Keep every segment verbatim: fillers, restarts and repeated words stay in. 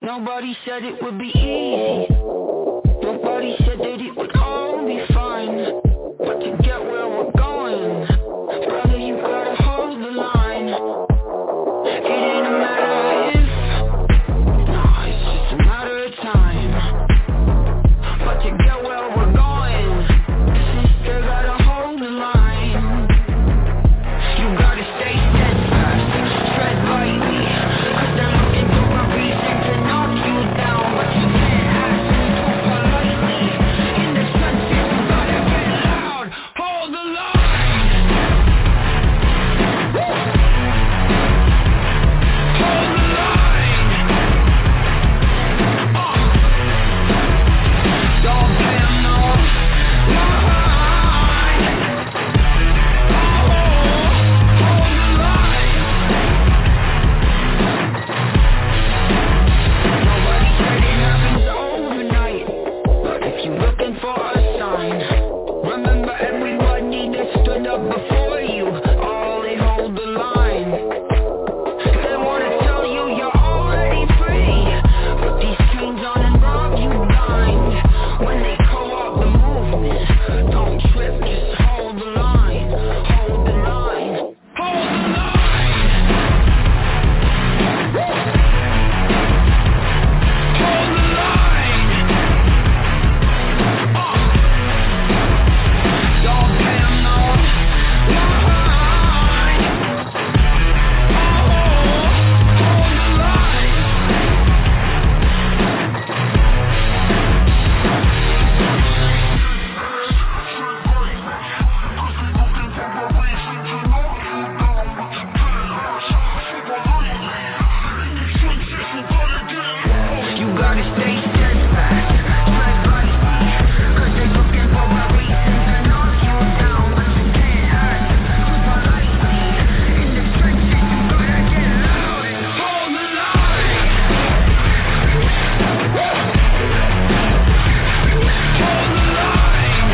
Nobody said it would be easy. Nobody said that it would all be fine. But to get where we're going, brother, you gotta hold the line. It ain't a matter if, no, it's just a matter of time. But to get where we're going, sister, gotta hold the line. You gotta stay steadfast, tread lightly, cause they're looking for a reason to knock you down. But you can't ask too politely. In the trenches, you gotta get loud. Hold the line. Hold the line. Uh. Don't pay 'em no mind. Oh, hold the line. Nobody said it happens overnight, but if you're looking for a sign, remember everybody that stood up before you, all they hold the line. They wanna tell you you're already free, but these chains on and rob you blind. When they call out the movement, don't trip, just hold the line. Hold the line. Hold the line. Hold the line. Uh. Don't pay 'em no mind. Oh, hold the line. You gotta stay steadfast, tread lightly, cause they're looking for a reason to knock you down. But you can't act too politely. In the trenches, you gotta get loud and hold the line. Hold the line.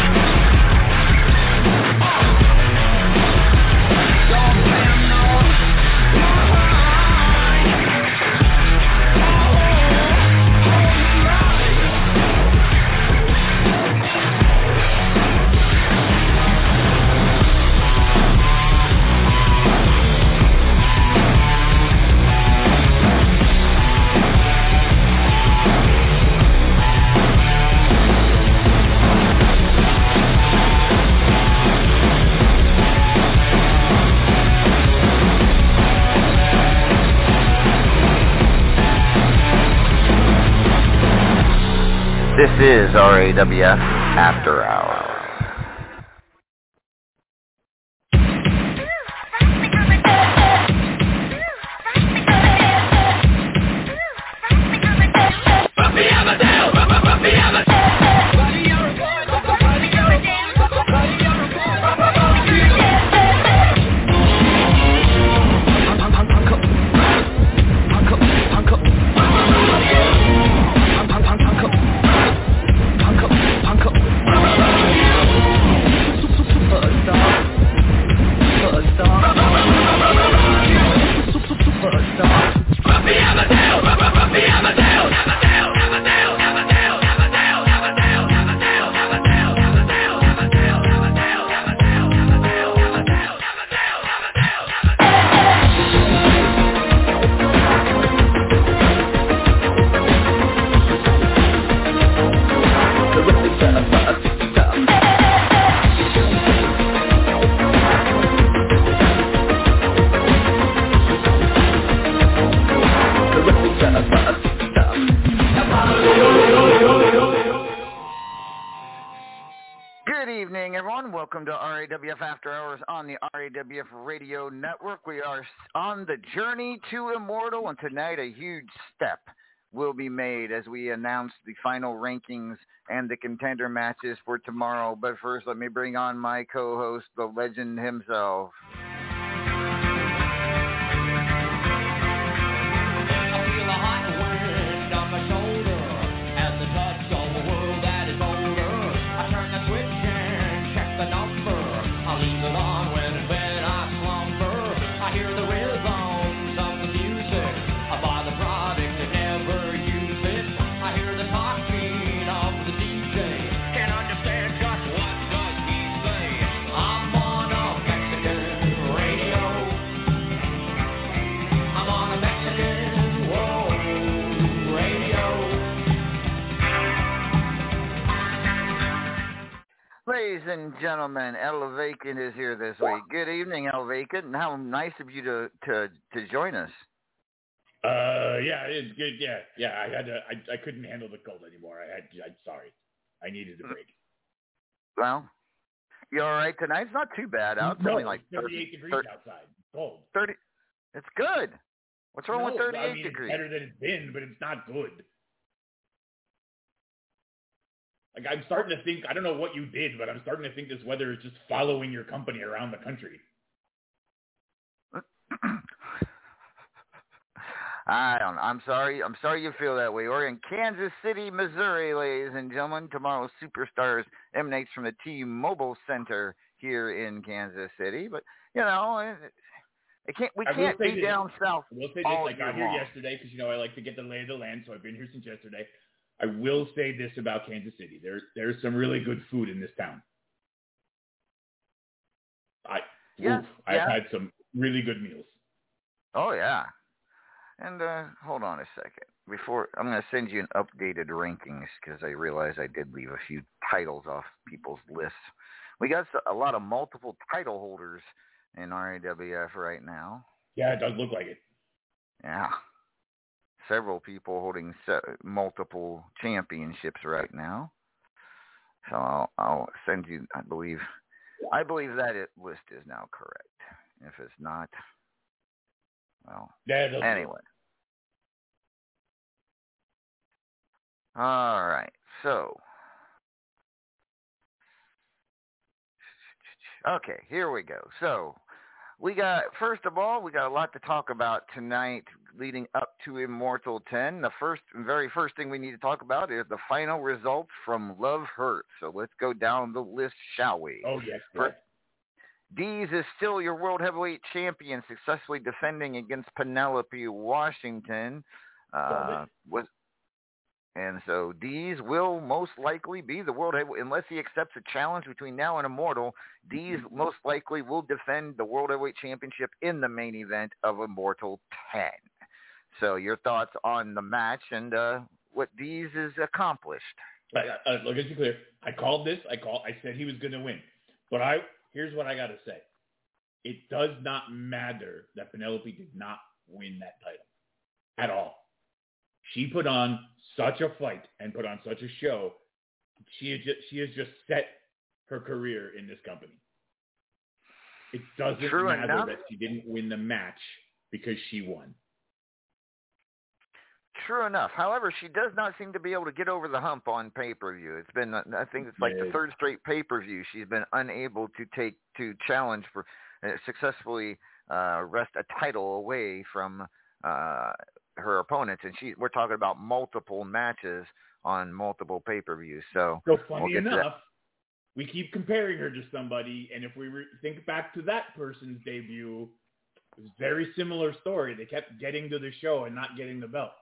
Uh. Don't pay 'em no mind. Oh, hold the line. This is R A W F After Hours. Good evening, everyone. Welcome to R A W F After Hours on the R A W F Radio Network. We are on the journey to immortal, and tonight a huge step will be made as we announce the final rankings and the contender matches for tomorrow. But first, let me bring on my co-host, the legend himself. I feel a hot wind on my shoulder as the touch of a world that is older. I turn the switch and check the number. I leave it on when and when I slumber. I hear the rhythms of the music. I buy the product and never use Ladies and gentlemen, El Vacant is here this week. Good evening, El Vacant, and how nice of you to, to, to join us. Uh, yeah, it's good. Yeah, yeah. I had to. I, I couldn't handle the cold anymore. I had. I'm sorry. I needed a break. Well, you all right tonight? It's not too bad out. It's no, only like thirty-eight thirty, degrees thirty, outside. It's cold. Thirty. It's good. What's wrong no, with thirty-eight I mean, degrees? It's better than it's been, but it's not good. Like, I'm starting to think, I don't know what you did, but I'm starting to think this weather is just following your company around the country. I don't know. I'm sorry. I'm sorry you feel that way. We're in Kansas City, Missouri, ladies and gentlemen. Tomorrow's Superstars emanates from the T-Mobile Center here in Kansas City. But, you know, it, it can't, we I can't be this. down south I will say this, all I got year here long. yesterday because, you know, I like to get the lay of the land, so I've been here since yesterday. I will say this about Kansas City. There's there's some really good food in this town. I Yes, oof, yeah. I've had some really good meals. Oh, yeah. And uh, hold on a second. Before I'm going to send you an updated rankings because I realize I did leave a few titles off people's lists. We got a lot of multiple title holders in R A W F right now. Yeah, it does look like it. Yeah. Several people holding se- multiple championships right now. So I'll, I'll send you, I believe, I believe that it, list is now correct. If it's not, well, Yeah, it does anyway. All right. So, okay, here we go. So, we got, first of all, we got a lot to talk about tonight leading up to Immortal ten. The first, very first thing we need to talk about is the final results from Love Hurts. So let's go down the list, shall we? Oh, yes. First, Dees is still your World Heavyweight Champion, successfully defending against Penelope Washington. Uh, was And so Dees will most likely be the World Heavyweight, unless he accepts a challenge between now and Immortal. Dees most likely will defend the World Heavyweight Championship in the main event of Immortal ten. So your thoughts on the match and uh, what Dees has accomplished? Uh, uh, look, it's clear. I called this. I called. I said he was going to win. But I here's what I got to say. It does not matter that Penelope did not win that title at all. She put on such a fight and put on such a show. She has just, she has just set her career in this company. It doesn't True matter enough. that she didn't win the match because she won. True enough. However, she does not seem to be able to get over the hump on pay-per-view. It's been, I think it's like Yeah. the third straight pay-per-view. She's been unable to take, to challenge for, uh, successfully uh, wrest a title away from uh, her opponents. And she, we're talking about multiple matches on multiple pay-per-views. So, So funny we'll get to that. enough, we keep comparing her to somebody, and if we re- think back to that person's debut, it was a very similar story. They kept getting to the show and not getting the belt.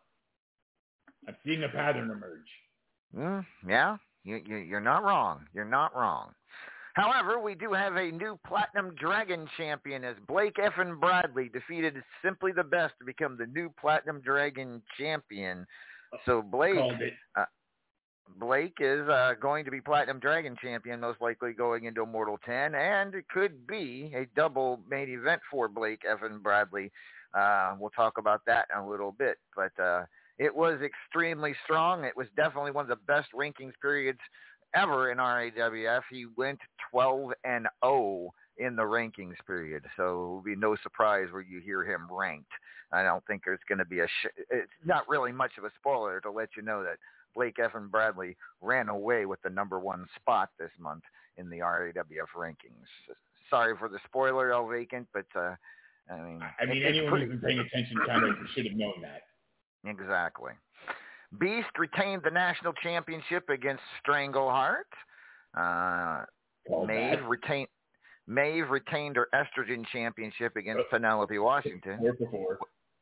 I'm seeing a pattern emerge. Mm, yeah, you, you, you're not wrong. You're not wrong. However, we do have a new Platinum Dragon champion as Blake Effin Bradley defeated Simply the Best to become the new Platinum Dragon champion. So Blake, Called it. uh, Blake is uh, going to be Platinum Dragon champion, most likely going into Immortal ten, and it could be a double main event for Blake Effin Bradley. Uh, we'll talk about that in a little bit, but uh, it was extremely strong. It was definitely one of the best rankings periods ever in R A W F. He went twelve and oh in the rankings period, so it will be no surprise where you hear him ranked. I don't think there's going to be a sh- – it's not really much of a spoiler to let you know that Blake Effin Bradley ran away with the number one spot this month in the R A W F rankings. Sorry for the spoiler, El Vacant, but uh, I mean – I mean, anyone pretty- who's been paying attention kind of should have known that. Exactly. Beast retained the national championship against Strangleheart. Uh, Maeve retained Maeve retained her estrogen championship against oh, Penelope Washington. Four for four.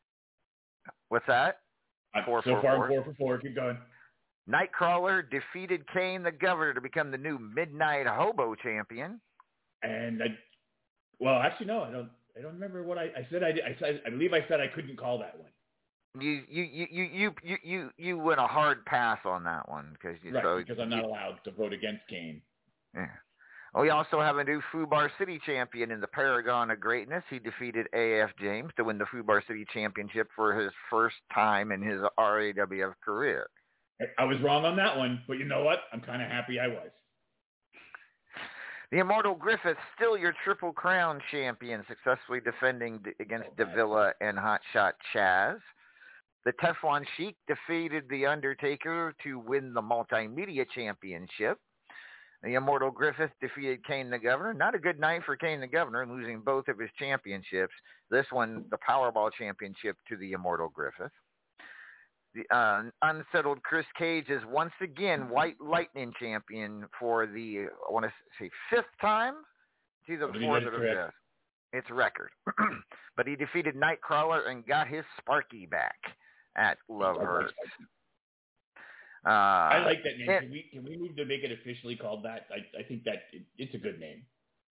What's that? Four so for far, four. four for four. Keep going. Nightcrawler defeated Kane the Governor to become the new Midnight Hobo champion. And I, well, actually, no, I don't. I don't remember what I, I said. I, I said. I believe I said I couldn't call that one. You you you you you you you went a hard pass on that one because you right, so because I'm not allowed to vote against Kane. Yeah. We also have a new Fubar City champion in the Paragon of Greatness. He defeated A F James to win the Fubar City Championship for his first time in his R A W F career. I was wrong on that one, but you know what? I'm kind of happy I was. The Immortal Griffith, still your Triple Crown champion, successfully defending against Oh, Davila and Hotshot Chaz. The Teflon Sheik defeated The Undertaker to win the Multimedia Championship. The Immortal Griffith defeated Kane the Governor. Not a good night for Kane the Governor, losing both of his championships. This one, the Powerball Championship, to the Immortal Griffith. The uh, unsettled Chris Cage is once again White Lightning champion for the, I want to say, fifth time? It's either the fourth or the fifth. It's record. But he defeated Nightcrawler and got his Sparky back at Love Hurts. Uh, I like that name. It, can we can we move to make it officially called that? I, I think that it, it's a good name.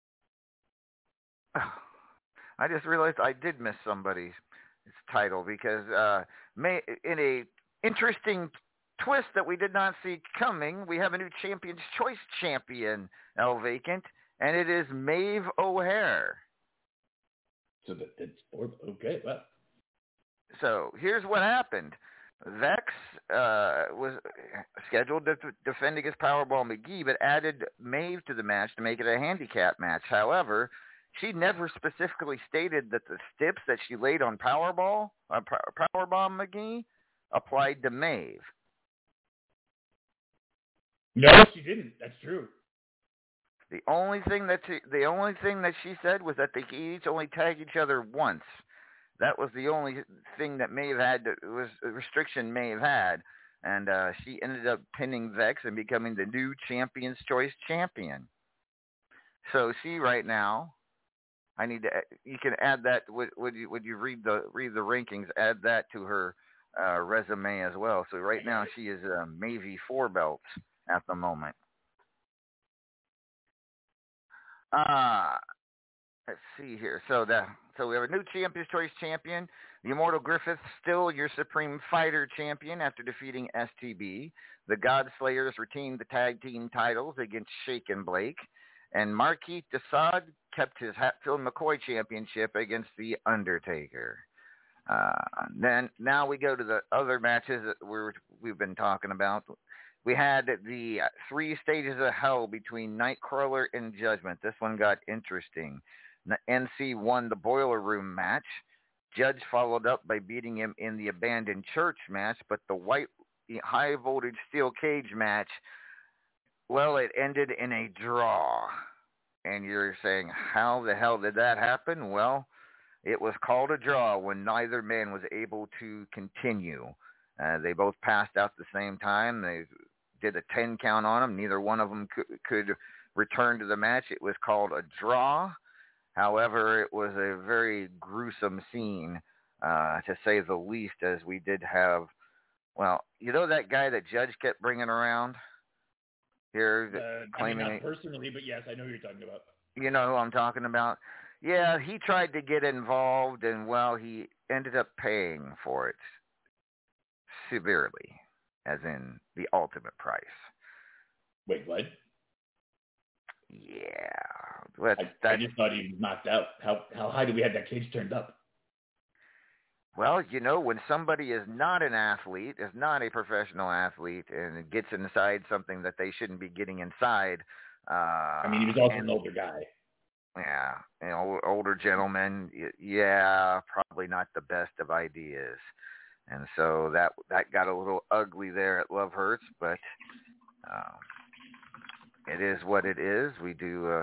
I just realized I did miss somebody's title because uh, may, in a interesting twist that we did not see coming, we have a new Champion's Choice champion, El Vacant, and it is Maeve O'Hare. So that, that's okay. Well, so here's what happened. Vex uh, was scheduled to defend against Powerball McGee, but added Maeve to the match to make it a handicap match. However, she never specifically stated that the steps that she laid on Powerball, uh, Powerball McGee, applied to Maeve. No, she didn't. That's true. The only thing that she, the only thing that she said was that they each only tag each other once. That was the only thing that Maeve had, to, was a restriction Maeve had. And uh, she ended up pinning Vex and becoming the new Champion's Choice champion. So she right now, I need to, you can add that, would, would you would you read the read the rankings, add that to her uh, resume as well. So right now she is uh, Maeve four belts at the moment. Uh, let's see here. So the so we have a new Champion's Choice champion. The Immortal Griffith, still your Supreme Fighter champion after defeating S T B. The Godslayers retained the tag team titles against Shake and Blake. And Marquis Desaad kept his Hatfield McCoy championship against The Undertaker. Uh, then now we go to the other matches that we're, we've been talking about. We had the three stages of hell between Nightcrawler and Judgment. This one got interesting. N C won the Boiler Room match. Judge followed up by beating him in the Abandoned Church match, but the white high voltage steel cage match, well, it ended in a draw. And you're saying, how the hell did that happen? Well, it was called a draw when neither man was able to continue. Uh, they both passed out at the same time. They did a ten count on them. Neither one of them could, could return to the match. It was called a draw. However, it was a very gruesome scene, uh, to say the least, as we did have, well, you know that guy that Judge kept bringing around here? Uh, claiming I mean, not personally, but yes, I know who you're talking about. You know who I'm talking about? Yeah, he tried to get involved, and, well, he ended up paying for it severely, as in the ultimate price. Wait, what? Yeah. That's, I, that's, I just thought he was knocked out. How how high do we have that cage turned up? Well, you know, when somebody is not an athlete, is not a professional athlete, and gets inside something that they shouldn't be getting inside. Uh, I mean, he was also and, an older guy. Yeah, you know, older gentleman. Yeah, probably not the best of ideas. And so that that got a little ugly there at Love Hurts, but um, it is what it is. We do. Uh,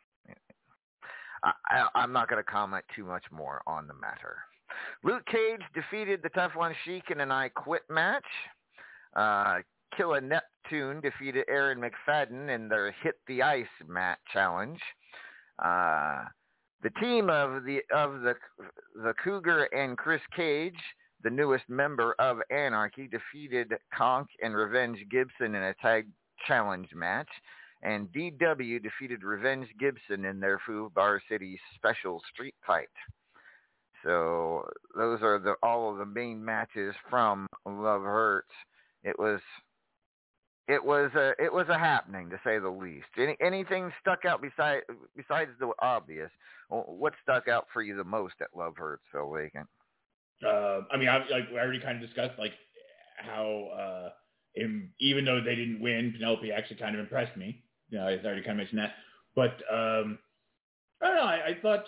I, I, I'm not going to comment too much more on the matter. Luke Cage defeated the Teflon Sheik in an I Quit match. Uh, Killa Neptune defeated Aaron McFadden in their Hit the Ice match challenge. Uh, the team of the of the the Cougar and Chris Cage, the newest member of Anarchy, defeated Conk and Revenge Gibson in a tag challenge match, and D W defeated Revenge Gibson in their Fubar City special street fight. So those are the all of the main matches from Love Hurts. It was it was a it was a happening, to say the least. Any anything stuck out besides besides the obvious? What stuck out for you the most at Love Hurts, Phil Vacant? Uh, I mean, I, like I already kind of discussed, like how uh, in, even though they didn't win, Penelope actually kind of impressed me. You know, I already kind of mentioned that. But um, I don't know. I, I thought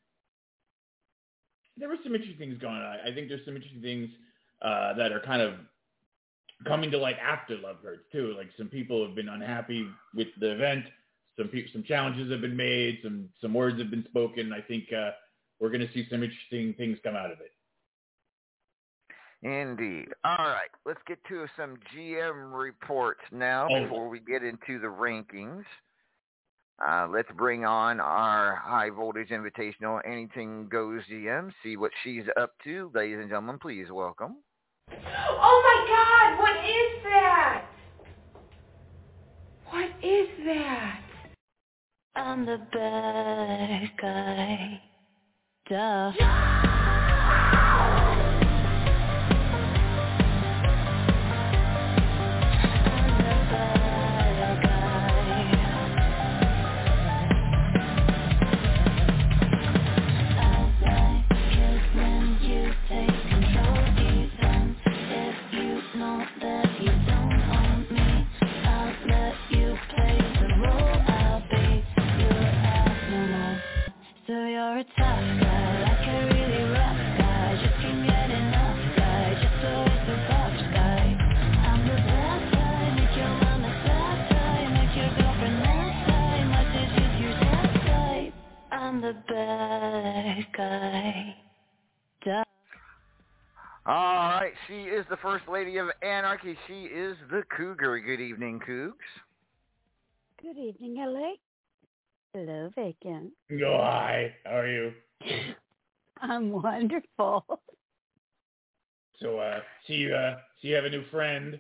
there were some interesting things going on. I think there's some interesting things uh, that are kind of coming to light after Love Hurts too. Like some people have been unhappy with the event. Some people, some challenges have been made. Some some words have been spoken. I think uh, we're going to see some interesting things come out of it. Indeed. All right, let's get to some G M reports now Oh. before we get into the rankings. Uh, let's bring on our High Voltage Invitational Anything Goes G M, see what she's up to. Ladies and gentlemen, please welcome. Oh my God, what is that? What is that? I'm the bad guy. Duh. The bad guy. Duh. All right, she is the First Lady of Anarchy. She is the Cougar. Good evening, Cougs. Good evening, L A. Hello, Vacant. Oh, hi. How are you? I'm wonderful. So, uh, see you. Uh, see you have a new friend.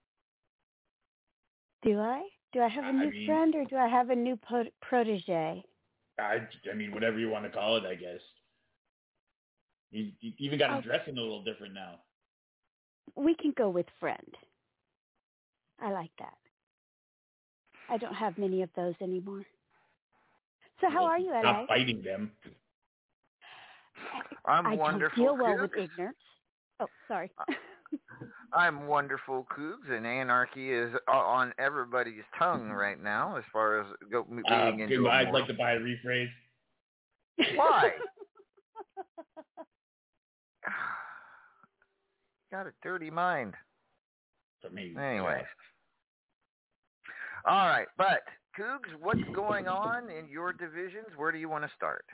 Do I? Do I have a new I mean, friend or do I have a new po- protege? I, I mean, whatever you want to call it, I guess. You, you even got him Oh. dressing a little different now. We can go with friend. I like that. I don't have many of those anymore. So how Well, are you, L A? Stop fighting them. I'm I wonderful, don't deal well Cougs. with ignorance. Oh, sorry. I'm wonderful, Cougs, and Anarchy is on everybody's tongue right now as far as go, leading Uh, into I'd a like to buy a rephrase. Why? Got a dirty mind. For me. Anyways. All right, but Cougs, what's going on in your divisions? Where do you want to start?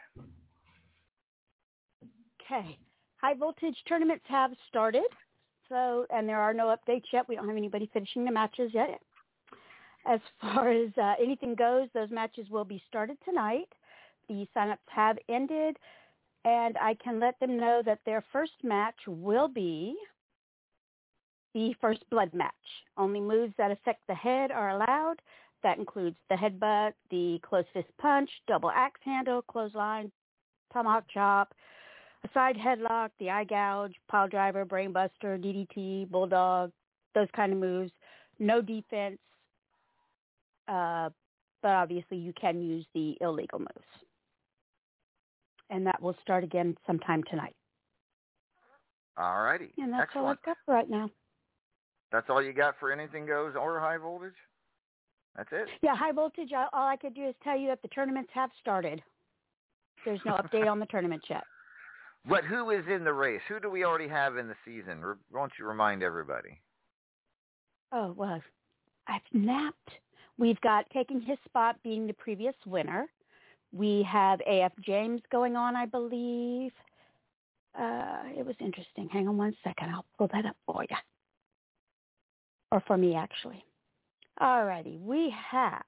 Okay. High voltage tournaments have started. So, and there are no updates yet. We don't have anybody finishing the matches yet. As far as uh, anything goes, those matches will be started tonight. The signups have ended, and I can let them know that their first match will be the first blood match. Only moves that affect the head are allowed. That includes the headbutt, the close fist punch, double axe handle, clothesline, tomahawk chop, a side headlock, the eye gouge, pile driver, brain buster, D D T, bulldog, those kind of moves. No defense, uh, but obviously you can use the illegal moves. And that will start again sometime tonight. All righty. And that's Excellent. all I've got for right now. That's all you got for Anything Goes or High Voltage? That's it? Yeah, high voltage, all all I could do is tell you that the tournaments have started. There's no update on the tournament yet. But who is in the race? Who do we already have in the season? Re- Why don't you remind everybody? Oh, well, I've napped. We've got taking his spot being the previous winner. We have A F James going on, I believe. Uh, it was interesting. Hang on one second. I'll pull that up for you. Or for me, actually. All righty. We have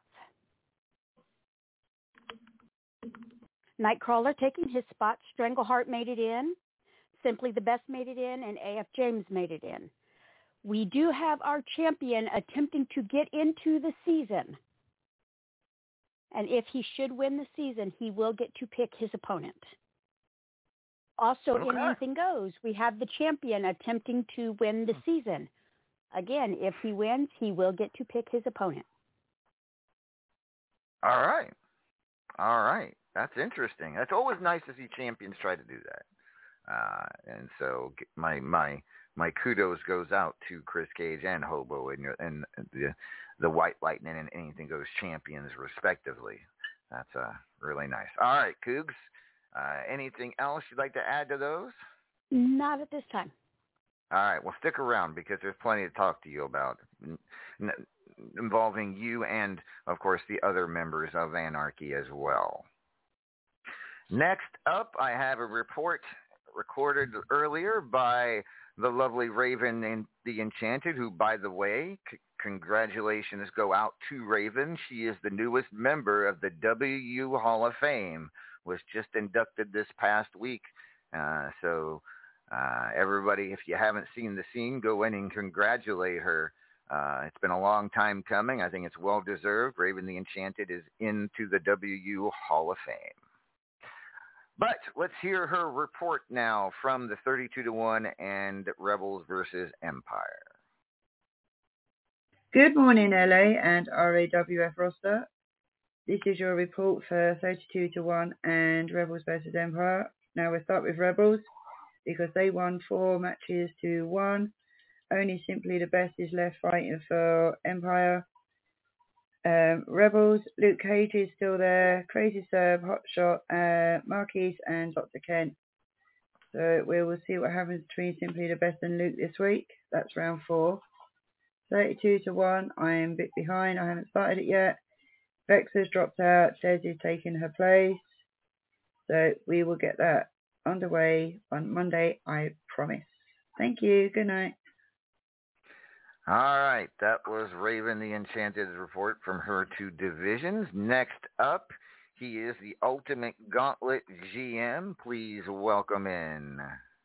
Nightcrawler taking his spot. Strangleheart made it in. Simply the Best made it in. And A F James made it in. We do have our champion attempting to get into the season. And if he should win the season, he will get to pick his opponent. Also, in Okay. Anything Goes, we have the champion attempting to win the season. again, if he wins, he will get to pick his opponent. All right. All right. That's interesting. That's always nice to see champions try to do that. Uh, and so my my my kudos goes out to Chris Cage and Hobo and, and the the White Lightning and Anything Goes champions respectively. That's uh, really nice. All right, Cougs. Uh, anything else you'd like to add to those? Not at this time. All right. Well, stick around because there's plenty to talk to you about n- involving you and, of course, the other members of Anarchy as well. Next up, I have a report recorded earlier by the lovely Raven and the Enchanted, who, by the way, c- congratulations go out to Raven. She is the newest member of the W U Hall of Fame, was just inducted this past week. Uh, so uh, everybody, if you haven't seen the scene, go in and congratulate her. Uh, it's been a long time coming. I think it's well-deserved. Raven the Enchanted is into the W U Hall of Fame. But let's hear her report now from the thirty-two to one and Rebels versus Empire. Good morning, L A and R A W F roster. This is your report for thirty-two to one and Rebels versus Empire. Now we'll start with Rebels because they won four matches to one. Only Simply the Best is left fighting for Empire. Um, Rebels, Luke Cage is still there, Crazy Serb, Hotshot, uh, Marquise and Doctor Kent. So we will see what happens between Simply the Best and Luke this week. That's round four. thirty-two to one, I am a bit behind, I haven't started it yet. Vex has dropped out, Chez is taking her place. So we will get that underway on Monday, I promise. Thank you, good night. All right, that was Raven the Enchanted's report from her two divisions. Next up, he is the Ultimate Gauntlet G M. Please welcome in.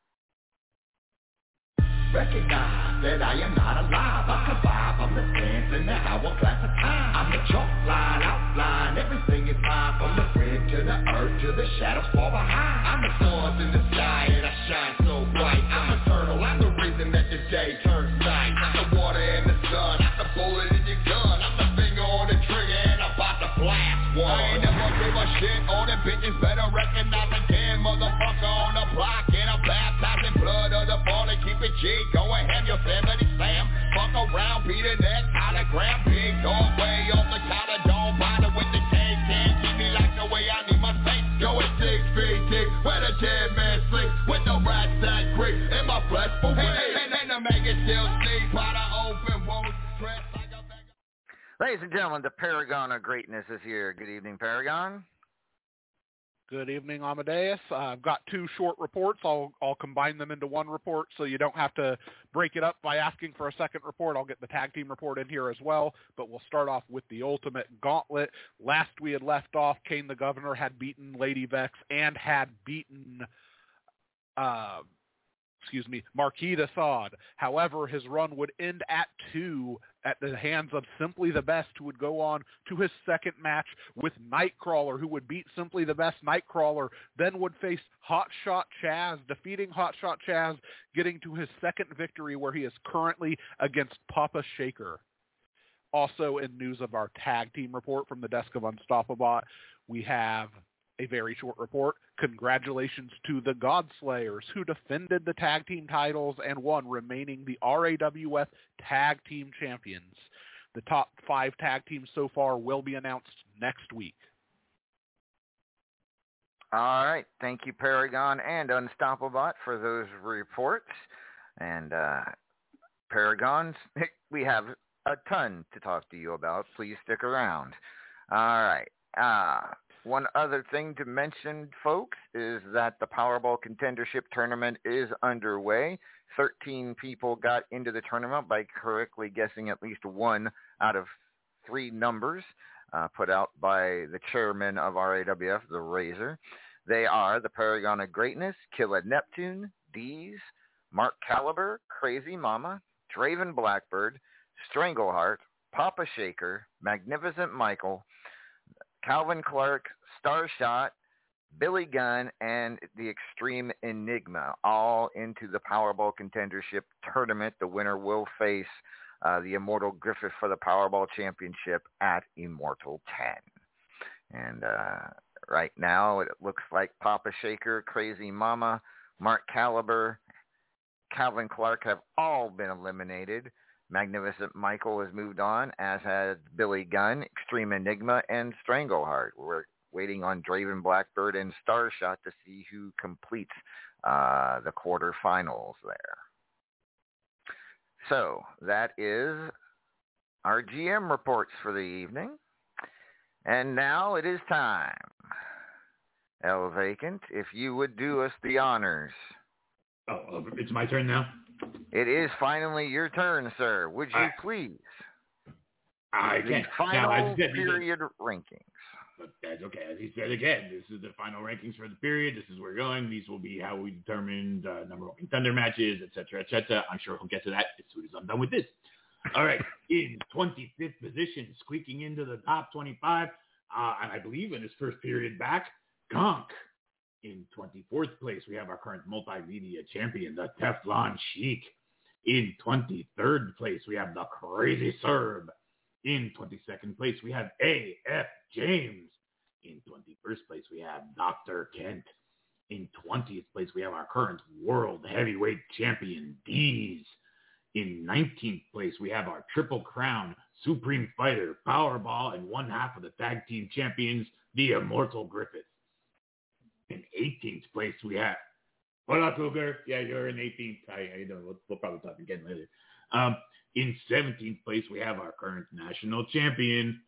Recognize that I am not alive. I survive. I'm the dance in the hourglass of time. I'm the chalk line, outline. Everything is mine. From the grid to the earth to the shadows far behind. I'm the stars in the sky and I shine so bright. I'm eternal. I'm the reason that the day turns night. I'm the water and the sun. I'm the bullet in your gun. I'm the finger on the trigger and I'm about to blast one. I ain't never give a shit. All the bitches better recognize again. Motherfucker on the block and I'm baptizing blood of the ball and keep it G. Go ahead, your family slam. Fuck around, beat a neck, hologram, big dog way off the collar. Don't bother with the cake, can't keep me like the way I need my space. Go at six feet thick, where the dead man sleep, with the rat sack creep in my flesh for hey, and, and the maggot still sleep, by the open wounds, dressed like a bag. Ladies and gentlemen, the Paragon of Greatness is here. Good evening, Paragon. Good evening, Amadeus. Uh, I've got two short reports. I'll I'll combine them into one report so you don't have to break it up by asking for a second report. I'll get the tag team report in here as well, but we'll start off with the Ultimate Gauntlet. Last we had left off, Kane the Governor had beaten Lady Vex and had beaten, uh, excuse me, Marquis de Sade. However, his run would end at two at the hands of Simply the Best, who would go on to his second match with Nightcrawler, who would beat Simply the Best Nightcrawler, then would face Hotshot Chaz, defeating Hotshot Chaz, getting to his second victory where he is currently against Papa Shaker. Also in news of our tag team report from the desk of Unstoppabot, we have a very short report. Congratulations to the Godslayers, who defended the tag team titles and won, remaining the R A W F Tag Team Champions. The top five tag teams so far will be announced next week. All right. Thank you, Paragon and Unstoppabot, for those reports. And uh, Paragons, we have a ton to talk to you about. Please stick around. All right. Uh, One other thing to mention, folks, is that the Powerball Contendership Tournament is underway. thirteen people got into the tournament by correctly guessing at least one out of three numbers uh, put out by the chairman of R A W F, the Razor. They are the Paragon of Greatness, Killa Neptune, Deez, Mark Caliber, Crazy Mama, Draven Blackbird, Strangleheart, Papa Shaker, Magnificent Michael, Calvin Clark, Starshot, Billy Gunn, and the Extreme Enigma, all into the Powerball Contendership Tournament. The winner will face uh, the Immortal Griffith for the Powerball Championship at Immortal ten. And uh, right now, it looks like Papa Shaker, Crazy Mama, Mark Caliber, Calvin Clark have all been eliminated. Magnificent Michael has moved on, as has Billy Gunn, Extreme Enigma, and Strangleheart. We're waiting on Draven Blackbird and Starshot to see who completes uh, the quarterfinals there. So that is our G M reports for the evening. And now it is time. El Vacant, if you would do us the honors. Oh, uh, it's my turn now? It is finally your turn, sir. Would you I, please? I the can. final now, said, period said, rankings. But that's okay. As he said again, this is the final rankings for the period. This is where we're going. These will be how we determined uh, number one contender matches, et cetera, et cetera. I'm sure he'll get to that as soon as I'm done with this. All right. In twenty-fifth position, squeaking into the top twenty-five, uh, and I believe in his first period back, Gonk. In twenty-fourth place, we have our current multimedia champion, the Teflon Sheik. In twenty-third place, we have the Crazy Serb. In twenty-second place, we have A F James. In twenty-first place, we have Doctor Kent. In twentieth place, we have our current world heavyweight champion, Deez. In nineteenth place, we have our Triple Crown Supreme Fighter, Powerball, and one half of the tag team champions, the Immortal Griffith. In eighteenth place, we have... Hola, Cougar. Yeah, you're in eighteenth. I, I know. We'll, we'll probably talk again later. Um, in seventeenth place, we have our current national champion.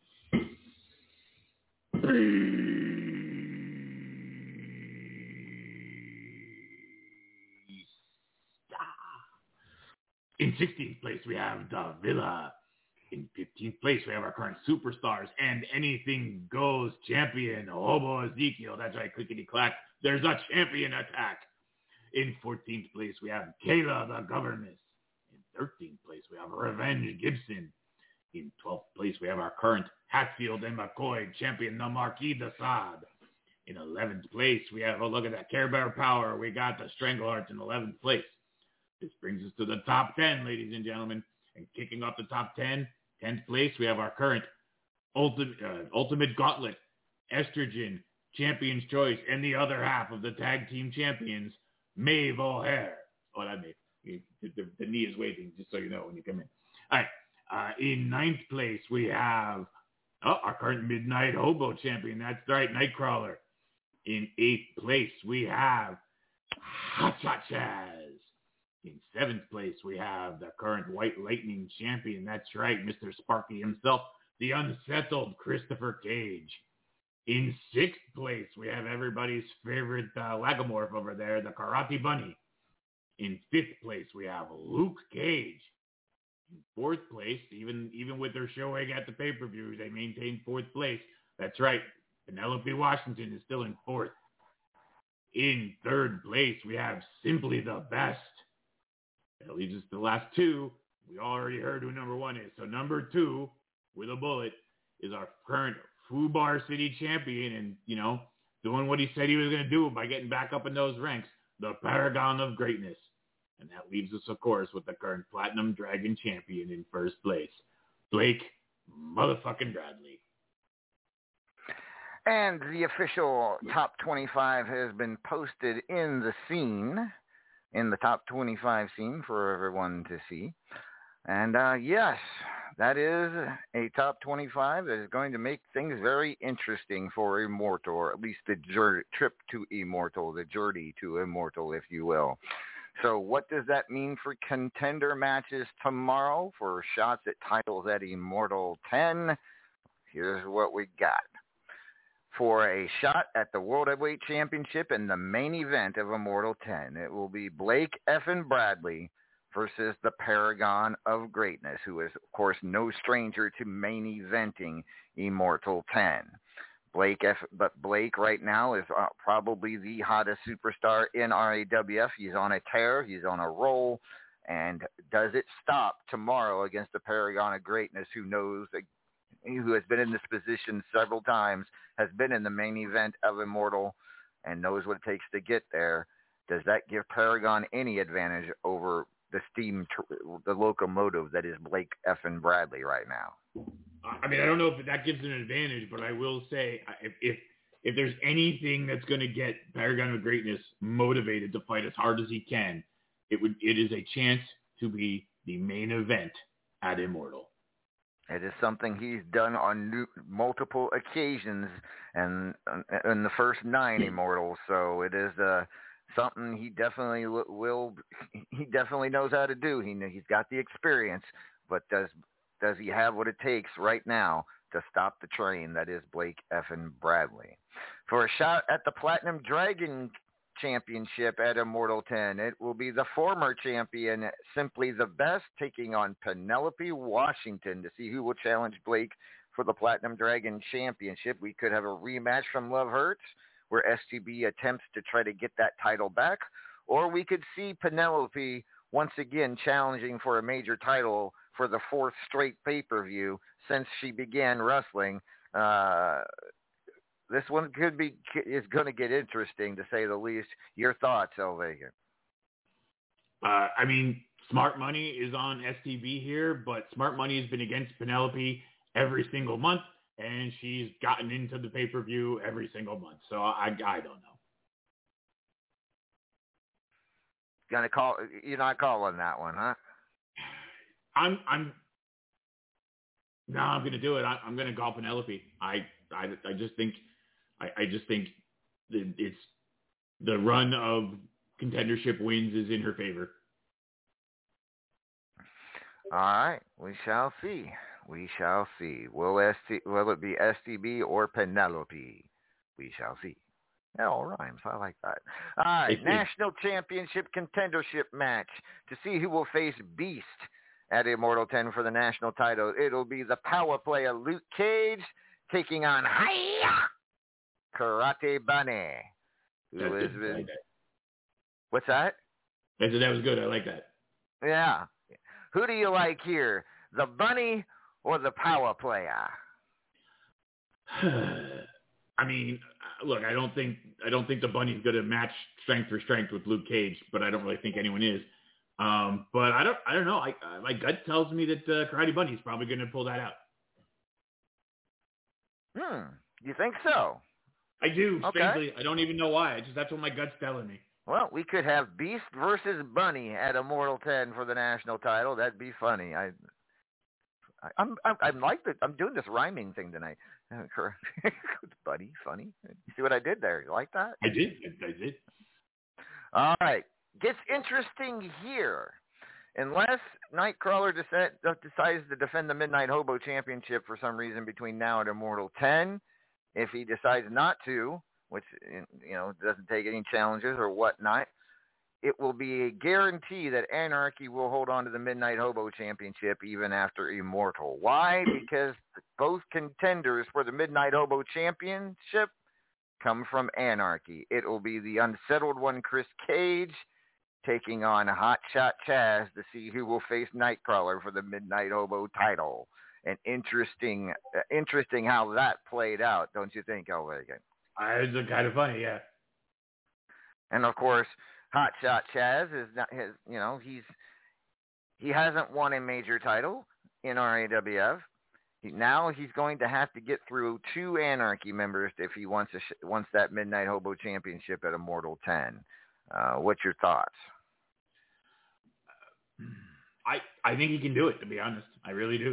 In sixteenth place, we have Da Villa. In fifteenth place, we have our current superstars and anything goes champion, Hobo Ezekiel. That's right, clickety clack. There's a champion attack. In fourteenth place, we have Kayla the Governess. In thirteenth place, we have Revenge Gibson. In twelfth place, we have our current Hatfield and McCoy champion, the Marquis de Sade. In eleventh place, we have, oh, look at that, Care Bear Power. We got the Stranglehearts in eleventh place. This brings us to the top ten, ladies and gentlemen. And kicking off the top ten, tenth place, we have our current Ultimate, uh, Ultimate Gauntlet, Estrogen, Champion's Choice, and the other half of the tag team champions, Maeve O'Hare. Oh, that Maeve. The, the, the knee is waving, just so you know when you come in. All right. Uh, in ninth place, we have oh, our current Midnight Hobo champion. That's right, Nightcrawler. In eighth place, we have Hot Shot Chaz. In seventh place, we have the current White Lightning champion. That's right, Mister Sparky himself, the unsettled Christopher Cage. In sixth place, we have everybody's favorite uh, Lagomorph over there, the Karate Bunny. In fifth place, we have Luke Cage. In fourth place, even even with their showing at the pay-per-view, they maintain fourth place. That's right, Penelope Washington is still in fourth. In third place, we have Simply the Best. That leaves us the last two. We already heard who number one is. So number two, with a bullet, is our current Fubar City champion and, you know, doing what he said he was going to do by getting back up in those ranks, the Paragon of Greatness. And that leaves us, of course, with the current Platinum Dragon champion in first place, Blake motherfucking Bradley. And the official top twenty-five has been posted in the scene. in the top twenty-five scene for everyone to see. And uh, yes, that is a top twenty-five that is going to make things very interesting for Immortal, or at least the jur- trip to Immortal, the journey to Immortal, if you will. So what does that mean for contender matches tomorrow for shots at titles at Immortal ten? Here's what we got. For a shot at the World Heavyweight Championship in the main event of Immortal ten, it will be Blake Effin Bradley versus the Paragon of Greatness, who is, of course, no stranger to main eventing Immortal ten. Blake, F- but Blake right now is uh, probably the hottest superstar in R A W F. He's on a tear. He's on a roll. And does it stop tomorrow against the Paragon of Greatness, who knows, who has been in this position several times, has been in the main event of Immortal and knows what it takes to get there, does that give Paragon any advantage over the steam, the locomotive that is Blake effing Bradley right now? I mean, I don't know if that gives an advantage, but I will say if if, if there's anything that's going to get Paragon of Greatness motivated to fight as hard as he can, it would it is a chance to be the main event at Immortal. It is something he's done on new, multiple occasions, and in the first nine Immortals. So it is uh, something he definitely will. He definitely knows how to do. He he's got the experience, but does does he have what it takes right now to stop the train that is Blake effing Bradley? For a shot at the Platinum Dragon Championship at Immortal ten, it will be the former champion, Simply the Best, taking on Penelope Washington to see who will challenge Blake for the Platinum Dragon Championship. We could have a rematch from Love Hurts, where S T B attempts to try to get that title back, or we could see Penelope once again challenging for a major title for the fourth straight pay-per-view since she began wrestling. Uh, This one could be is going to get interesting, to say the least. Your thoughts, El Vega? Uh, I mean, Smart Money is on S T B here, but Smart Money has been against Penelope every single month, and she's gotten into the pay-per-view every single month. So I, I don't know. Gonna call? You're not calling that one, huh? I'm. I'm. No, I'm going to do it. I, I'm going to call Penelope. I. I. I just think. I, I just think that it's the run of contendership wins is in her favor. All right, we shall see. We shall see. Will S T will it be S T B or Penelope? We shall see. That all rhymes. I like that. All right, National Championship Contendership match to see who will face Beast at Immortal ten for the national title. It'll be the power player Luke Cage taking on Hiya Karate Bunny. Who is good. I like that. What's that? I said that was good. I like that. Yeah. Who do you like here, the Bunny or the power player? I mean, look, I don't think I don't think the Bunny's going to match strength for strength with Luke Cage, but I don't really think anyone is. Um, but I don't I don't know. I, uh, my gut tells me that uh, Karate Bunny's probably going to pull that out. Hmm. You think so? I do, Okay. strangely. I don't even know why. I just that's what my gut's telling me. Well, we could have Beast versus Bunny at Immortal ten for the national title. That'd be funny. I, I I'm I'm, I'm like the, I'm doing this rhyming thing tonight. Bunny, funny. You see what I did there? You like that? I did. I, I did. All right. Gets interesting here. Unless Nightcrawler decide, decides to defend the Midnight Hobo Championship for some reason between now and Immortal ten, if he decides not to, which, you know, doesn't take any challenges or whatnot, it will be a guarantee that Anarchy will hold on to the Midnight Hobo Championship even after Immortal. Why? Because both contenders for the Midnight Hobo Championship come from Anarchy. It will be the unsettled one, Chris Cage, taking on Hotshot Chaz to see who will face Nightcrawler for the Midnight Hobo title. And interesting, uh, interesting how that played out, don't you think, Elvega? Uh, it's kind of funny, yeah. And of course, Hotshot Chaz is not his. You know, he's he hasn't won a major title in R A W F. He, now he's going to have to get through two Anarchy members if he wants a, wants that Midnight Hobo Championship at Immortal ten. Uh, what's your thoughts? I I think he can do it. To be honest, I really do.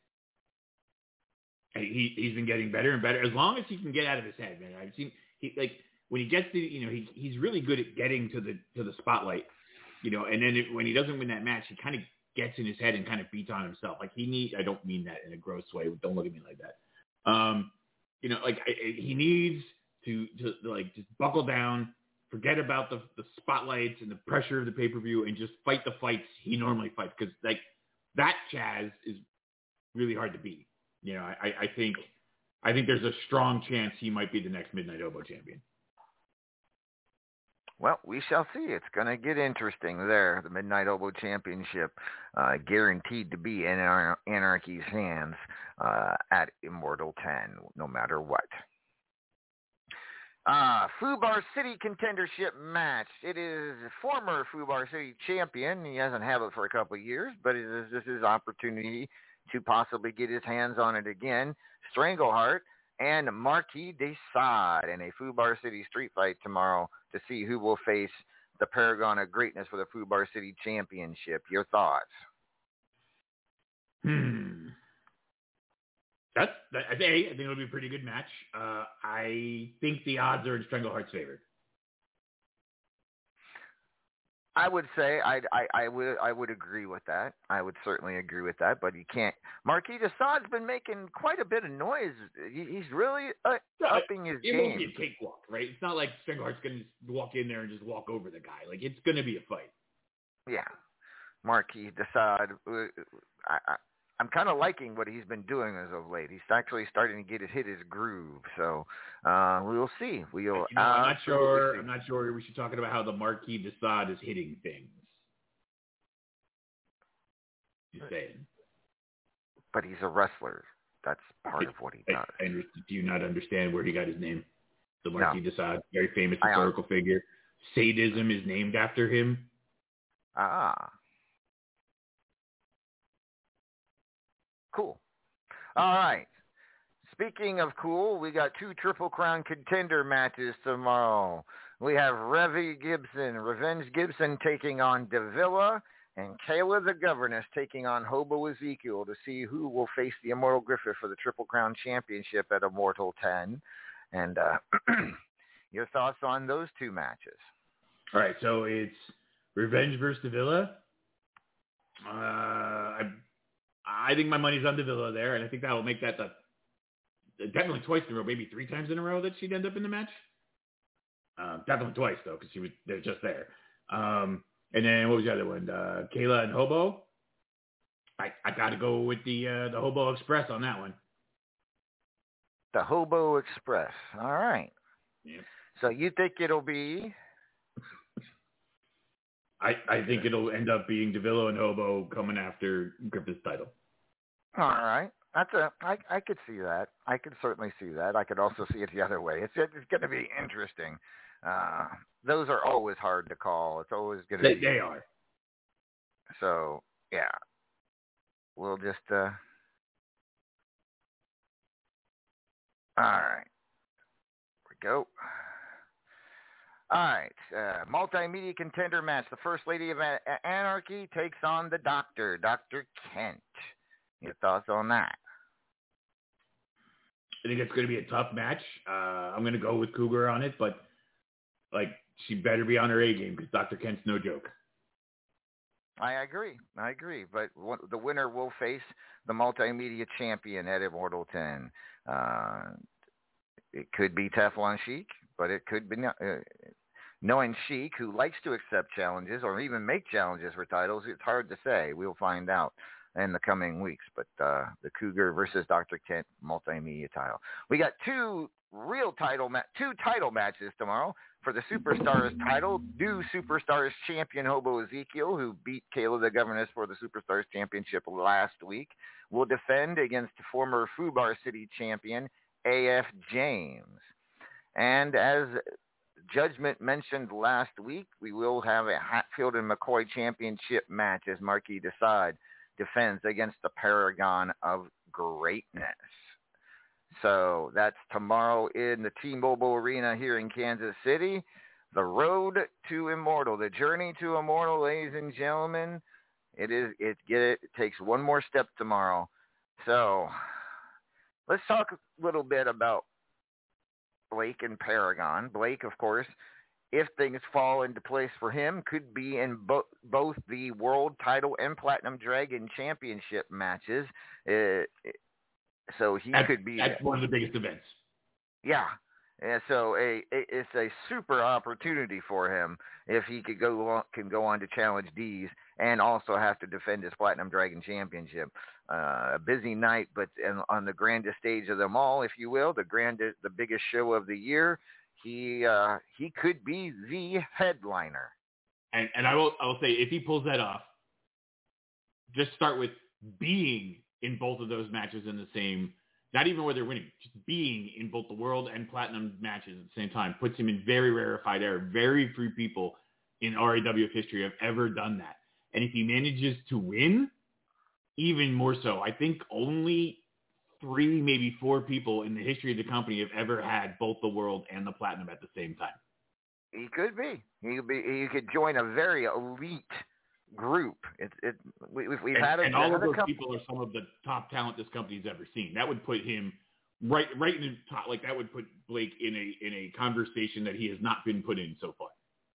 He he's been getting better and better as long as he can get out of his head, man. I've seen he like when he gets to you know he he's really good at getting to the to the spotlight, you know. And then it, when he doesn't win that match, he kind of gets in his head and kind of beats on himself. Like he need I don't mean that in a gross way. Don't look at me like that. Um, you know, like I, I, he needs to to like just buckle down, forget about the the spotlights and the pressure of the pay per view, and just fight the fights he normally fights because like that Chaz is really hard to beat. You know, I, I think I think there's a strong chance he might be the next Midnight Hobo champion. Well, we shall see. It's going to get interesting there. The Midnight Hobo Championship uh, guaranteed to be in Anar- Anarchy's hands uh, at Immortal ten, no matter what. Uh, Fubar City Contendership match. It is former Fubar City champion. He hasn't had it for a couple of years, but it is, this is opportunity to possibly get his hands on it again. Strangleheart and Marquis de Sade in a Fubar City street fight tomorrow to see who will face the Paragon of Greatness for the Fubar City Championship. Your thoughts? Hmm. That's that, I think I think it'll be a pretty good match. Uh, I think the odds are in Strangleheart's favor. I would say I, I, I would I would agree with that. I would certainly agree with that. But you can't. Marquis de Sade's been making quite a bit of noise. He, he's really uh, No, upping his it game. won't be a cakewalk, right? It's not like Strangleheart's going to walk in there and just walk over the guy. Like, it's going to be a fight. Yeah, Marquis de Sade. Uh, I, I, I'm kind of liking what he's been doing as of late. He's actually starting to get his hit his groove. So uh, we'll see. We'll. You know, I'm not sure. See. I'm not sure. We should talk about how the Marquis de Sade is hitting things. Just saying. But he's a wrestler. That's part of what he does. And do you not understand where he got his name? The Marquis No. de Sade, very famous I historical figure. Sadism is named after him. Ah. Cool. All right. Speaking of cool, we got two Triple Crown contender matches tomorrow. We have Revy Gibson, Revenge Gibson taking on Davila, and Kayla the Governess taking on Hobo Ezekiel to see who will face the Immortal Griffith for the Triple Crown Championship at Immortal ten. And uh, your thoughts on those two matches? All right, so it's Revenge versus Davila. Uh, I I think my money's on Davila there, and I think that will make that the definitely twice in a row, maybe three times in a row that she'd end up in the match. Uh, definitely twice though, because she was they're just there. Um, and then what was the other one? Uh, Kayla and Hobo. I I got to go with the uh, the Hobo Express on that one. The Hobo Express. All right. Yep. So you think it'll be? I, I think it'll end up being Davila and Hobo coming after Griffith's title. All right. That's a. I I could see that. I could certainly see that. I could also see it the other way. It's it's going to be interesting. Uh, those are always hard to call. It's always going to They, be. they are. So yeah, we'll just. Uh, all right. Here we go. All right, uh, multimedia contender match. The First Lady of A- Anarchy takes on the Doctor, Doctor Kent. Your thoughts on that? I think it's going to be a tough match. Uh, I'm going to go with Cougar on it, but like she better be on her A game because Doctor Kent's no joke. I agree. I agree. But w- the winner will face the multimedia champion at Immortal ten. Uh, it could be Teflon Sheik, but it could be not. Uh, Knowing Sheik, who likes to accept challenges or even make challenges for titles, it's hard to say. We'll find out in the coming weeks. But uh, the Cougar versus Doctor Kent multimedia title. We got two real title ma- two title matches tomorrow for the Superstars title. New Superstars champion Hobo Ezekiel, who beat Kayla the Governess for the Superstars championship last week, will defend against former Fubar City champion A F James. And as Judgment mentioned last week, we will have a Hatfield and McCoy championship match as Marquis de Sade defends against the Paragon of Greatness. So that's tomorrow in the T-Mobile Arena here in Kansas City. The road to Immortal, the journey to Immortal, ladies and gentlemen. It is. It get it. It takes one more step tomorrow. So let's talk a little bit about Blake and Paragon. Blake, of course, if things fall into place for him, could be in bo- both the World Title and Platinum Dragon Championship matches. Uh, so he that's, could be. That's one of the biggest events. Yeah. And so a, a it's a super opportunity for him if he could go on, can go on to challenge D's and also have to defend his Platinum Dragon Championship. Uh, a busy night, but in, on the grandest stage of them all, if you will, the grandest, the biggest show of the year, he uh, he could be the headliner. And and I will I will say if he pulls that off, just start with being in both of those matches in the same not even where they're winning, just being in both the world and platinum matches at the same time puts him in very rarefied air. Very few people in R A W F history have ever done that. And if he manages to win, even more so. I think only three, maybe four people in the history of the company have ever had both the world and the platinum at the same time. He could be. He could be. He could join a very elite group. It, it, we, we've and, had a, and all of those couple. people are some of the top talent this company's ever seen. That would put him right, right in the top. Like that would put Blake in a in a conversation that he has not been put in so far.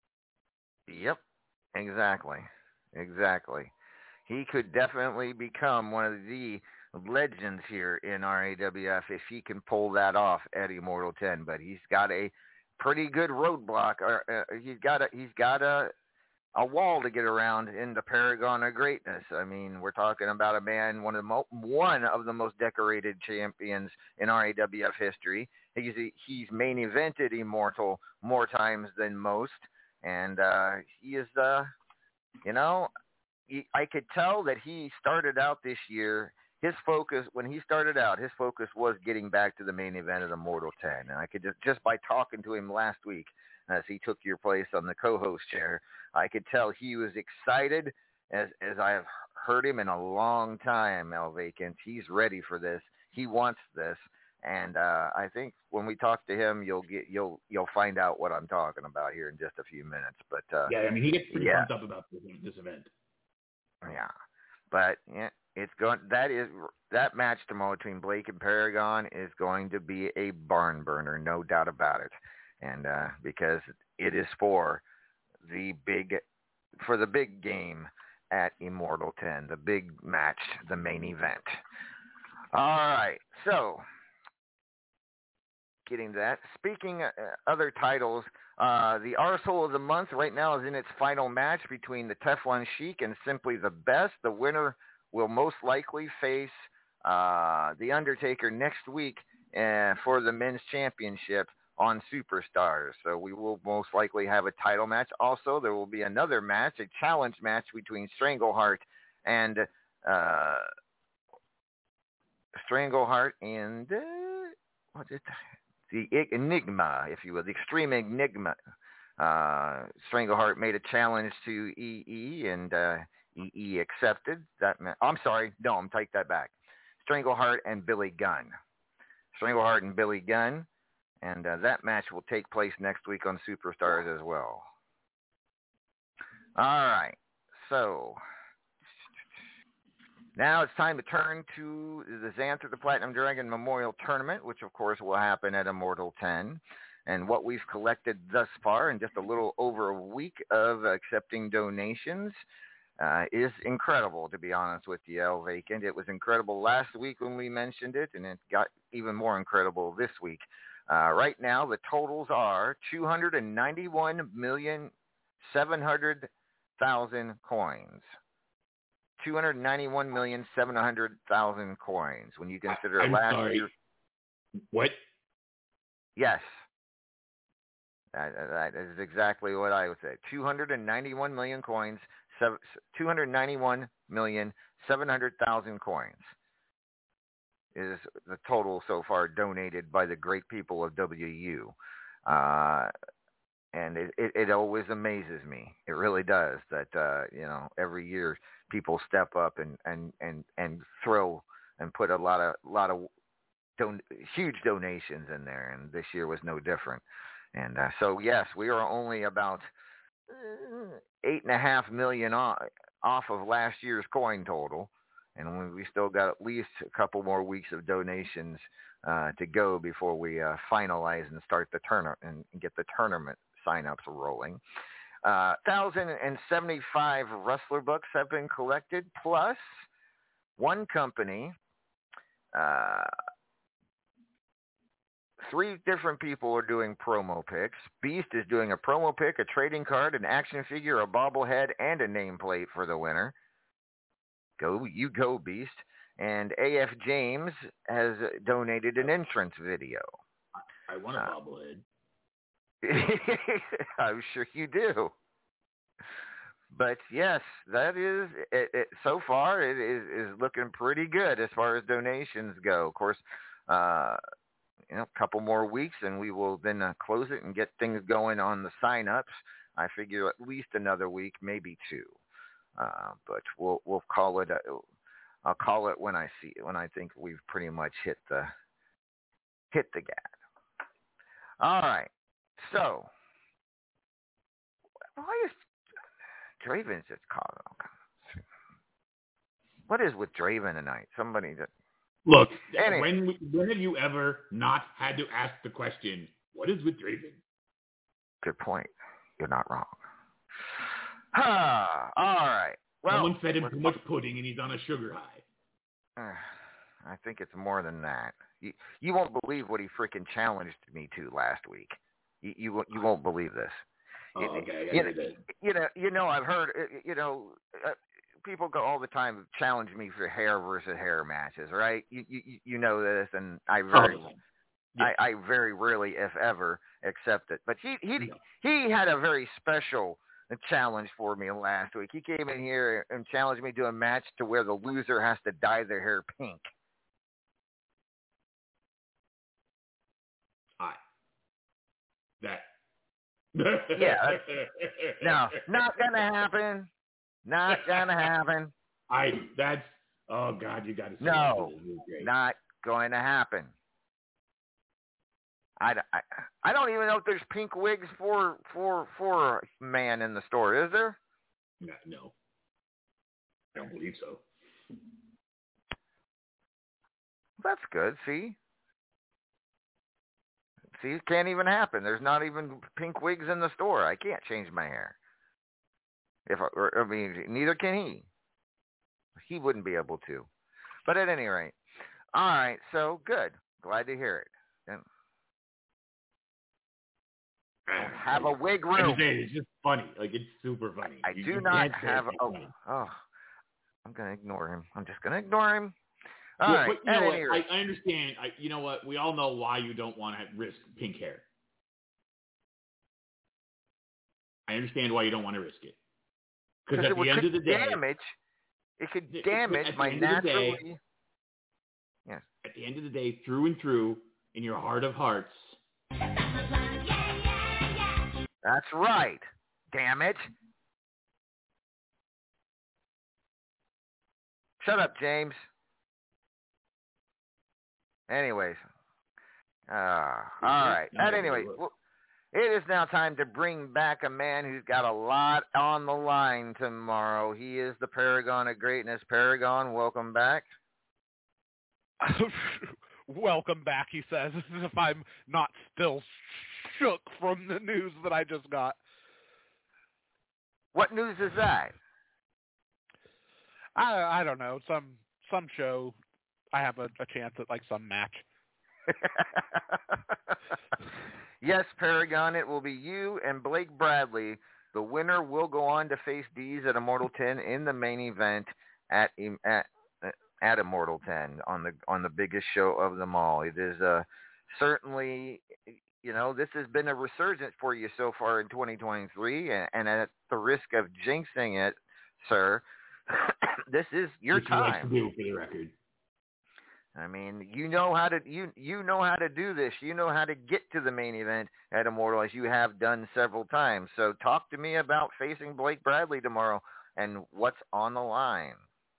Yep, exactly, exactly. He could definitely become one of the legends here in R A W F if he can pull that off at Immortal ten. But he's got a pretty good roadblock. Or uh, he's got a he's got a a wall to get around in the Paragon of Greatness. I mean, we're talking about a man, one of the mo- one of the most decorated champions in R A W F history. He's he's main evented Immortal more times than most, and uh, he is uh, you know, he, I could tell that he started out this year. His focus, when he started out, his focus was getting back to the main event of the Immortal ten. And I could just, just by talking to him last week, as he took your place on the co-host chair, I could tell he was excited as as I have heard him in a long time, Al Vacant. He's ready for this. He wants this. And uh, I think when we talk to him, you'll get you'll you'll find out what I'm talking about here in just a few minutes. But uh, yeah, I mean, he gets pretty yeah. pumped up about this, this event. Yeah, but yeah. It's going. That is that match tomorrow between Blake and Paragon is going to be a barn burner, no doubt about it. And uh, because it is for the big, for the big game at Immortal ten, the big match, the main event. All right, so getting to that. Speaking of other titles, uh, the Arsehole of the Month right now is in its final match between the Teflon Sheik and Simply the Best. The winner will most likely face uh, The Undertaker next week uh, for the men's championship on Superstars. So we will most likely have a title match. Also, there will be another match, a challenge match between Strangleheart and uh, Strangleheart and uh, what's it? The Enigma, if you will, the Extreme Enigma. Uh, Strangleheart made a challenge to E E and uh, E E accepted. That meant, I'm sorry, no, I'm take that back. Strangleheart and Billy Gunn. Strangleheart and Billy Gunn, and uh, that match will take place next week on Superstars as well. All right, so now it's time to turn to the Xanther the Platinum Dragon Memorial Tournament, which of course will happen at Immortal ten. And what we've collected thus far in just a little over a week of accepting donations uh, is incredible, to be honest with you, Al Vacant. It was incredible last week when we mentioned it, and it got even more incredible this week. Uh, right now, the totals are two hundred ninety-one million seven hundred thousand coins. two hundred ninety-one million seven hundred thousand coins. When you consider I'm last sorry. year. What? Yes. That, that is exactly what I would say. two hundred ninety-one million coins, two hundred ninety-one million seven hundred thousand coins is the total so far donated by the great people of W U. Uh, and it, it, it always amazes me. It really does that, uh, you know, every year people step up and, and, and, and throw and put a lot of, lot of don- huge donations in there. And this year was no different. And uh, so, yes, we are only about uh, eight and a half million off, off of last year's coin total, and we, we still got at least a couple more weeks of donations uh, to go before we uh, finalize and start the tournament and get the tournament sign-ups rolling. Uh, one thousand seventy-five wrestler books have been collected, plus one company. Uh, Three different people are doing promo picks. Beast is doing a promo pick, a trading card, an action figure, a bobblehead, and a nameplate for the winner. Go, you go, Beast. And A F James has donated an entrance video. I want a uh, bobblehead. I'm sure you do. But yes, that is it, it, so far it is, is looking pretty good as far as donations go. Of course, uh, you know, a couple more weeks, and we will then uh, close it and get things going on the sign-ups. I figure at least another week, maybe two. Uh, but we'll we'll call it. A, I'll call it when I see when I think we've pretty much hit the hit the gap. All right. So why is Draven just calling? What is with Draven tonight? Somebody that look. Anyway. When when have you ever not had to ask the question? What is with Draven? Good point. You're not wrong. Ah, all right. Well, someone fed him too much pudding, and he's on a sugar high. Uh, I think it's more than that. You, you won't believe what he freaking challenged me to last week. You you, you won't believe this. Oh, okay. I you, heard that. you know, you know, I've heard. You know, uh, people go all the time challenge me for hair versus hair matches, right? You you you know this, and I very. Oh, I, I very rarely, if ever, accept it. But he he no. he had a very special challenge for me last week. He came in here and challenged me to a match to where the loser has to dye their hair pink. I that yeah. No, not gonna happen. Not gonna happen. I that's oh God, you got to. No, not going to happen. I, I, I don't even know if there's pink wigs for for for a man in the store. Is there? No, no. I don't believe so. That's good. See, see, it can't even happen. There's not even pink wigs in the store. I can't change my hair. If I, or, I mean, neither can he. He wouldn't be able to. But at any rate, all right. So good. Glad to hear it. And, have a wig room. It's just funny. Like, it's super funny. I you, do you not have a... Oh, funny. oh, I'm going to ignore him. I'm just going to ignore him. All well, right. But, you know what? Anyway. I, I understand. I, you know what? We all know why you don't want to risk pink hair. I understand why you don't want to risk it. Because at it the end of the day... damage... It could damage at my the end of the day, naturally... Yes. At the end of the day, through and through, in your heart of hearts... That's right. Damn it. Shut up, James. Anyways. Uh, all right. At anyway, well, it is now time to bring back a man who's got a lot on the line tomorrow. He is the Paragon of Greatness. Paragon, welcome back. Welcome back, he says, as if I'm not still shook from the news that I just got. What news is that? I I don't know. Some some show. I have a, a chance at like some match. Yes, Paragon, it will be you and Blake Bradley. The winner will go on to face Deez at Immortal ten in the main event at at at Immortal ten on the on the biggest show of them all. It is uh, certainly, you know, this has been a resurgence for you so far in twenty twenty-three, and, and at the risk of jinxing it, sir, this is your Which time. You like to do for the record. I mean, you know how to you you know how to do this. You know how to get to the main event at Immortal, as you have done several times. So talk to me about facing Blake Bradley tomorrow and what's on the line.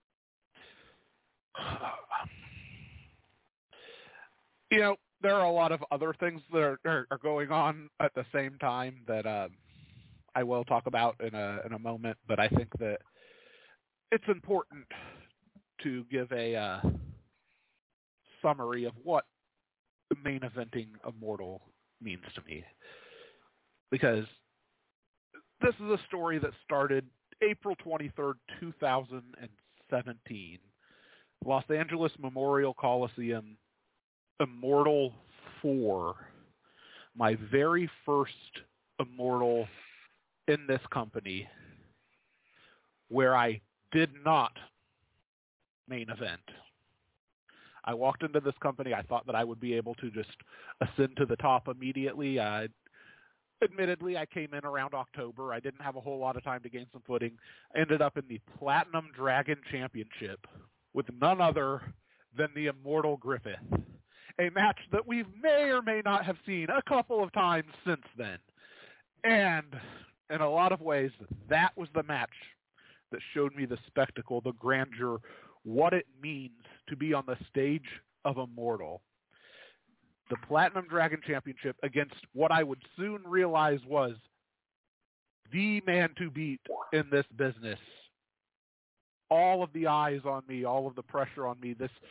You know, there are a lot of other things that are, are, are going on at the same time that um, I will talk about in a in a moment. But I think that it's important to give a uh, summary of what the main eventing Immortal means to me, because this is a story that started April twenty-third, two thousand seventeen. Los Angeles Memorial Coliseum, Immortal four, my very first Immortal in this company, where I did not main event. I walked into this company. I thought that I would be able to just ascend to the top immediately. Uh, admittedly, I came in around October. I didn't have a whole lot of time to gain some footing. I ended up in the Platinum Dragon Championship with none other than the Immortal Griffith. a match that we may or may not have seen a couple of times since then. And in a lot of ways, that was the match that showed me the spectacle, the grandeur, what it means to be on the stage of Immortal. The Platinum Dragon Championship against what I would soon realize was the man to beat in this business. All of the eyes on me, all of the pressure on me, this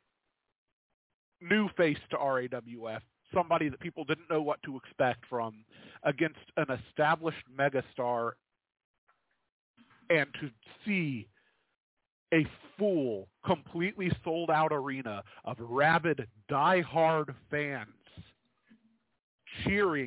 new face to R A W F, somebody that people didn't know what to expect from, against an established megastar, and to see a full, completely sold-out arena of rabid, die-hard fans cheering.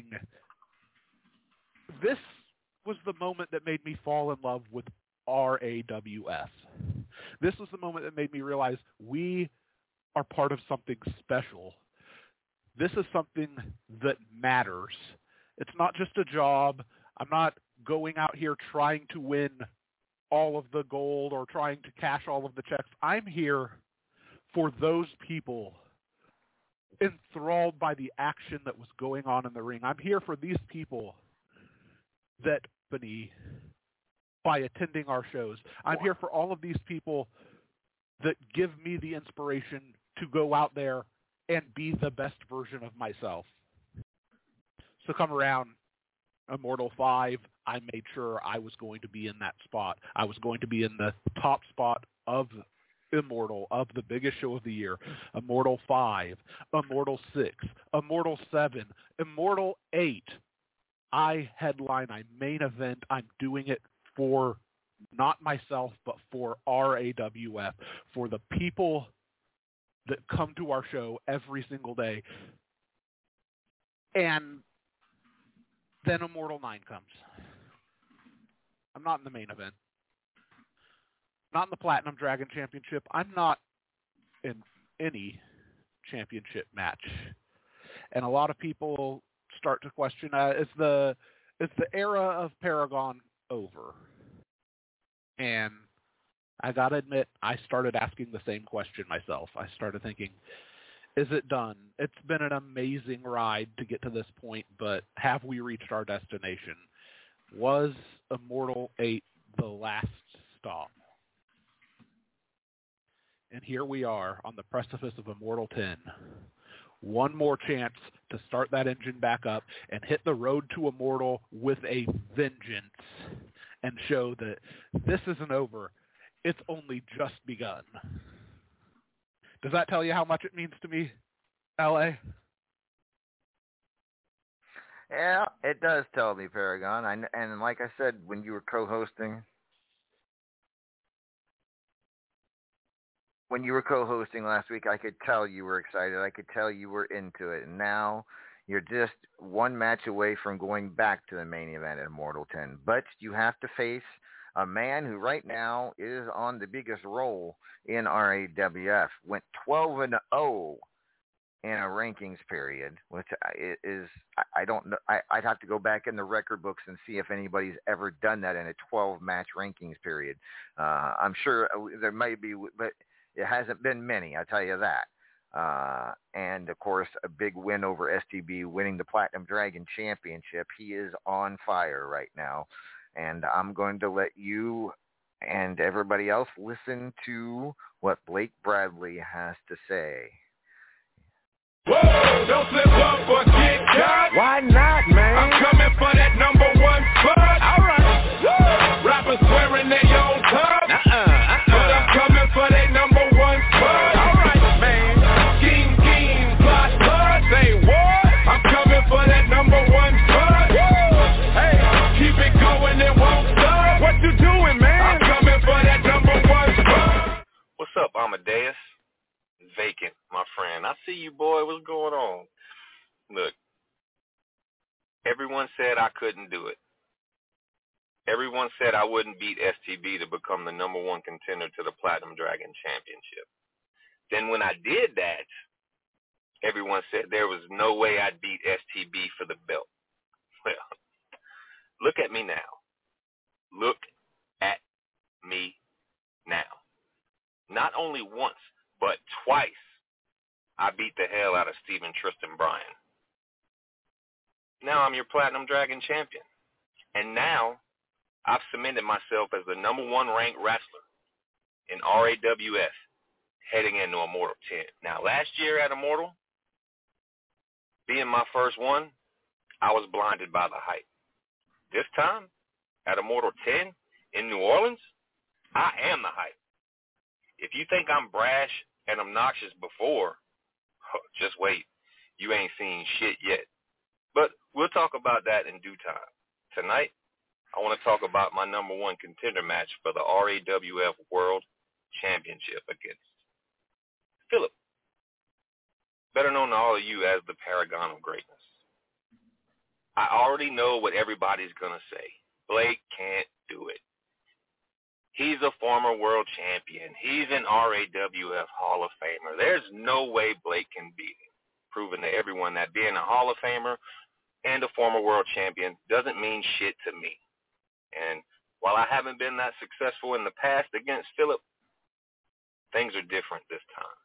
This was the moment that made me fall in love with R A W F. This was the moment that made me realize we are part of something special. This is something that matters. It's not just a job. I'm not going out here trying to win all of the gold or trying to cash all of the checks. I'm here for those people enthralled by the action that was going on in the ring. I'm here for these people that company by attending our shows. I'm here for all of these people that give me the inspiration to go out there and be the best version of myself. So come around Immortal five, I made sure I was going to be in that spot. I was going to be in the top spot of Immortal, of the biggest show of the year. Immortal five, Immortal six, Immortal seven, Immortal eight. I headline, I main event. I'm doing it for not myself, but for R A W F, for the people that come to our show every single day. And then Immortal nine comes. I'm not in the main event. Not in the Platinum Dragon Championship. I'm not in any championship match. And a lot of people start to question, uh, is the is the era of Paragon over? And I got to admit, I started asking the same question myself. I started thinking, is it done? It's been an amazing ride to get to this point, but have we reached our destination? Was Immortal eight the last stop? And here we are on the precipice of Immortal ten. One more chance to start that engine back up and hit the road to Immortal with a vengeance and show that this isn't over. It's only just begun. Does that tell you how much it means to me, L A? Yeah, it does tell me, Paragon. I, and like I said, when you were co-hosting, when you were co-hosting last week, I could tell you were excited. I could tell you were into it. And now you're just one match away from going back to the main event at Immortal ten. But you have to face a man who right now is on the biggest roll in R A W F. Went twelve and oh in a rankings period, which is, I don't know, I, I'd have to go back in the record books and see if anybody's ever done that in a twelve-match rankings period. Uh, I'm sure there may be, but it hasn't been many, I'll tell you that. Uh, and, of course, a big win over S T B, winning the Platinum Dragon Championship. He is on fire right now. And I'm going to let you and everybody else listen to what Blake Bradley has to say. Whoa, don't slip up or get cut. Why not, man? I'm coming for that number one spot. All right. Woo. Rappers swearing they on top. Uh-uh, uh-uh. But I'm coming for that number one spot. All right, man. Scheme, scheme, plot, plot. Say what? I'm coming for that number one spot. Woo. Hey, keep it going, it won't stop. What you doing, man? I'm coming for that number one spot. What's up, Amadeus? Vacant, my friend. I see you, boy. What's going on? Look, everyone said I couldn't do it. Everyone said I wouldn't beat S T B to become the number one contender to the Platinum Dragon Championship. Then when I did that, everyone said there was no way I'd beat S T B for the belt. Well, look at me now. Look at me now. Not only once, but twice I beat the hell out of Steven Tristan Bryan. Now I'm your Platinum Dragon champion. And now I've cemented myself as the number one ranked wrestler in R A W F heading into Immortal ten. Now, last year at Immortal, being my first one, I was blinded by the hype. This time, at Immortal ten in New Orleans, I am the hype. If you think I'm brash and obnoxious before, just wait. You ain't seen shit yet. But we'll talk about that in due time. Tonight, I want to talk about my number one contender match for the R A W F World Championship against Philip, better known to all of you as the Paragon of Greatness. I already know what everybody's going to say. Blake can't do it. He's a former world champion. He's an R A W F Hall of Famer. There's no way Blake can beat him, proving to everyone that being a Hall of Famer and a former world champion doesn't mean shit to me. And while I haven't been that successful in the past against Philip, things are different this time.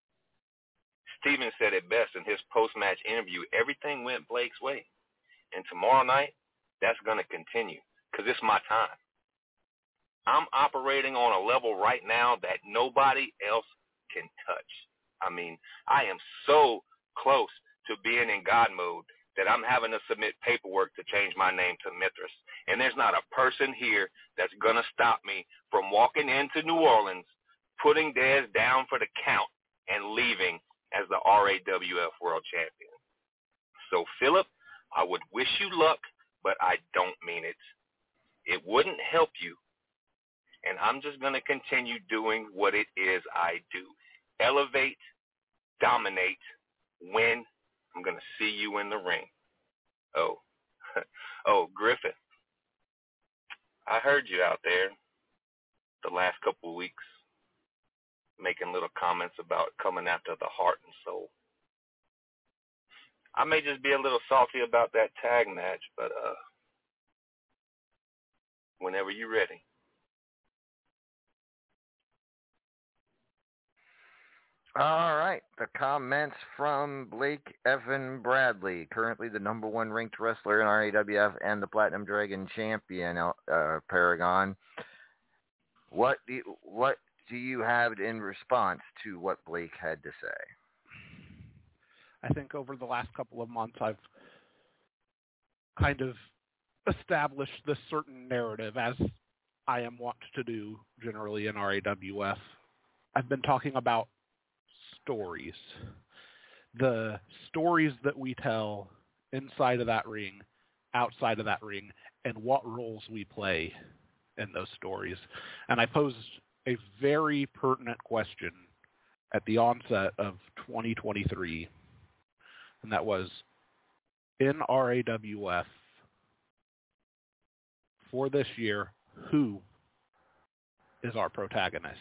Steven said it best in his post-match interview. Everything went Blake's way. And tomorrow night, that's going to continue because it's my time. I'm operating on a level right now that nobody else can touch. I mean, I am so close to being in God mode that I'm having to submit paperwork to change my name to Mithras. And there's not a person here that's going to stop me from walking into New Orleans, putting Dez down for the count, and leaving as the R A W F World Champion. So, Philip, I would wish you luck, but I don't mean it. It wouldn't help you. And I'm just going to continue doing what it is I do. Elevate, dominate, win. I'm going to see you in the ring. Oh, oh, Griffin. I heard you out there the last couple of weeks making little comments about coming after the heart and soul. I may just be a little salty about that tag match, but uh, whenever you're ready. All right. The comments from Blake Evan Bradley, currently the number one ranked wrestler in R A W F and the Platinum Dragon champion, uh, Paragon. What do you, what do you have in response to what Blake had to say? I think over the last couple of months, I've kind of established this certain narrative, as I am wont to do generally in R A W F. I've been talking about stories, the stories that we tell inside of that ring, outside of that ring, and what roles we play in those stories. And I posed a very pertinent question at the onset of twenty twenty-three, and that was, in R A W F for this year, who is our protagonist?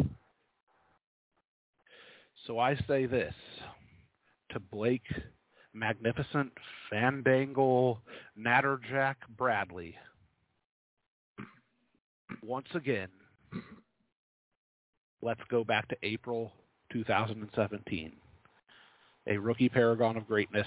So I say this to Blake Magnificent Fandangle Natterjack Bradley. Once again, let's go back to April two thousand seventeen. A rookie Paragon of Greatness,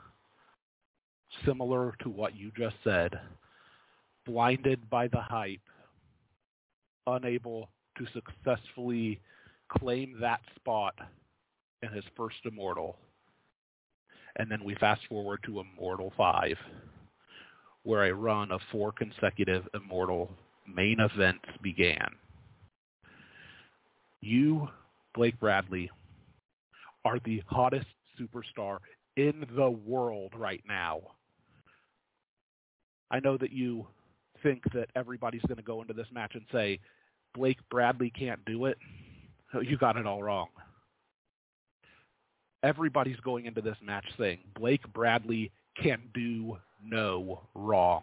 similar to what you just said, blinded by the hype, unable to successfully claim that spot in his first Immortal. And then we fast forward to Immortal five, where a run of four consecutive Immortal main events began. You, Blake Bradley, are the hottest superstar in the world right now. I know that you think that everybody's going to go into this match and say, Blake Bradley can't do it. You got it all wrong. Everybody's going into this match saying Blake Bradley can do no wrong.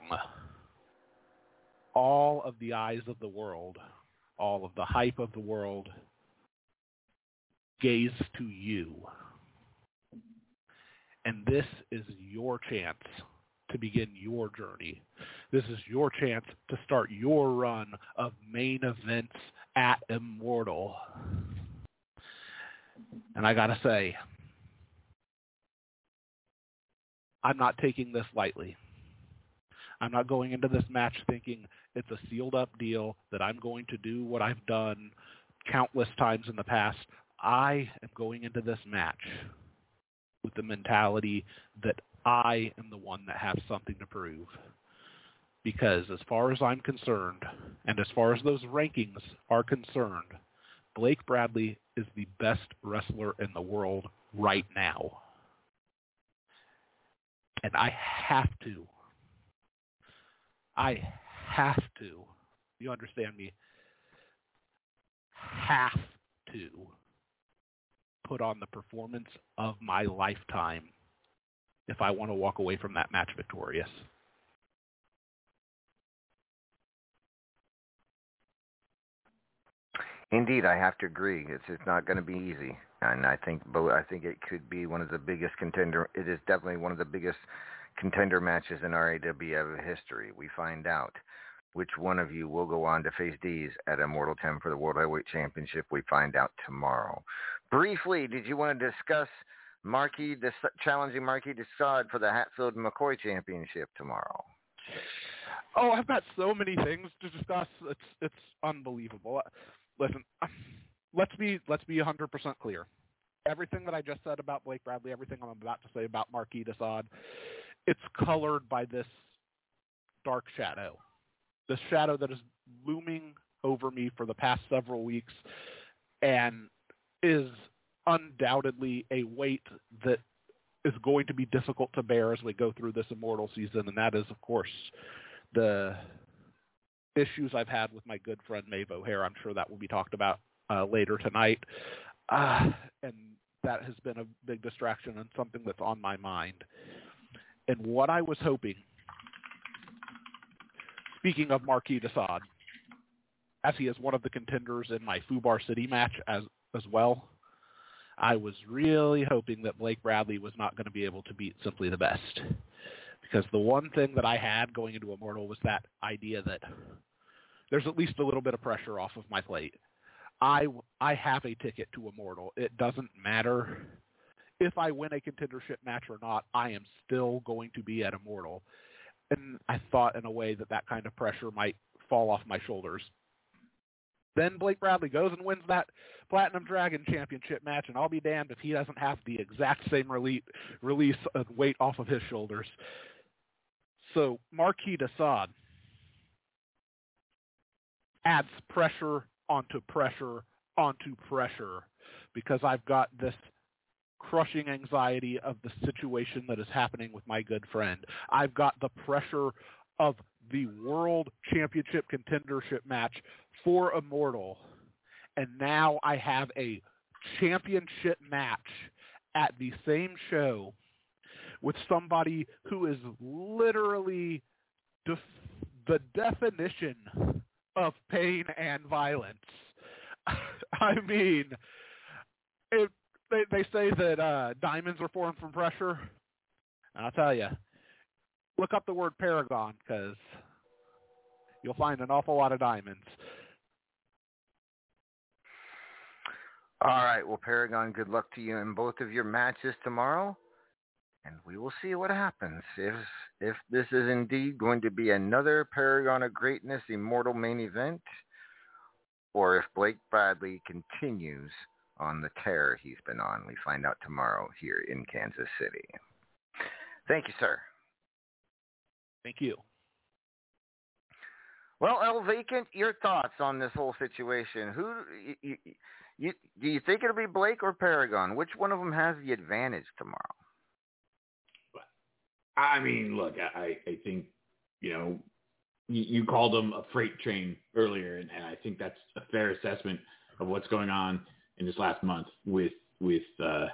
All of the eyes of the world, all of the hype of the world, gaze to you. And this is your chance to begin your journey. This is your chance to start your run of main events at Immortal. And I gotta say, I'm not taking this lightly. I'm not going into this match thinking it's a sealed-up deal, that I'm going to do what I've done countless times in the past. I am going into this match with the mentality that I am the one that has something to prove. Because as far as I'm concerned, and as far as those rankings are concerned, Blake Bradley is the best wrestler in the world right now. And I have to, I have to, you understand me, have to put on the performance of my lifetime if I want to walk away from that match victorious. Indeed, I have to agree. It's it's not going to be easy, and I think both. I think it could be one of the biggest contender. It is definitely one of the biggest contender matches in R A W F history. We find out which one of you will go on to face Deez at Immortal ten for the World Heavyweight Championship. We find out tomorrow. Briefly, did you want to discuss Marquis Des- challenging Marquis Desad for the Hatfield McCoy Championship tomorrow? Oh, I've got so many things to discuss. It's it's unbelievable. Listen, let's be let's be one hundred percent clear. Everything that I just said about Blake Bradley, everything I'm about to say about Marquis Desad, it's colored by this dark shadow. This shadow that is looming over me for the past several weeks and is undoubtedly a weight that is going to be difficult to bear as we go through this Immortal season, and that is, of course, the issues I've had with my good friend Maeve O'Hare. I'm sure that will be talked about uh, later tonight. Uh, and that has been a big distraction and something that's on my mind. And what I was hoping, speaking of Marquis Desad, as he is one of the contenders in my Fubar City match as, as well, I was really hoping that Blake Bradley was not going to be able to beat Simply the Best. Because the one thing that I had going into Immortal was that idea that there's at least a little bit of pressure off of my plate. I, I have a ticket to Immortal. It doesn't matter if I win a contendership match or not. I am still going to be at Immortal. And I thought in a way that that kind of pressure might fall off my shoulders. Then Blake Bradley goes and wins that Platinum Dragon Championship match, and I'll be damned if he doesn't have the exact same release, release of weight off of his shoulders. So Marquis Desad adds pressure onto pressure onto pressure because I've got this crushing anxiety of the situation that is happening with my good friend. I've got the pressure of the World Championship contendership match for Immortal, and now I have a championship match at the same show with somebody who is literally def- the definition of pain and violence. I mean, it, they, they say that uh, diamonds are formed from pressure. And I'll tell you, look up the word Paragon because you'll find an awful lot of diamonds. All right. Well, Paragon, good luck to you in both of your matches tomorrow. And we will see what happens. If if this is indeed going to be another Paragon of Greatness Immortal main event, or if Blake Bradley continues on the tear he's been on. We find out tomorrow here in Kansas City. Thank you, sir. Thank you. Well, El Vacant, your thoughts on this whole situation? Who you, you, you, do you think it'll be Blake or Paragon? Which one of them has the advantage tomorrow? I mean, look, I, I think, you know, you, you called them a freight train earlier, and, and I think that's a fair assessment of what's going on in this last month with with uh,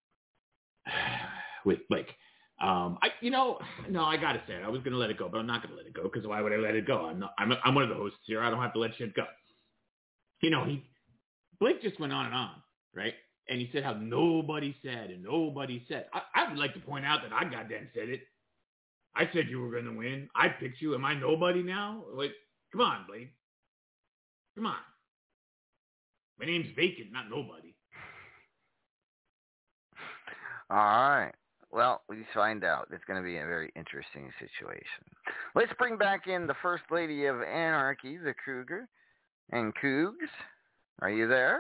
with Blake. Um, I, you know, no, I gotta say it. I was gonna let it go, but I'm not gonna let it go because why would I let it go? I'm not, I'm I'm one of the hosts here. I don't have to let shit go. You know, he Blake just went on and on, right? And he said how nobody said and nobody said. I, I would like to point out that I goddamn said it. I said you were going to win. I picked you. Am I nobody now? Like, come on, Blake. Come on. My name's Vacant, not nobody. All right. Well, we find out. It's going to be a very interesting situation. Let's bring back in the First Lady of Anarchy, the Cougar. And Cougs, are you there?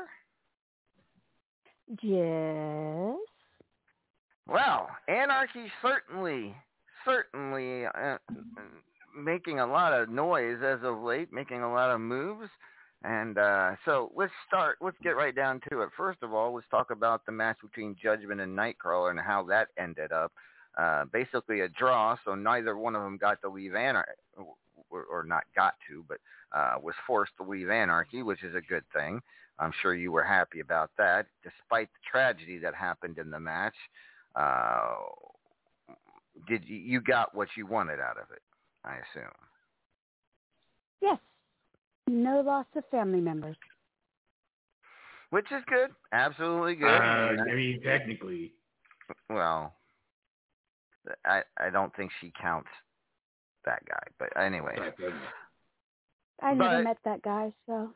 Yes. Well, Anarchy certainly, certainly uh, making a lot of noise as of late, making a lot of moves. And uh, so let's start. Let's get right down to it. First of all, let's talk about the match between Judgment and Nightcrawler and how that ended up. Uh, basically a draw, so neither one of them got to leave Anarchy, or, or not got to, but uh, was forced to leave Anarchy, which is a good thing. I'm sure you were happy about that, despite the tragedy that happened in the match. Uh, did you, you got what you wanted out of it, I assume? Yes. No loss of family members. Which is good. Absolutely good. Uh, I mean, technically. Well, I I don't think she counts that guy. But anyway. I never but, met that guy, so.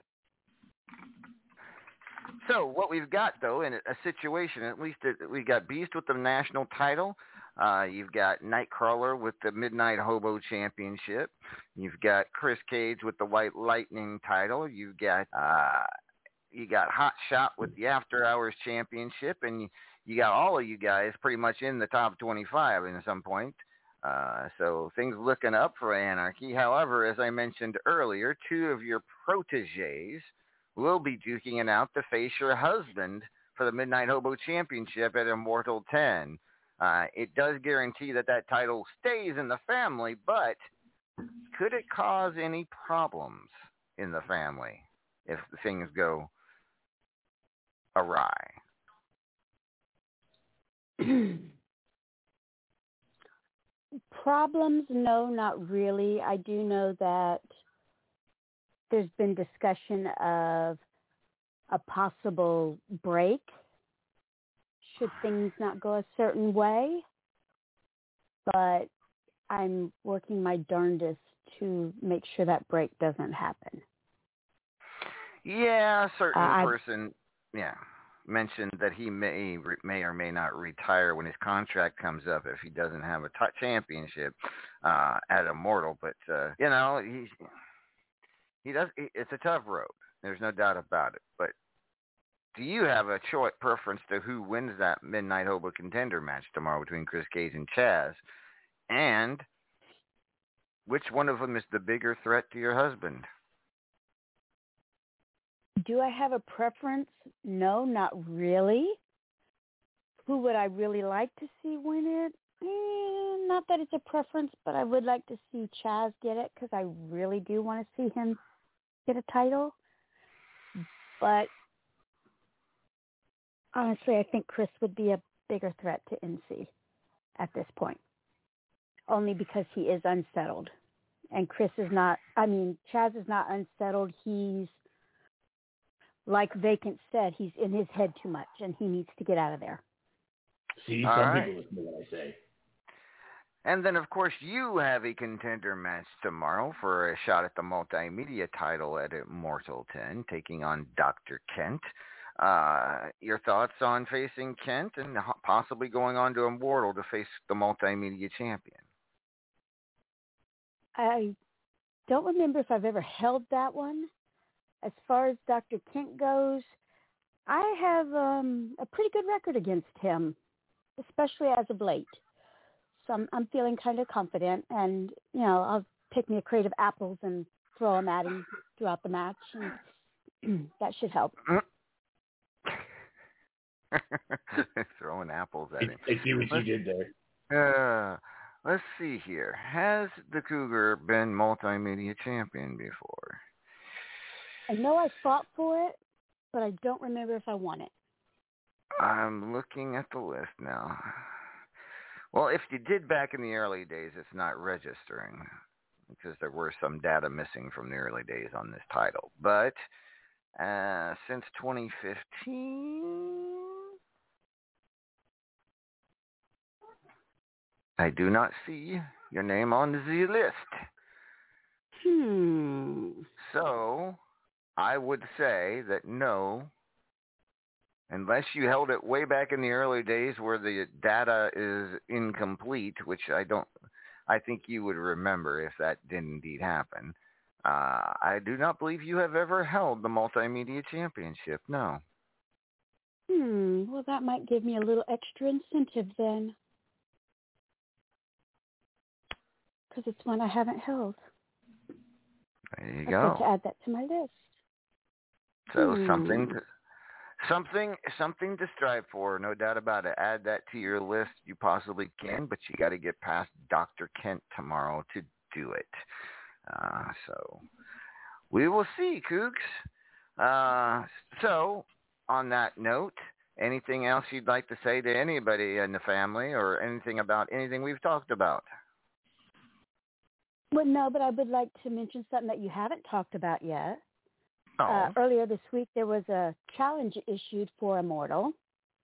So what we've got, though, in a situation, at least it, we got Beast with the national title. Uh, you've got Nightcrawler with the Midnight Hobo Championship. You've got Chris Cage with the White Lightning title. You've got uh, you got Hot Shot with the After Hours Championship, and you, you got all of you guys pretty much in the top twenty-five at some point. Uh, so things looking up for Anarchy. However, as I mentioned earlier, two of your proteges will be duking it out to face your husband for the Midnight Hobo Championship at Immortal ten. Uh, it does guarantee that that title stays in the family, but could it cause any problems in the family if things go awry? Problems? No, not really. I do know that there's been discussion of a possible break should things not go a certain way, but I'm working my darndest to make sure that break doesn't happen. Yeah, a certain uh, person, yeah, mentioned that he may may or may not retire when his contract comes up if he doesn't have a t- championship uh, at Immortal. But uh, you know, he he does. It's a tough road. There's no doubt about it. But do you have a choice preference to who wins that Midnight Hobo contender match tomorrow between Chris Cage and Chaz? And which one of them is the bigger threat to your husband? Do I have a preference? No, not really. Who would I really like to see win it? Eh, not that it's a preference, but I would like to see Chaz get it because I really do want to see him get a title. But honestly, I think Chris would be a bigger threat to N C at this point, only because he is unsettled. And Chris is not, I mean, Chaz is not unsettled. He's, like Vacant said, he's in his head too much, and he needs to get out of there. See, All some right. people listen to what I say. And then, of course, you have a contender match tomorrow for a shot at the multimedia title at Immortal ten, taking on Doctor Kent. Uh, your thoughts on facing Kent and possibly going on to Immortal to face the multimedia champion? I don't remember if I've ever held that one. As far as Doctor Kent goes, I have um, a pretty good record against him, especially as of late. So I'm, I'm feeling kind of confident, and, you know, I'll pick me a crate of apples and throw them at him throughout the match, and that should help. Throwing apples at him. I see what let's, you did there. Uh, let's see here. Has the Cougar been multimedia champion before? I know I fought for it, but I don't remember if I won it. I'm looking at the list now. Well, if you did back in the early days, it's not registering because there were some data missing from the early days on this title. But uh, since twenty fifteen, I do not see your name on the list. Hmm. So I would say that no, unless you held it way back in the early days where the data is incomplete, which I don't, I think you would remember if that did indeed happen. Uh, I do not believe you have ever held the Multimedia Championship, no. Hmm, well, that might give me a little extra incentive then. Because it's one I haven't held. There you I go. said to add that to my list. So hmm. something, to, something, something to strive for, no doubt about it. Add that to your list. You possibly can, but you got to get past Doctor Kent tomorrow to do it. Uh, so we will see, Cougs. Uh, so on that note, anything else you'd like to say to anybody in the family, or anything about anything we've talked about? Well, no, but I would like to mention something that you haven't talked about yet. Oh. Uh, earlier this week, there was a challenge issued for Immortal.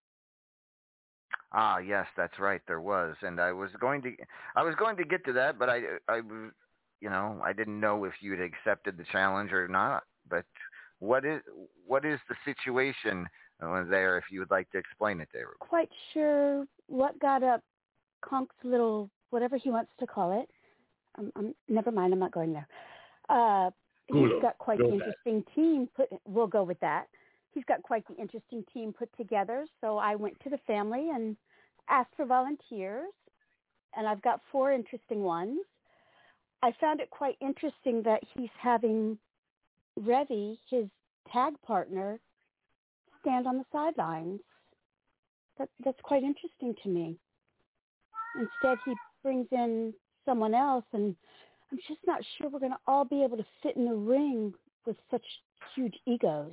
Ah, yes, that's right. There was, and I was going to, I was going to get to that, but I, I, you know, I didn't know if you had accepted the challenge or not. But what is, what is the situation there? If you would like to explain it, there. Quite sure what got up Conk's little, whatever he wants to call it. Um, um, never mind, I'm not going there. Uh, he's got quite the interesting team put. We'll go with that. He's got quite the interesting team put together. So I went to the family and asked for volunteers, and I've got four interesting ones. I found it quite interesting that he's having Revy, his tag partner, stand on the sidelines. That, that's quite interesting to me. Instead, he brings in someone else, and I'm just not sure we're going to all be able to fit in the ring with such huge egos.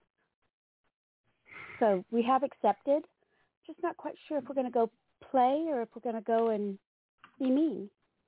So we have accepted, just not quite sure if we're going to go play or if we're going to go and be mean.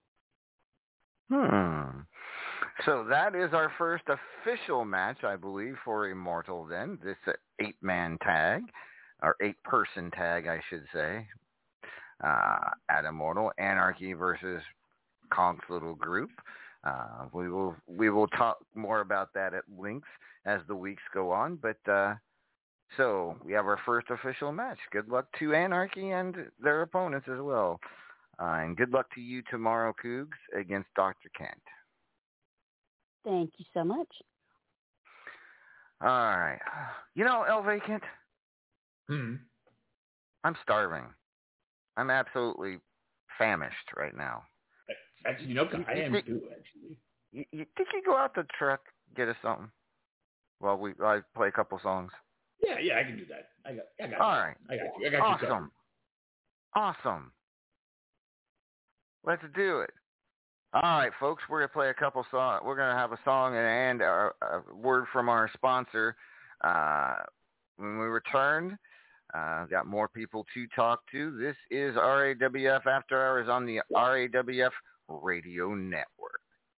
Hmm. So that is our first official match, I believe, for Immortal then. This eight-man tag, or eight-person tag, I should say, uh, at Immortal. Anarchy versus Conk's little group. Uh, we will we will talk more about that at length as the weeks go on. But uh, so we have our first official match. Good luck to Anarchy and their opponents as well. Uh, and good luck to you tomorrow, Cougs, against Doctor Kent. Thank you so much. All right. You know, El Vacant, Hmm. I'm starving. I'm absolutely famished right now. Actually, you know, I am you, too, actually. You, you, did you go out the truck, get us something? Well, we I play a couple songs. Yeah, yeah, I can do that. I got, I got All you. right. I got you. I got you. Awesome. Awesome. Let's do it. All right, folks, we're going to play a couple songs. We're going to have a song and a, a word from our sponsor. Uh, when we return, uh, got more people to talk to. This is R A W F After Hours on the R A W F Radio Network.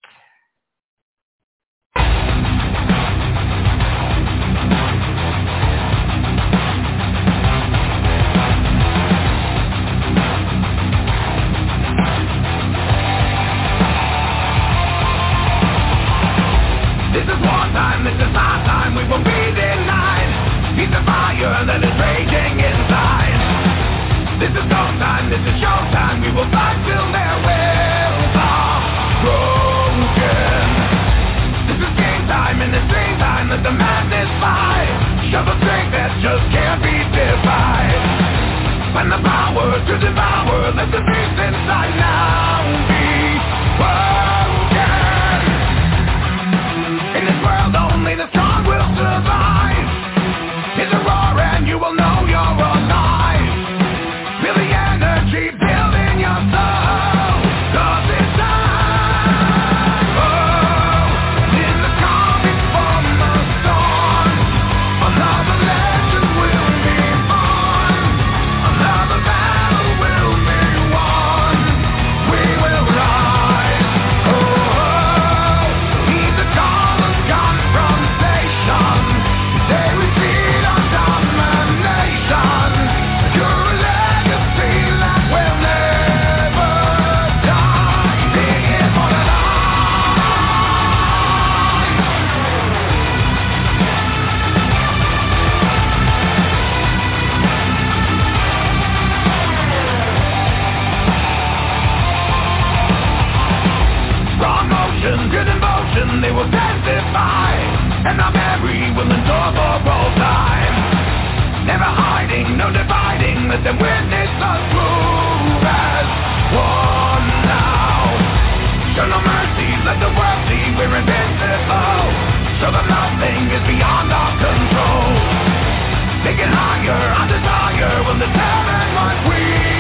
This is wartime, this is my time, we will be denied. He's a fire that is raging inside. This is go time, this is show time, we will fight till their wills are broken. This is game time, and it's game time, let the madness fly. Shove a strength that just can't be defied. Find the power to devour, let the beast inside now be broken. In this world, only the strong will survive. It's a roar and you will know you're alive. Feel the energy building your soul. Cause it's time. Oh, in the coming from the storm. Another legend will be born. Another battle will be won. We will Let them witness us move as one now. Show no mercy, let the world see we're invincible. Show them nothing is beyond our control. Taking higher, our desire will determine what we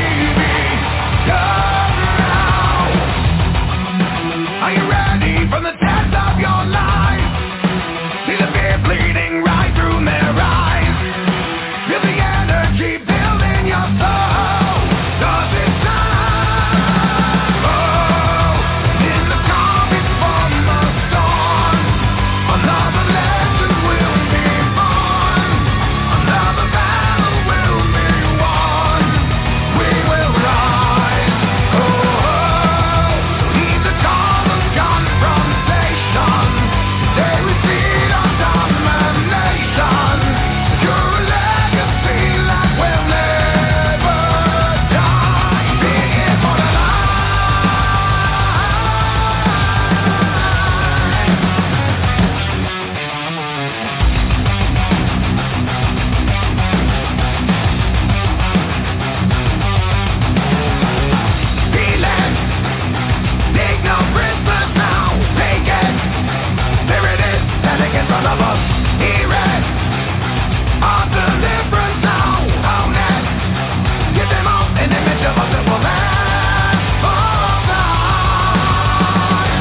become now. Are you ready for the test of your life? See the fear bleeding right through their eyes. Feel the energy building your soul. Does it time? Oh, in the calm before the storm, another legend will be born. Another battle will be won. We will rise. Oh, oh. Heed the call of confrontation. Today we feed on domination. You're a legacy that will never die. Be immortalized. Feel it. Take no prisoners now. Take it. There it is, standing in front of us. Hear it. Our deliverance now. Own it. Give them all an image of us that will last for time.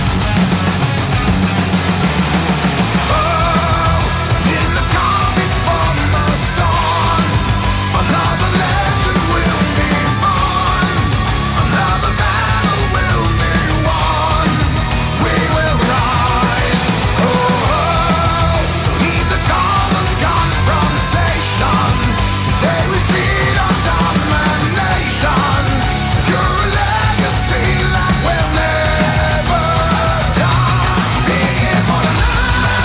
Oh, in the calm before the storm, another legend will be born. Another battle will be won. We will rise. Oh, oh. Heed the call of confrontation. Today we feed on domination. You're a legacy that will never die. Be immortalized.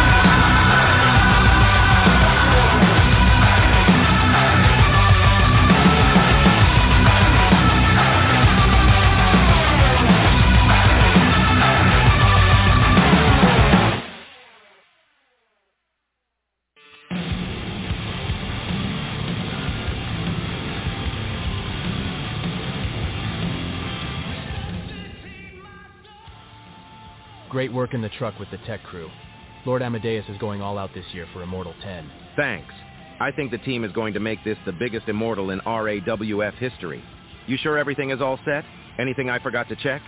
Great work in the truck with the tech crew. Lord Amadeus is going all out this year for Immortal ten. Thanks. I think the team is going to make this the biggest Immortal in R A W F history. You sure everything is all set? Anything I forgot to check?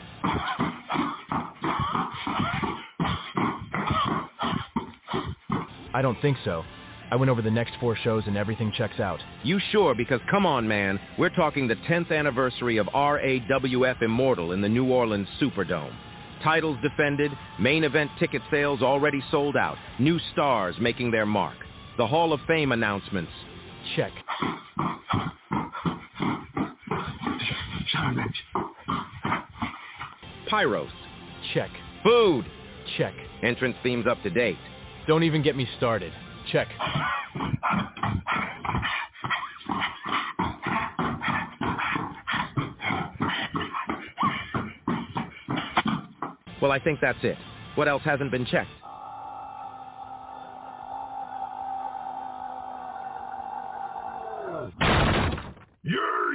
I don't think so. I went over the next four shows and everything checks out. You sure? Because come on, man. We're talking the tenth anniversary of R A W F Immortal in the New Orleans Superdome. Titles defended, main event ticket sales already sold out, new stars making their mark. The Hall of Fame announcements. Check. Pyros. Check. Food. Check. Entrance themes up to date. Don't even get me started. Check. Well, I think that's it. What else hasn't been checked? You're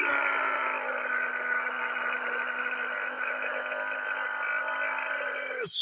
Yeetus!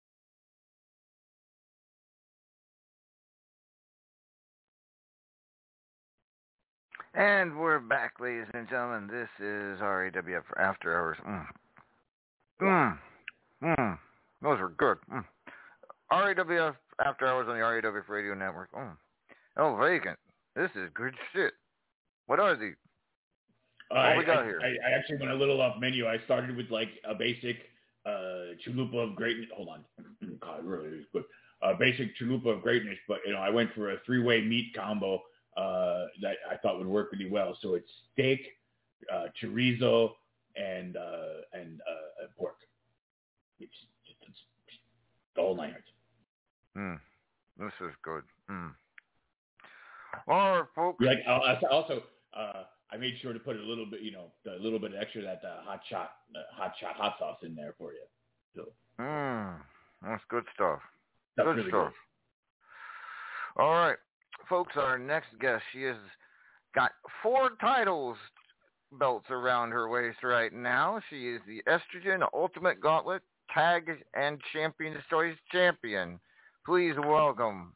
And we're back, ladies and gentlemen. This is R A W F After Hours. Mm. Mm. Mm. Those were good. Mm. R A W F After Hours on the R A W F Radio Network. Mm. Oh, vacant. This is good shit. What are these? Uh, what I, we got I, here? I, I actually went a little off menu. I started with like a basic uh, chalupa of greatness. Hold on. God, it really is good. A basic chalupa of greatness, but you know, I went for a three-way meat combo uh, that I thought would work really well. So it's steak, uh, chorizo, and uh, and uh, pork. It's just it's the whole nine yards. Mm. This is good. Mm. All right, folks. Like I also, uh, I made sure to put a little bit, you know, a little bit extra that uh, hot shot, uh, hot shot hot sauce in there for you. So. Mm. That's good stuff. That's good really stuff. Good. All right, folks. Our next guest, she is got four titles belts around her waist right now. She is the Estrogen Ultimate Gauntlet Tag and Champion's Choice Champion. Please welcome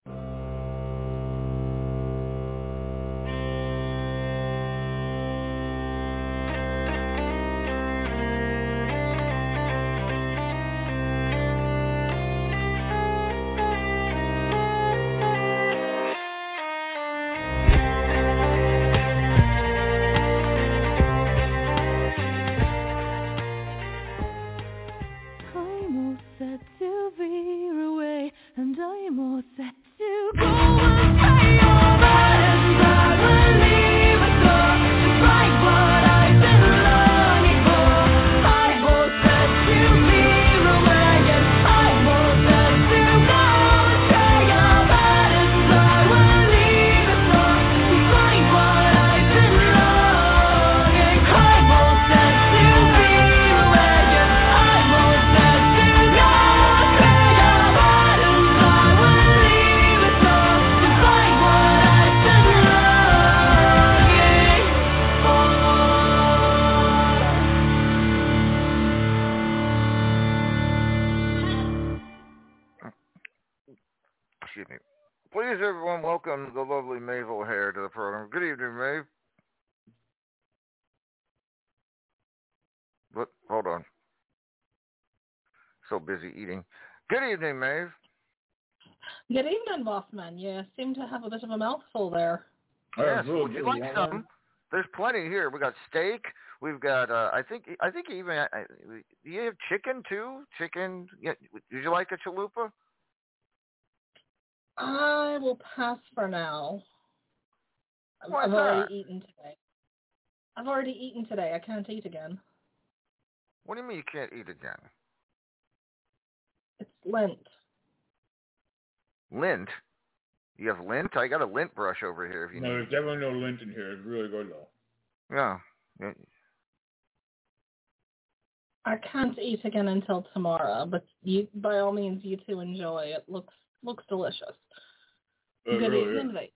Please, everyone, welcome the lovely Maeve O'Hare to the program. Good evening, Maeve. What? Hold on. So busy eating. Good evening, Maeve. Good evening, Bossman. You seem to have a bit of a mouthful there. Yes, would you like some? There's plenty here. We got steak. We've got. Uh, I think. I think even. Uh, do you have chicken too? Chicken. Yeah. Would you like a chalupa? I will pass for now. I've, Why I've not? already eaten today. I've already eaten today. I can't eat again. What do you mean you can't eat again? It's Lent. Lint? You have lint? I got a lint brush over here if you no, need. there's definitely no lint in here. It's really good, though. Yeah. I can't eat again until tomorrow, but you, by all means, you two enjoy. It looks looks delicious. Uh, Good really evening, is. Vate.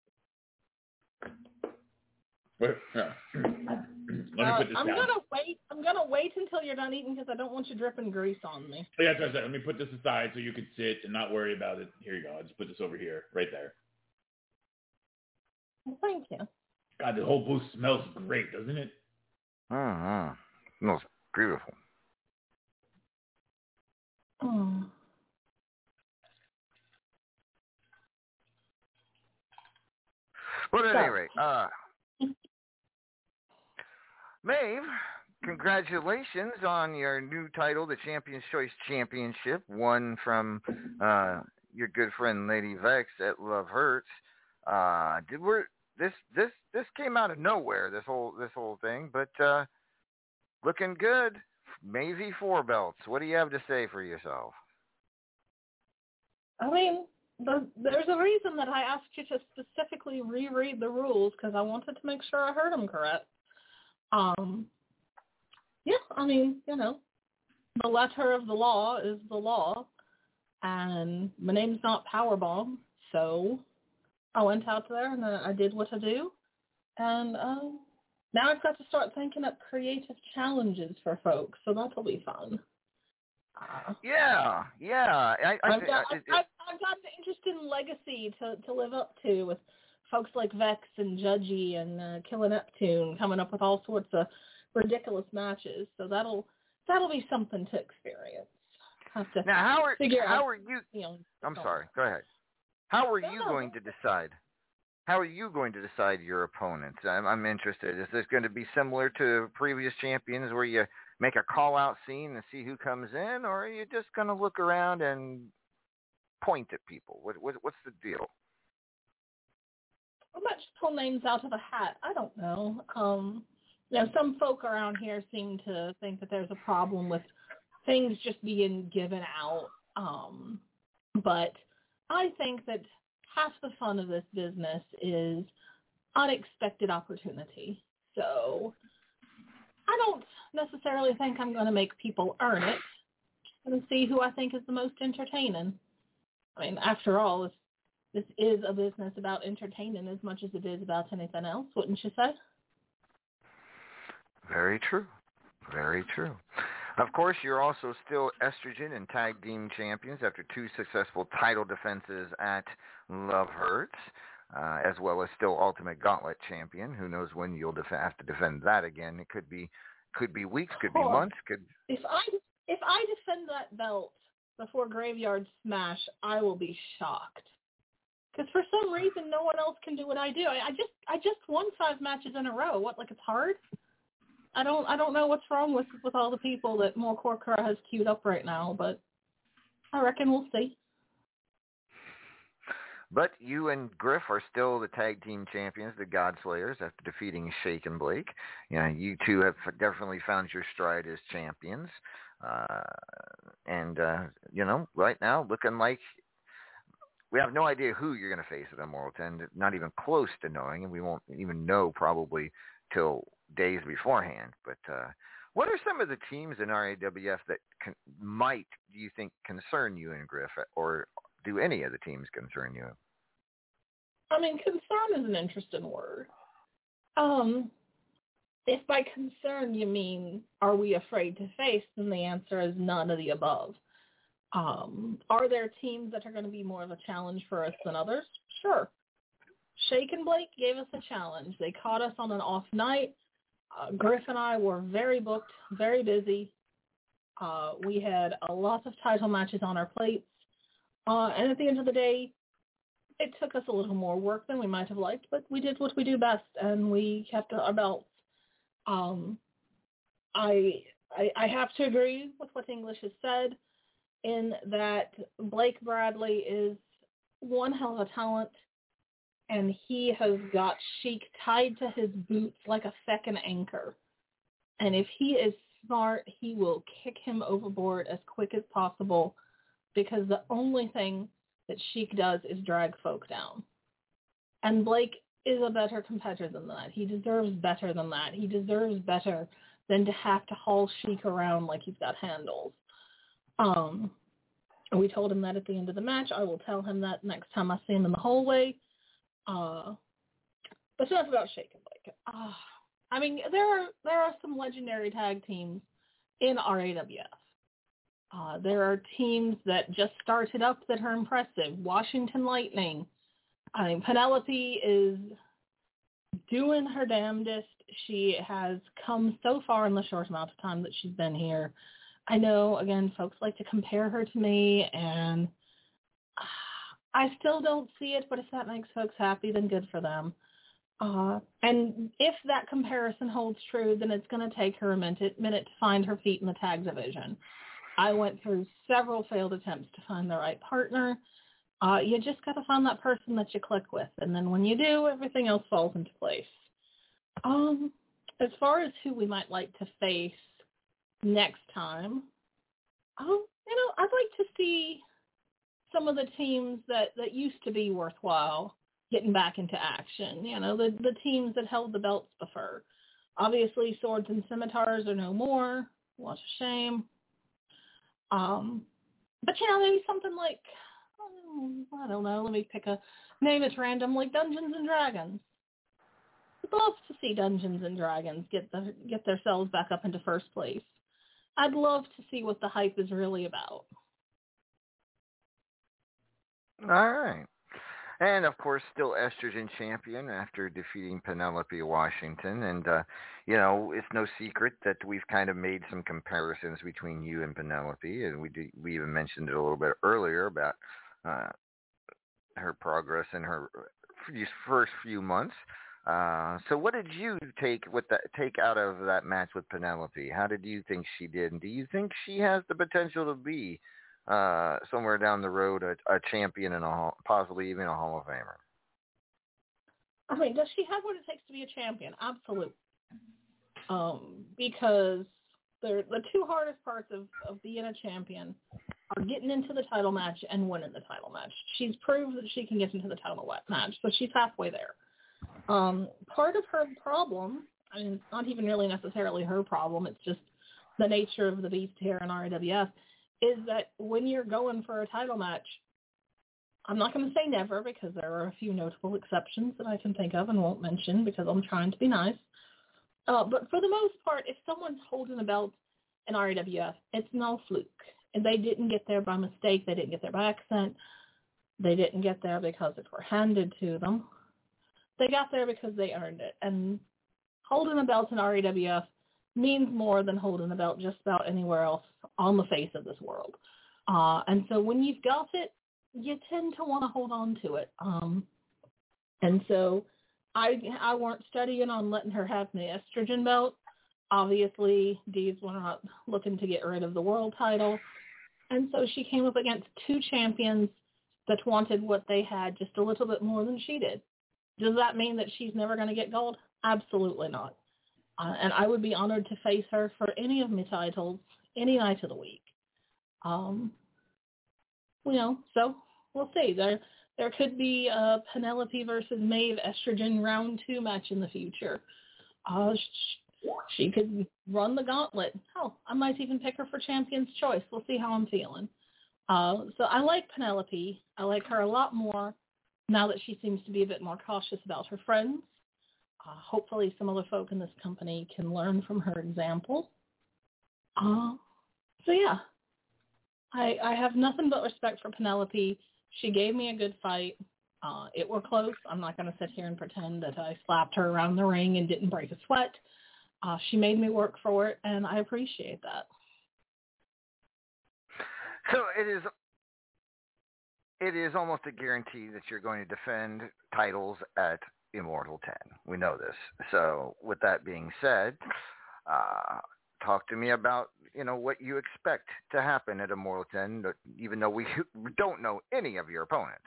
But, yeah. Let me Uh, put this I'm down. gonna wait. I'm gonna wait until you're done eating because I don't want you dripping grease on me. Yeah, that's what I said. Let me put this aside so you can sit and not worry about it. Here you go. I'll just put this over here, right there. Well, thank you. God, the whole booth smells great, doesn't it? Mm-hmm. Smells beautiful. Oh. But at So. any rate, uh, Maeve, congratulations on your new title, the Champion's Choice Championship, won from uh, your good friend Lady Vex at Love Hurts. Uh, did we this this this came out of nowhere, this whole this whole thing, but uh, looking good. Maisie four belts. What do you have to say for yourself? I mean, the, there's a reason that I asked you to specifically reread the rules because I wanted to make sure I heard them correct. Um, yeah, I mean, you know, the letter of the law is the law, and my name's not Powerbomb, so I went out there and I did what I do, and um, now I've got to start thinking up creative challenges for folks, so that'll be fun. Uh, yeah, yeah. I, I, I've, got, I, I've, got, I've got an interesting legacy to, to live up to with folks like Vex and Judgy and uh, Killer Neptune coming up with all sorts of ridiculous matches. So that'll that'll be something to experience. Have to now, how are figure how out, are you? you know, I'm sorry. Go ahead. How are No, you no. going to decide? How are you going to decide your opponents? I'm, I'm interested. Is this going to be similar to previous champions where you make a call-out scene and see who comes in, or are you just going to look around and point at people? What, what, what's the deal? I might just pull names out of a hat. I don't know. Um, you know, some folk around here seem to think that there's a problem with things just being given out. Um, but I think that half the fun of this business is unexpected opportunity. So I don't necessarily think I'm going to make people earn it. I'm going to see who I think is the most entertaining. I mean, after all, this, this is a business about entertaining as much as it is about anything else, wouldn't you say? Very true. Very true. Of course, you're also still Estrogen and Tag Team Champions after two successful title defenses at Love Hurts, uh, as well as still Ultimate Gauntlet Champion. Who knows when you'll def- have to defend that again? It could be, could be weeks, could be Oh, months. Could if I if I defend that belt before Graveyard Smash, I will be shocked. Because for some reason, no one else can do what I do. I, I just I just won five matches in a row. What, like it's hard? I don't I don't know what's wrong with, with all the people that More Corkra has queued up right now, but I reckon we'll see. But you and Griff are still the tag team champions, the Godslayers, after defeating Shake and Blake. You know, you two have definitely found your stride as champions. Uh, and, uh, you know, right now, looking like we have no idea who you're going to face at Immortal ten, not even close to knowing, and we won't even know probably till days beforehand. But uh, what are some of the teams in R A W F that can, might, do you think, concern you and Griff, or do any of the teams concern you? I mean, concern is an interesting word. Um, if by concern you mean, are we afraid to face, then the answer is none of the above. Um, are there teams that are going to be more of a challenge for us than others? Sure. Shake and Blake gave us a challenge. They caught us on an off night. Uh, Griff and I were very booked, very busy. Uh, we had a lot of title matches on our plates. Uh, and at the end of the day, it took us a little more work than we might have liked, but we did what we do best, and we kept our belts. Um, I, I I have to agree with what English has said in that Blake Bradley is one hell of a talent, and he has got Sheik tied to his boots like a second anchor. And if he is smart, he will kick him overboard as quick as possible, because the only thing that Sheik does is drag folk down. And Blake is a better competitor than that. He deserves better than that. He deserves better than to have to haul Sheik around like he's got handles. Um, we told him that at the end of the match. I will tell him that next time I see him in the hallway. Uh, but enough about Shake and Blake. Uh, I mean, there are there are some legendary tag teams in R A W F. Uh, there are teams that just started up that are impressive. Washington Lightning. I mean, Penelope is doing her damnedest. She has come so far in the short amount of time that she's been here. I know, again, folks like to compare her to me, and I still don't see it, but if that makes folks happy, then good for them. Uh, and if that comparison holds true, then it's going to take her a minute, minute to find her feet in the tag division. I went through several failed attempts to find the right partner. Uh, you just got to find that person that you click with, and then when you do, everything else falls into place. Um, as far as who we might like to face next time, oh, you know, I'd like to see some of the teams that, that used to be worthwhile getting back into action. You know, the the teams that held the belts before. Obviously, Swords and Scimitars are no more. What a shame. Um, but, you know, maybe something like, oh, I don't know, let me pick a name that's random, like Dungeons and Dragons. I'd love to see Dungeons and Dragons get the, get themselves back up into first place. I'd love to see what the hype is really about. All right. And, of course, still Estrogen champion after defeating Penelope Washington. And, uh, you know, it's no secret that we've kind of made some comparisons between you and Penelope. And we do, we even mentioned it a little bit earlier about uh, her progress in her these first few months. Uh, so what did you take with that, take out of that match with Penelope? How did you think she did? And do you think she has the potential to be Uh, somewhere down the road, a, a champion and a hall, possibly even a Hall of Famer? I mean, does she have what it takes to be a champion? Absolutely. Um, because the the two hardest parts of, of being a champion are getting into the title match and winning the title match. She's proved that she can get into the title match, so she's halfway there. Um, part of her problem, I mean, it's not even really necessarily her problem, it's just the nature of the beast here in R A W F, is that when you're going for a title match, I'm not going to say never because there are a few notable exceptions that I can think of and won't mention because I'm trying to be nice. Uh, but for the most part, if someone's holding a belt in R A W F, it's no fluke. And they didn't get there by mistake. They didn't get there by accident. They didn't get there because it were handed to them. They got there because they earned it. And holding a belt in R A W F means more than holding a belt just about anywhere else on the face of this world. Uh, and so when you've got it, you tend to want to hold on to it. Um, and so I I weren't studying on letting her have the estrogen belt. Obviously, Dee's were not looking to get rid of the world title. And so she came up against two champions that wanted what they had just a little bit more than she did. Does that mean that she's never going to get gold? Absolutely not. Uh, and I would be honored to face her for any of my titles, any night of the week. Um, you know, so we'll see. There there could be a Penelope versus Maeve estrogen round two match in the future. Uh, she, she could run the gauntlet. Oh, I might even pick her for Champion's Choice. We'll see how I'm feeling. Uh, so I like Penelope. I like her a lot more now that she seems to be a bit more cautious about her friends. Uh, hopefully some other folk in this company can learn from her example. Uh, so yeah, I, I have nothing but respect for Penelope. She gave me a good fight. Uh, it were close. I'm not going to sit here and pretend that I slapped her around the ring and didn't break a sweat. Uh, she made me work for it, and I appreciate that. So it is it is almost a guarantee that you're going to defend titles at Immortal ten. We know this. So with that being said, uh, talk to me about, you know, what you expect to happen at Immortal ten, even though we don't know any of your opponents.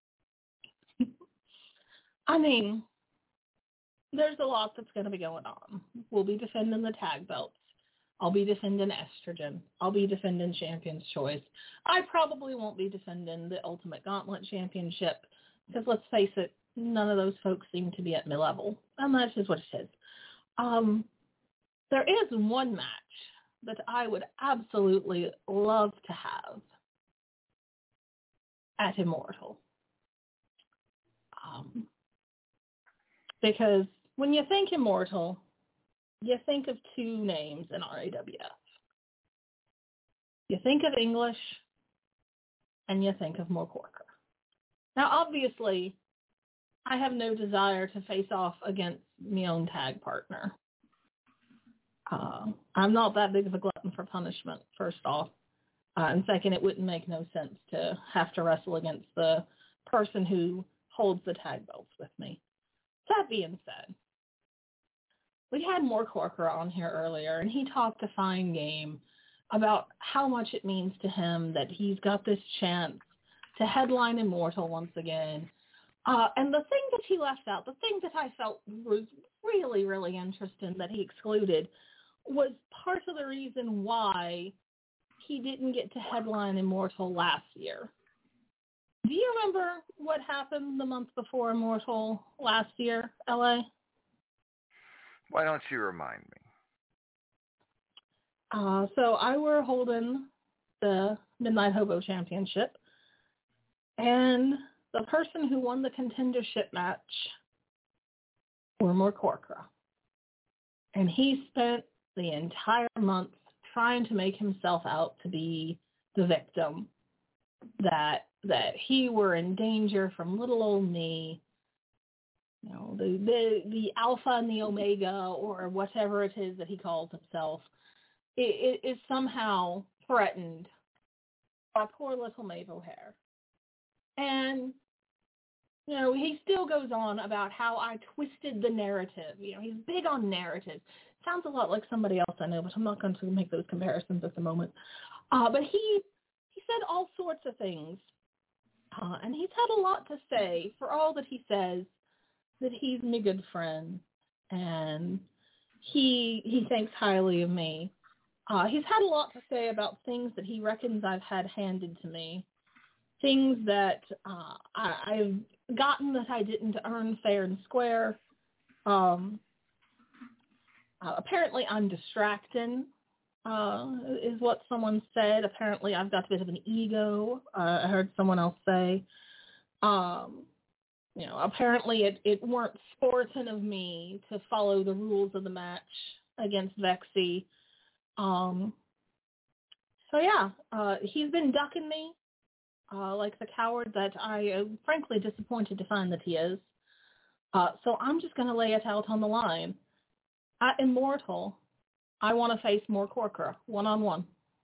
I mean, there's a lot that's going to be going on. We'll be defending the tag belts. I'll be defending Estrogen. I'll be defending Champion's Choice. I probably won't be defending the Ultimate Gauntlet Championship because, let's face it, none of those folks seem to be at my level. And that's just what it is. Um, there is one match that I would absolutely love to have at Immortal. Um, because when you think Immortal, you think of two names in R A W F. You think of English, and you think of Mo Corker. Now, obviously, I have no desire to face off against my own tag partner. Uh, I'm not that big of a glutton for punishment, first off. Uh, and second, it wouldn't make no sense to have to wrestle against the person who holds the tag belts with me. That being said, we had Mo Corker on here earlier, and he talked a fine game about how much it means to him that he's got this chance to headline Immortal once again. Uh, and the thing that he left out, the thing that I felt was really, really interesting that he excluded, was part of the reason why he didn't get to headline Immortal last year. Do you remember what happened the month before Immortal last year, L A? Why don't you remind me? Uh, so I were holding the Midnight Hobo Championship, and the person who won the contendership match were Mo Corker. And he spent the entire month trying to make himself out to be the victim, that that he were in danger from little old me, you know, the, the, the alpha and the omega, or whatever it is that he calls himself, it, it is somehow threatened by poor little Maeve O'Hare. And, you know, he still goes on about how I twisted the narrative. You know, he's big on narrative. Sounds a lot like somebody else I know, but I'm not going to make those comparisons at the moment. Uh, but he he said all sorts of things. Uh, and he's had a lot to say. For all that he says, that he's my good friend, and he he thinks highly of me. Uh, he's had a lot to say about things that he reckons I've had handed to me, things that uh, I, I've gotten that I didn't earn fair and square. Um, uh, apparently I'm distracting, uh, is what someone said. Apparently I've got a bit of an ego, uh, I heard someone else say. Um, you know, apparently it, it weren't sporting of me to follow the rules of the match against Vexy. Um, so yeah, uh, he's been ducking me uh, like the coward that I am frankly disappointed to find that he is. Uh, so I'm just going to lay it out on the line. At Immortal, I want to face Mor Corker one-on-one.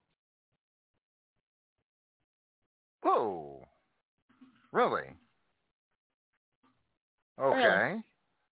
Whoa. Really? Okay. Really?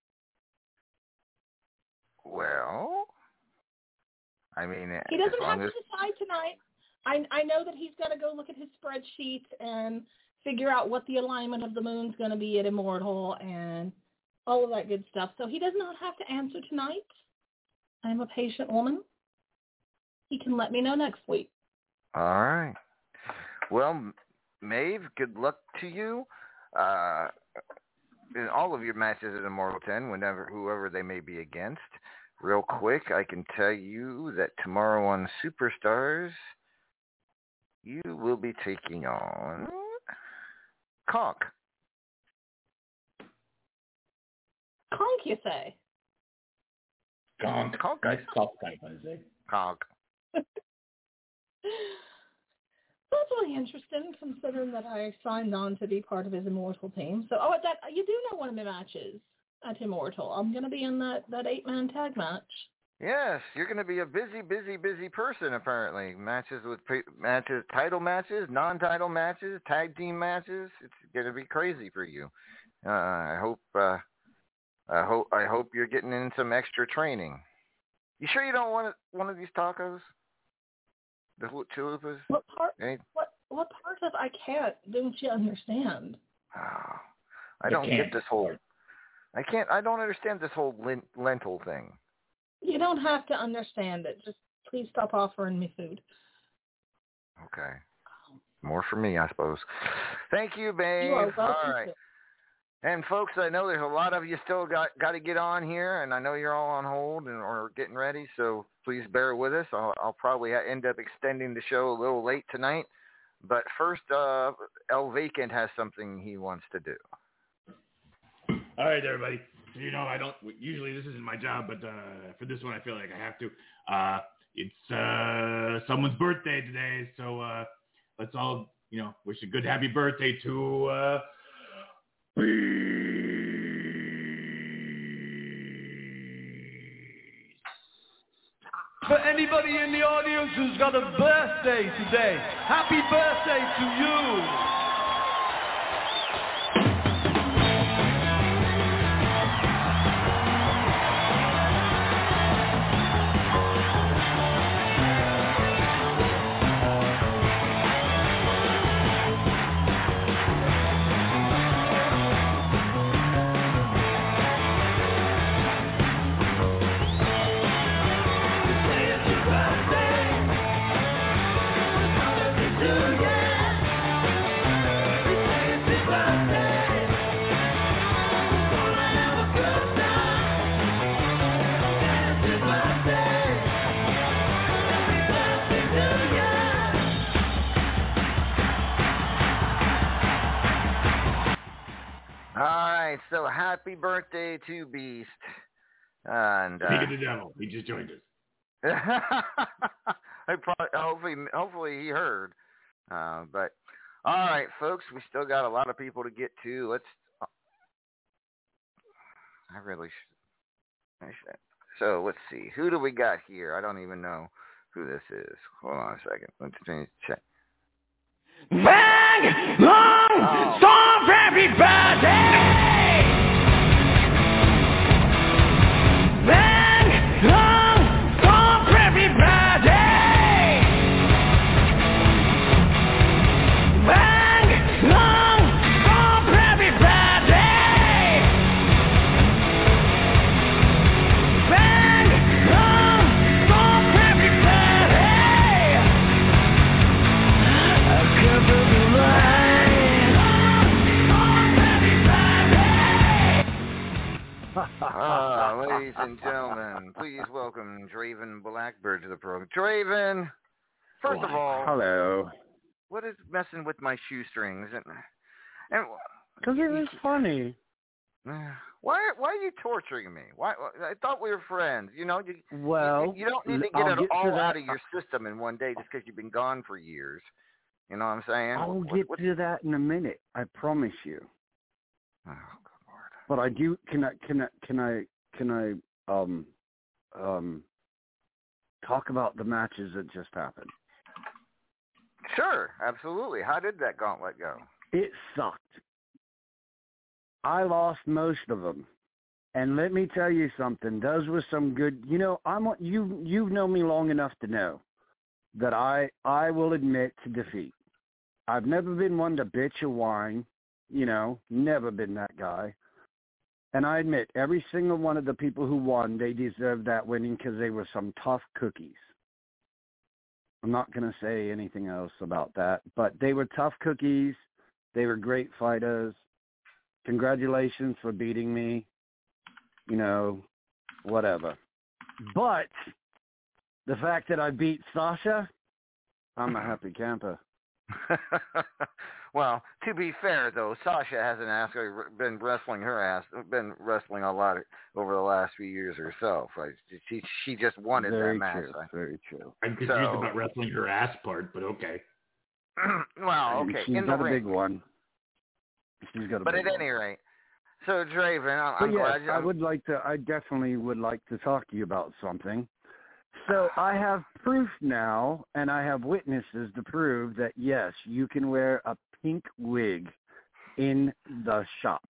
Well, I mean, He as doesn't have long to as decide tonight. I I know that he's got to go look at his spreadsheet and figure out what the alignment of the moon's going to be at Immortal and all of that good stuff. So he does not have to answer tonight. I'm a patient woman. He can let me know next week. All right. Well, Maeve, good luck to you. Uh, in all of your matches at Immortal ten, whenever whoever they may be against. Real quick, I can tell you that tomorrow on Superstars, you will be taking on Conk. Conk, you say? Conk. Conk. Nice call type, I say. Conk. That's really interesting, considering that I signed on to be part of his Immortal team. So, oh, that you do know one of my matches at Immortal. I'm going to be in that, that eight-man tag match. Yes, you're going to be a busy, busy, busy person, apparently. Matches with pre- matches, title matches, non-title matches, tag team matches. It's going to be crazy for you. Uh, I hope uh, I hope I hope you're getting in some extra training. You sure you don't want one of these tacos? The chalupas? What part? Any? What what part of I can't? Don't you understand? Oh, I You don't can't. get this whole. I can't. I don't understand this whole lent, lentil thing. You don't have to understand it. Just please stop offering me food. Okay. More for me, I suppose. Thank you, babe. You are welcome. All right. To. And folks, I know there's a lot of you still got got to get on here, and I know you're all on hold and or getting ready, so please bear with us. I'll, I'll probably end up extending the show a little late tonight, but first, uh, El Vacant has something he wants to do. All right, everybody. So, you know, I don't usually this isn't my job, but uh, for this one, I feel like I have to. Uh, it's uh, someone's birthday today, so uh, let's all, you know, wish a good happy birthday to. Uh, For anybody in the audience who's got a birthday today, happy birthday to you. So happy birthday to Beast. And uh, Speak of the devil, he just joined us. I probably, hopefully, hopefully he heard. Uh, but all right, folks, we still got a lot of people to get to. Let's. I really should. I should. So let's see. Who do we got here? I don't even know who this is. Hold on a second. Let's check. Bang! Long! Oh. Storm for everybody! Bang! Long! Storm for everybody! Bang! Long! Storm for everybody! Bang! Long! Storm for everybody! Cover the line. Ah, ladies and gentlemen, please welcome Draven Blackbird to the program. Draven, first of all, hello. What is messing with my shoestrings? And, and Because it was funny. Why? Why are you torturing me? Why? I thought we were friends. You know, you, well, you, you don't need to get I'll it get all to that. out of your system in one day just because you've been gone for years. You know what I'm saying? I'll what, get what, to that in a minute. I promise you. Oh, good Lord. But I do. Can I? Can I? Can I? Can I? Um. Um. Talk about the matches that just happened. Sure, absolutely. How did that gauntlet go? It sucked. I lost most of them, and let me tell you something. Those were some good. You know, I'm you. You've known me long enough to know that I I will admit to defeat. I've never been one to bitch or whine. You know, never been that guy. And I admit, every single one of the people who won, they deserved that winning because they were some tough cookies. I'm not going to say anything else about that, but they were tough cookies. They were great fighters. Congratulations for beating me. You know, whatever. But the fact that I beat Sasha, I'm a happy camper. Well, to be fair, though, Sasha hasn't actually been wrestling her ass, been wrestling a lot over the last few years herself. Right? She she just wanted Very that match. True. Right? Very true. I'm confused So, about wrestling her ass part, but okay. Well, okay. She's in got the a ring. big one. She's got a but big at one. any rate, so Draven, I'm, but I'm yes, glad you. I would like to. I definitely would like to talk to you about something. So I have proof now, and I have witnesses to prove that yes, you can wear a pink wig in the shop.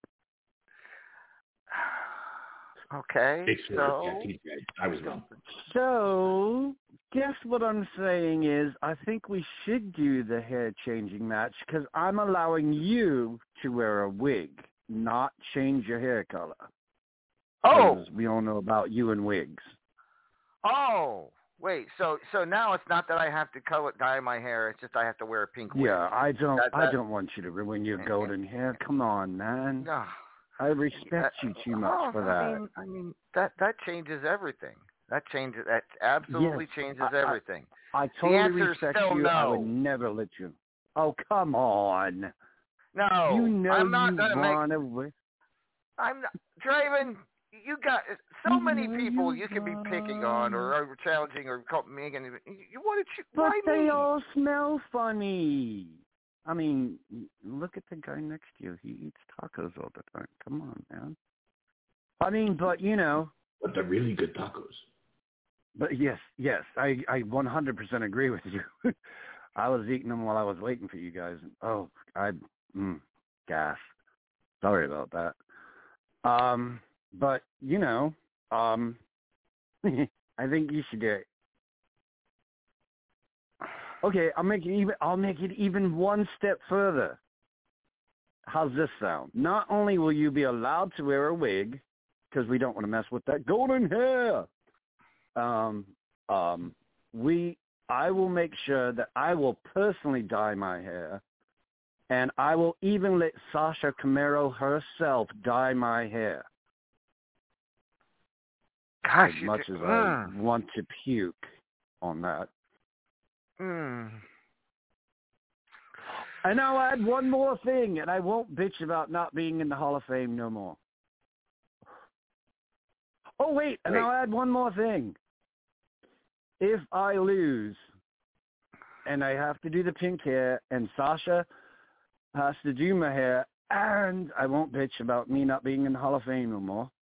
Okay, so I was wrong. So guess what I'm saying is I think we should do the hair changing match because I'm allowing you to wear a wig, not change your hair color. Oh, because we all know about you and wigs. Oh, wait. So so now it's not that I have to color dye my hair. It's just I have to wear a pink wig. Yeah, I don't. That, that, I don't want you to ruin your golden hair. Come on, man. No. I respect that, you too much oh, for that. I mean, I mean that that changes everything. That changes. That absolutely yes, changes I, everything. I, I totally the respect still you. no. I would never let you. Oh, come on. No, you know I'm not you gonna want make. to. I'm not, Draven. You got so you many people you, you can be picking on or, or challenging or making. You want to choose? But why they me? all smell funny. I mean, look at the guy next to you. He eats tacos all the time. Come on, man. I mean, but you know. But they're really good tacos. But yes, yes, I, I one hundred percent agree with you. I was eating them while I was waiting for you guys. Oh, I, mm, gas. Sorry about that. Um, but you know, um, I think you should do it. Okay, I'll make it even. I'll make it even one step further. How's this sound? Not only will you be allowed to wear a wig, because we don't want to mess with that golden hair. Um, um, we. I will make sure that I will personally dye my hair, and I will even let Sasha Camaro herself dye my hair. Gosh, as much you, as uh, I want to puke on that. Mm. And I'll add one more thing, and I won't bitch about not being in the Hall of Fame no more. Oh, wait, and wait. I'll add one more thing. If I lose and I have to do the pink hair and Sasha has to do my hair and I won't bitch about me not being in the Hall of Fame no more,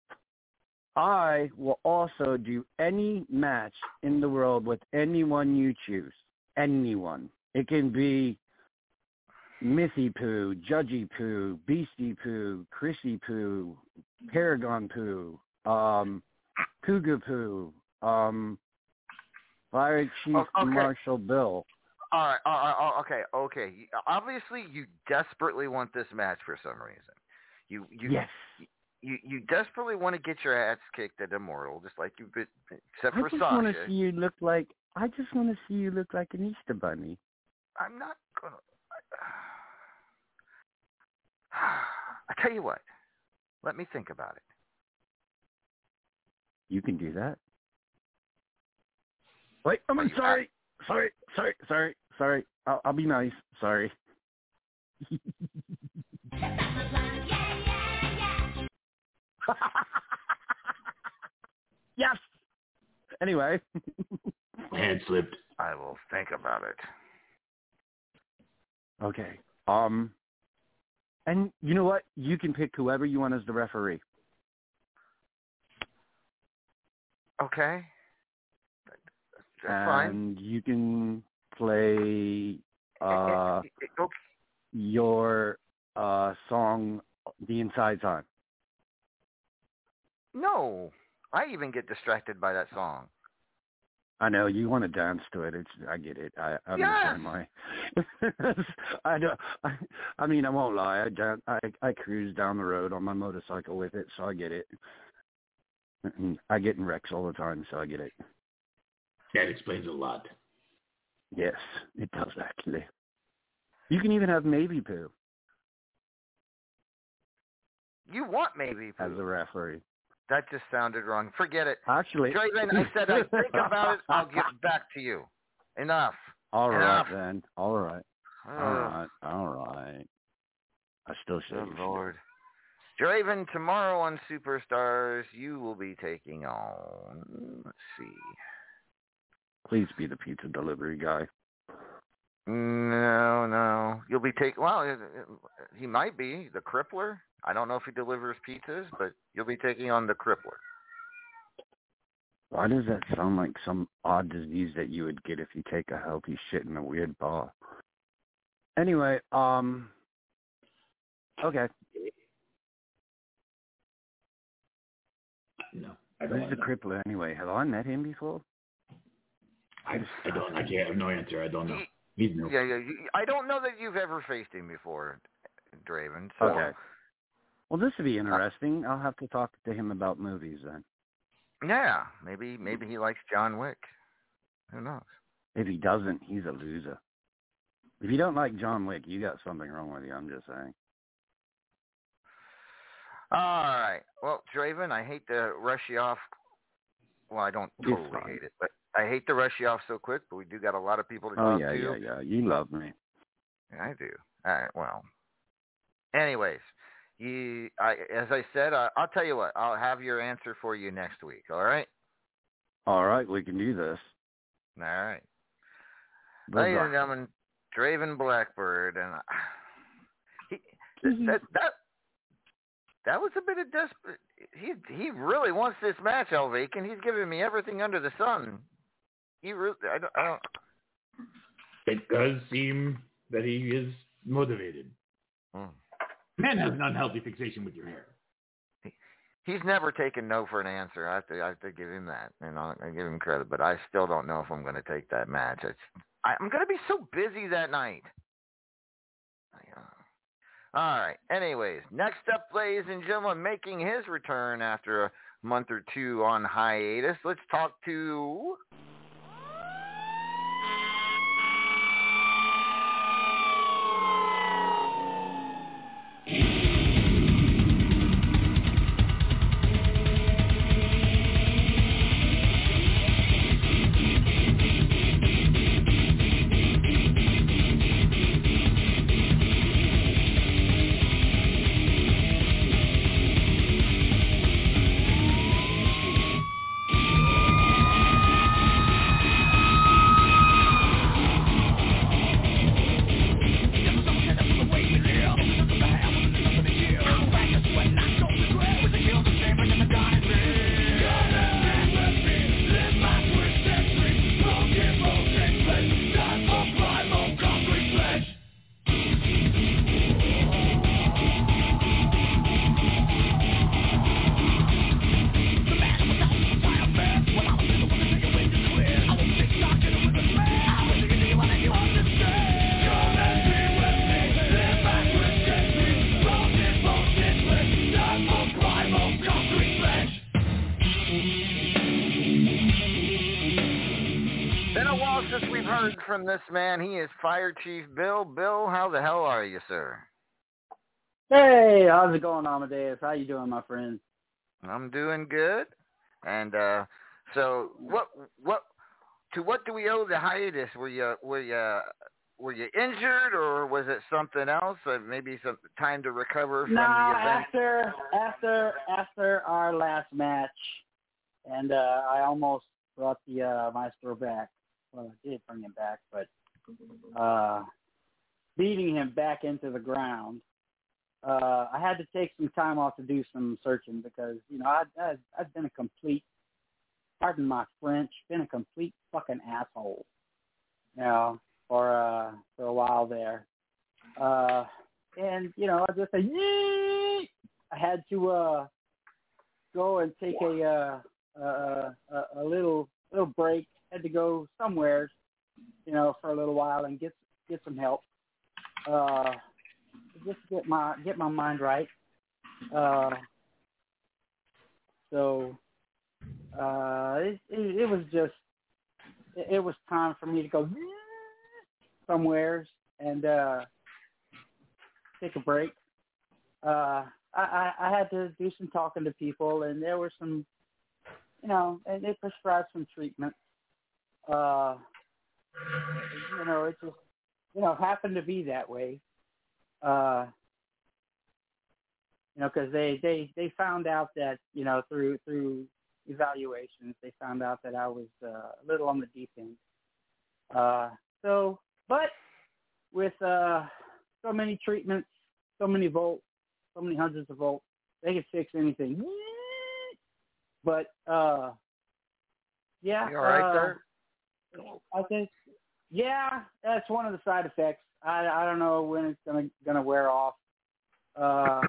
I will also do any match in the world with anyone you choose. Anyone. It can be Missy Poo, Judgy Poo, Beastie Poo, Chrissy Poo, Paragon Poo, um, Cougar Poo, um, Fire Chief oh, okay. Marshal Bill. All right, all right, all right, okay, okay. Obviously, you desperately want this match for some reason. You, you, yes. You, you desperately want to get your ass kicked at Immortal, just like you've been, except I for just Sasha. want to see you look like. I just want to see you look like an Easter bunny. I'm not gonna. I tell you what. Let me think about it. You can do that. Wait, I'm sorry. Sorry, sorry, sorry, sorry. I'll, I'll be nice. Sorry. Yes. Anyway. Hand slipped. I will think about it. Okay. Um, and you know what? You can pick whoever you want as the referee. Okay. That's and fine. you can play uh, okay. your uh, song, The Inside Time. No. I even get distracted by that song. I know you want to dance to it. It's I get it. I, I understand why. I don't. I, I mean, I won't lie. I, dan- I I cruise down the road on my motorcycle with it, so I get it. And I get in wrecks all the time, so I get it. That explains a lot. Yes, it does actually. You can even have Maybe Poo. You want Maybe Poo as a referee. That just sounded wrong. Forget it. Actually, Draven, I said I'd think about it. I'll get back to you. Enough. All Enough. right, then. All right. All right. All right. I still say Good Lord. Draven, tomorrow on Superstars, you will be taking on, let's see. Please be the pizza delivery guy. No, no. You'll be taking, well, he might be the Crippler. I don't know if he delivers pizzas, but you'll be taking on the Crippler. Why does that sound like some odd disease that you would get if you take a healthy shit in a weird bar? Anyway, um, okay. No, I don't. Who's the Crippler anyway? Have I met him before? I, I don't. I can't have no answer. I don't know. He's new. Yeah, yeah. I don't know that you've ever faced him before, Draven. So. Okay. Well, this would be interesting. I'll have to talk to him about movies then. Yeah, maybe maybe he likes John Wick. Who knows? If he doesn't, he's a loser. If you don't like John Wick, you got something wrong with you. I'm just saying. All right. Well, Draven, I hate to rush you off. Well, I don't totally hate it, but I hate to rush you off so quick. But we do got a lot of people to oh, talk yeah, to. Oh yeah, yeah, yeah. You love me. I do. All right. Well. Anyways. You, I, as I said, uh, I'll tell you what. I'll have your answer for you next week. All right. All right, we can do this. All right. Bye-bye. Ladies and gentlemen, Draven Blackbird, and uh, he, that that that was a bit of desperate. He he really wants this match, Elvacan. He's giving me everything under the sun. He really. I don't. I don't. It does seem that he is motivated. Hmm. Man has an unhealthy fixation with your hair. He, he's never taken no for an answer. I have to, I have to give him that, and I, I give him credit. But I still don't know if I'm going to take that match. It's, I, I'm going to be so busy that night. All right. Anyways, next up, ladies and gentlemen, making his return after a month or two on hiatus. Let's talk to. From this man, he is Fire Chief Bill. Bill, how the hell are you, sir? Hey, how's it going, Amadeus? How you doing, my friend? I'm doing good. And uh, so, what, what, to what do we owe the hiatus? Were you, were you, were you injured, or was it something else? Or maybe some time to recover from no, the event? after after after our last match, and uh, I almost brought the uh, Maestro back. Well, I did bring him back, but uh, beating him back into the ground, uh, I had to take some time off to do some searching because you know I I've, I've been a complete, pardon my French, been a complete fucking asshole. You know, for uh, for a while there, uh, and you know, I just said, Yee! I had to uh, go and take a, uh, a a a little little break. Had to go somewhere, you know, for a little while and get get some help, uh, just get my get my mind right. Uh, so uh, it, it it was just. It was time for me to go somewhere and uh, take a break. Uh, I, I had to do some talking to people, and there were some, you know, and they prescribed some treatment. Uh, you know, it just, you know, happened to be that way. Uh, you know, because they, they, they found out that, you know, through through evaluations, they found out that I was uh, a little on the deep end. Uh, so, but with uh, so many treatments, so many volts, so many hundreds of volts, they can fix anything. But uh, yeah, you all right uh, there? I think yeah, that's one of the side effects. I I don't know when it's gonna gonna wear off. Uh,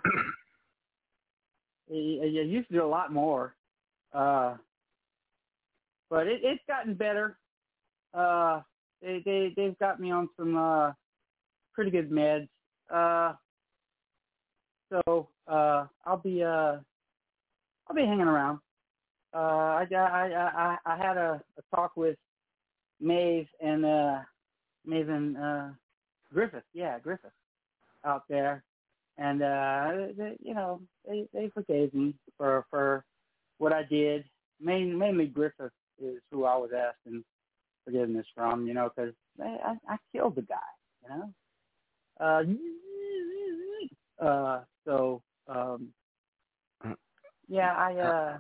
you, you used to do a lot more. Uh, but it, it's gotten better. Uh, they, they, they've got me on some, uh, pretty good meds. Uh, so, uh, I'll be, uh, I'll be hanging around. Uh, I, I, I, I had a, a talk with Maeve and, uh, Maeve and, uh, Griffith. Yeah, Griffith out there. And, uh, they, you know, they, they forgave me for, for, what I did. Main, mainly Griffith is who I was asking forgiveness from, you know, because I, I, I killed the guy, you know. Uh, uh, so, um, yeah, I. Uh,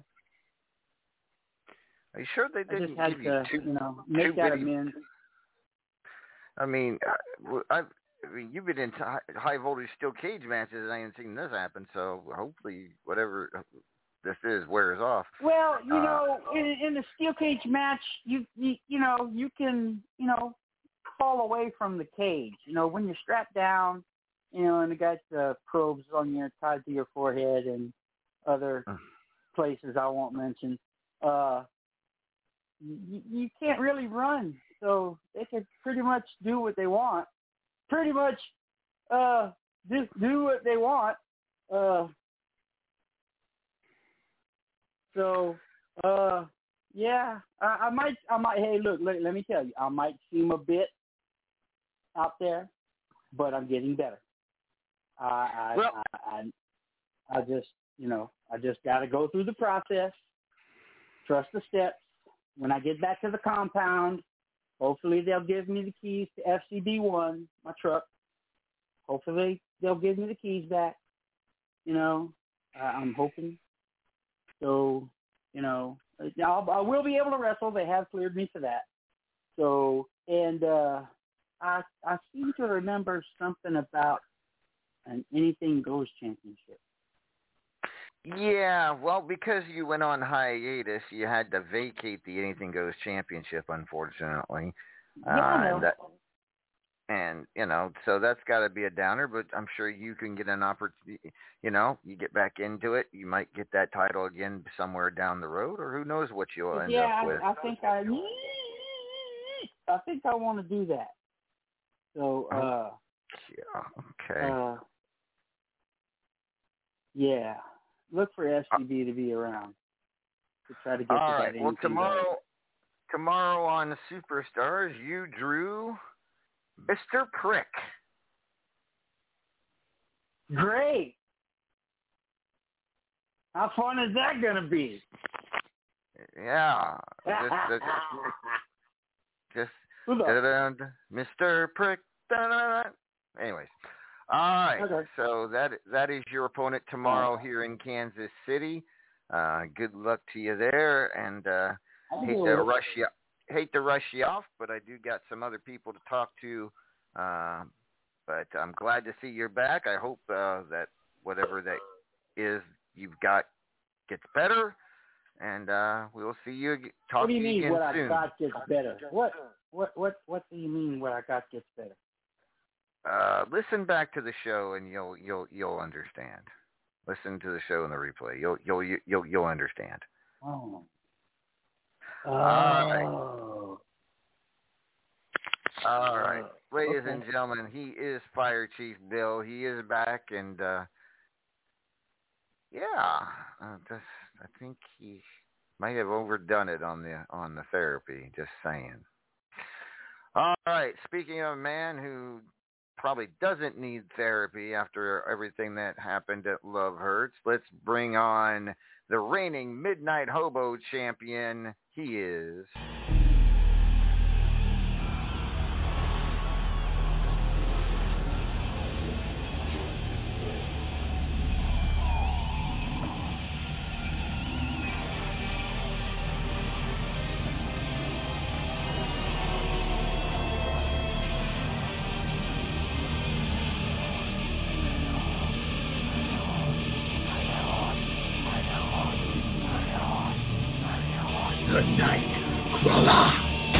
Are you sure they didn't I just had give you to, two, you know, make that video- amends. I mean, I, I mean, you've been in high, high voltage steel cage matches, and I ain't seen this happen. So hopefully, whatever this is wears off. Well, you uh, know, in, in the steel cage match, you, you you know you can you know fall away from the cage. You know, when you're strapped down, you know, and the got the probes on your tied to your forehead and other places I won't mention. Uh, you, you can't really run, so they can pretty much do what they want. Pretty much, uh, just do what they want. Uh. So, uh, yeah, I, I might, I might. Hey, look, let, let me tell you, I might seem a bit out there, but I'm getting better. I, I, well, I, I, I just, you know, I just got to go through the process, trust the steps. When I get back to the compound, hopefully they'll give me the keys to F C B one, my truck. Hopefully they'll give me the keys back. You know, uh, I'm hoping. So, you know, I'll, I will be able to wrestle. They have cleared me for that. So, and uh, I I seem to remember something about an Anything Goes championship. Yeah, well, because you went on hiatus, you had to vacate the Anything Goes championship, unfortunately. Yeah, I know. Uh, that, And, you know, so that's got to be a downer, but I'm sure you can get an opportunity, you know, you get back into it. You might get that title again somewhere down the road, or who knows what you'll end yeah, up with. I, I think I, I think I want to do that. So, uh, yeah, okay. Uh, yeah, look for S C B to be around to try to get All to right, that. well, tomorrow, tomorrow on Superstars, you drew Mister Prick. Great. How fun is that going to be? Yeah. Just, just, just da-da-da, Mister Prick. Anyways. All right. Okay. So that that is your opponent tomorrow here in Kansas City. Uh, good luck to you there, and uh, hate to rush you hate to rush you off, but I do got some other people to talk to. Uh, but I'm glad to see you're back. I hope uh, that whatever that is you've got gets better, and uh, we'll see you talk What do you to you mean again what soon. I got gets better? What what what what do you mean what I got gets better? Uh, listen back to the show and you'll you'll you'll understand. Listen to the show in the replay. You'll you'll you'll you'll understand. Oh. All right. Oh. All right. Ladies okay. and gentlemen, he is Fire Chief Bill. He is back, and uh, yeah, uh, this, I think he might have overdone it on the on the therapy. Just saying. All right. Speaking of a man who probably doesn't need therapy after everything that happened at Love Hurts, let's bring on the reigning Midnight Hobo champion. He is the Nightcrawler.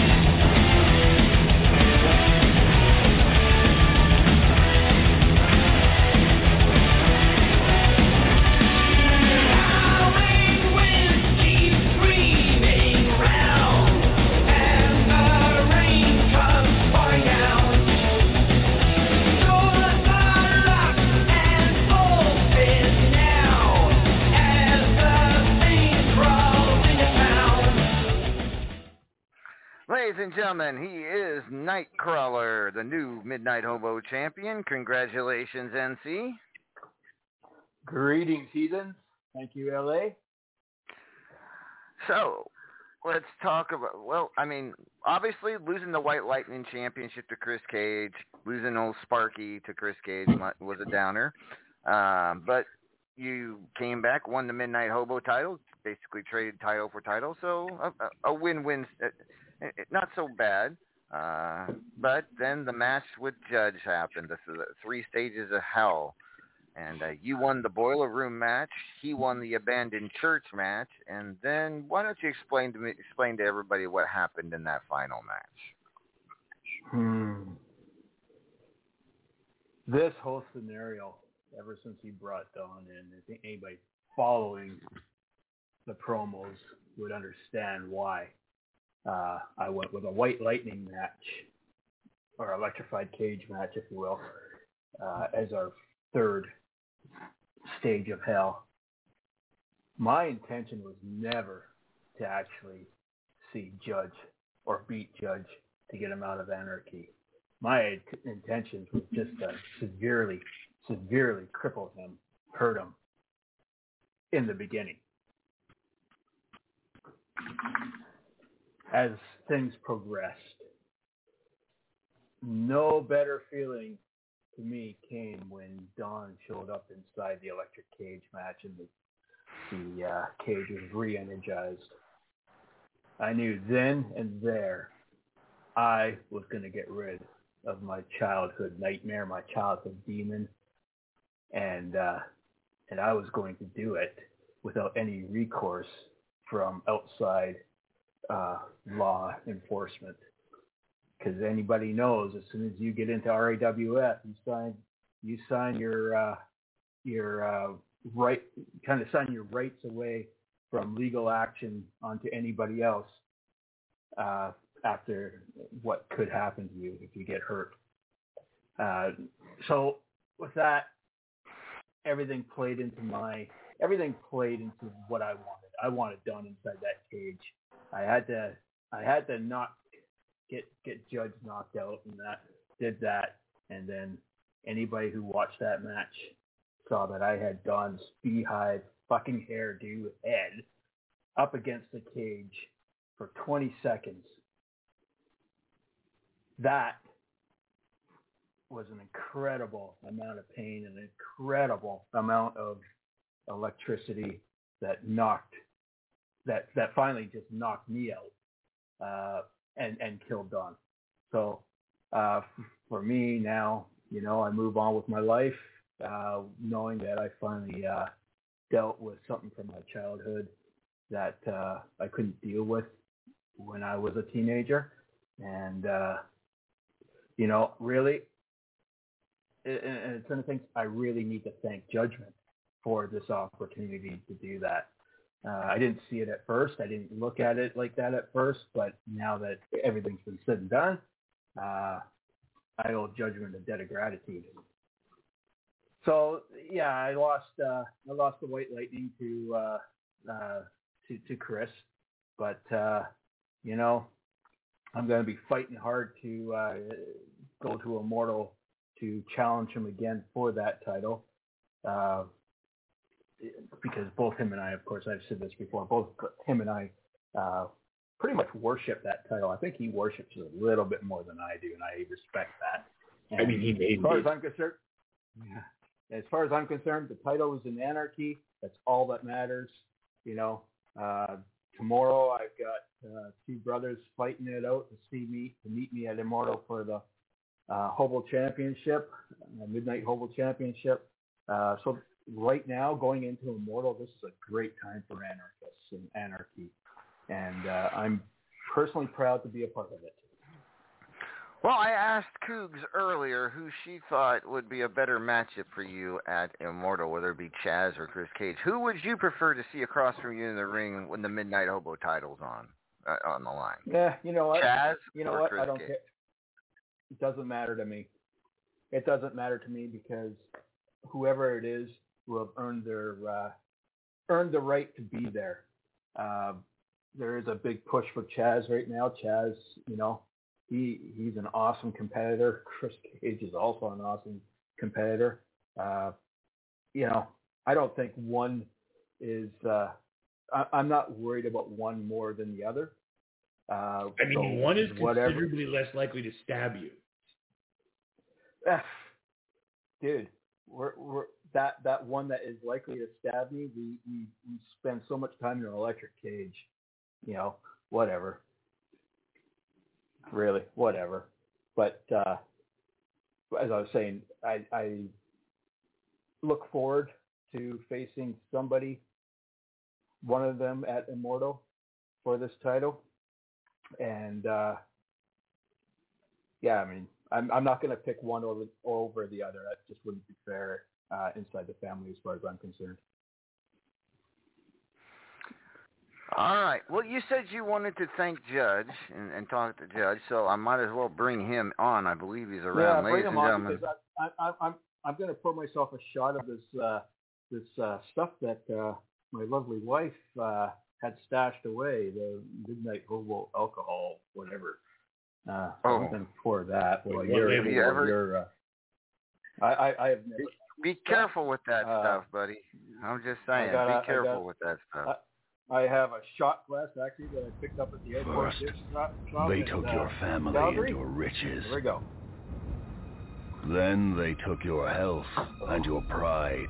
Ladies and gentlemen, he is Nightcrawler, the new Midnight Hobo champion. Congratulations, N C. Greetings, heathens. Thank you, L A. So, let's talk about, well, I mean, obviously losing the White Lightning Championship to Chris Cage, losing old Sparky to Chris Cage was a downer. Um, but you came back, won the Midnight Hobo title, basically traded title for title, so a, a win-win. Not so bad, uh, but then the match with Judge happened. This is three stages of hell, and uh, you won the Boiler Room match. He won the Abandoned Church match, and then why don't you explain to me, explain to everybody what happened in that final match? Hmm. This whole scenario, ever since he brought Dawn in, I think anybody following the promos would understand why. Uh, I went with a White Lightning match, or electrified cage match, if you will, uh, as our third stage of hell. My intention was never to actually see Judge or beat Judge to get him out of Anarchy. My intention was just to severely, severely cripple him, hurt him in the beginning. As things progressed, no better feeling to me came when Dawn showed up inside the electric cage match and the, the uh, cage was re-energized. I knew then and there I was going to get rid of my childhood nightmare, my childhood demon, and uh, and I was going to do it without any recourse from outside Uh, law enforcement, because anybody knows as soon as you get into R A W F, you sign you sign your uh, your uh, right kind of sign your rights away from legal action onto anybody else uh, after what could happen to you if you get hurt. Uh, so with that, everything played into my everything played into what I wanted. I wanted done inside that cage. I had to, I had to not get get Judge knocked out, and that did that. And then anybody who watched that match saw that I had Dawn's beehive fucking hairdo head up against the cage for twenty seconds. That was an incredible amount of pain and an incredible amount of electricity that knocked that that finally just knocked me out uh, and and killed Don. So uh, for me now, you know, I move on with my life, uh, knowing that I finally uh, dealt with something from my childhood that uh, I couldn't deal with when I was a teenager, and uh, you know, really. And it's one of the things I really need to thank Judgment for this opportunity to do that. Uh, I didn't see it at first. I didn't look at it like that at first, but now that everything's been said and done, uh, I owe Judgment a debt of gratitude. So yeah, I lost uh, I lost the White Lightning to uh, uh, to to Chris, but uh, you know, I'm going to be fighting hard to uh, go to Immortal to challenge him again for that title, uh, because both him and I, of course, I've said this before, both him and I uh, pretty much worship that title. I think he worships it a little bit more than I do, and I respect that. And I mean, he made as far me. as I'm concerned, yeah, as far as I'm concerned, the title is in Anarchy. That's all that matters. You know, uh, tomorrow I've got uh, two brothers fighting it out to see me, to meet me at Immortal for the Uh, Hobo Championship, uh, Midnight Hobo Championship. Uh, so right now, going into Immortal, this is a great time for anarchists and anarchy, and uh, I'm personally proud to be a part of it. Well, I asked Cougs earlier who she thought would be a better matchup for you at Immortal, whether it be Chaz or Chris Cage. Who would you prefer to see across from you in the ring when the Midnight Hobo title's on uh, on the line? Yeah, you know what? Chaz you know or what? Chris I don't Cage? care. It doesn't matter to me. It doesn't matter to me because whoever it is will have earned their uh, earned the right to be there. Uh, there is a big push for Chaz right now. Chaz, you know, he he's an awesome competitor. Chris Cage is also an awesome competitor. Uh, you know, I don't think one is. Uh, I, I'm not worried about one more than the other. Uh, I mean, so one is whatever. considerably less likely to stab you. Dude, we're, we're, that that one that is likely to stab me, we, we, we spend so much time in an electric cage. You know, whatever. Really, whatever. But uh, as I was saying, I, I look forward to facing somebody, one of them at Immortal for this title. And uh, yeah, I mean, I'm I'm not going to pick one over over the other. That just wouldn't be fair uh, inside the family, as far as I'm concerned. All right. Well, you said you wanted to thank Judge and, and talk to Judge, so I might as well bring him on. I believe he's around, yeah, bring ladies him and on gentlemen. because I, I, I, I'm I'm going to pour myself a shot of this uh, this uh, stuff that uh, my lovely wife uh, had stashed away, the Midnight Hobo alcohol, whatever. Uh, so Oh. I'm going to pour that. While What you're, have you while ever- you're, uh, I, I, I have never. Be careful with that Uh, stuff, buddy. I'm just saying, I got a- I be careful got- with that stuff. I have a shot glass actually that I picked up at the airport. First, gift shop- shop They in, took uh, your family Calgary. and your riches. Here we go. Then they took your health and your pride.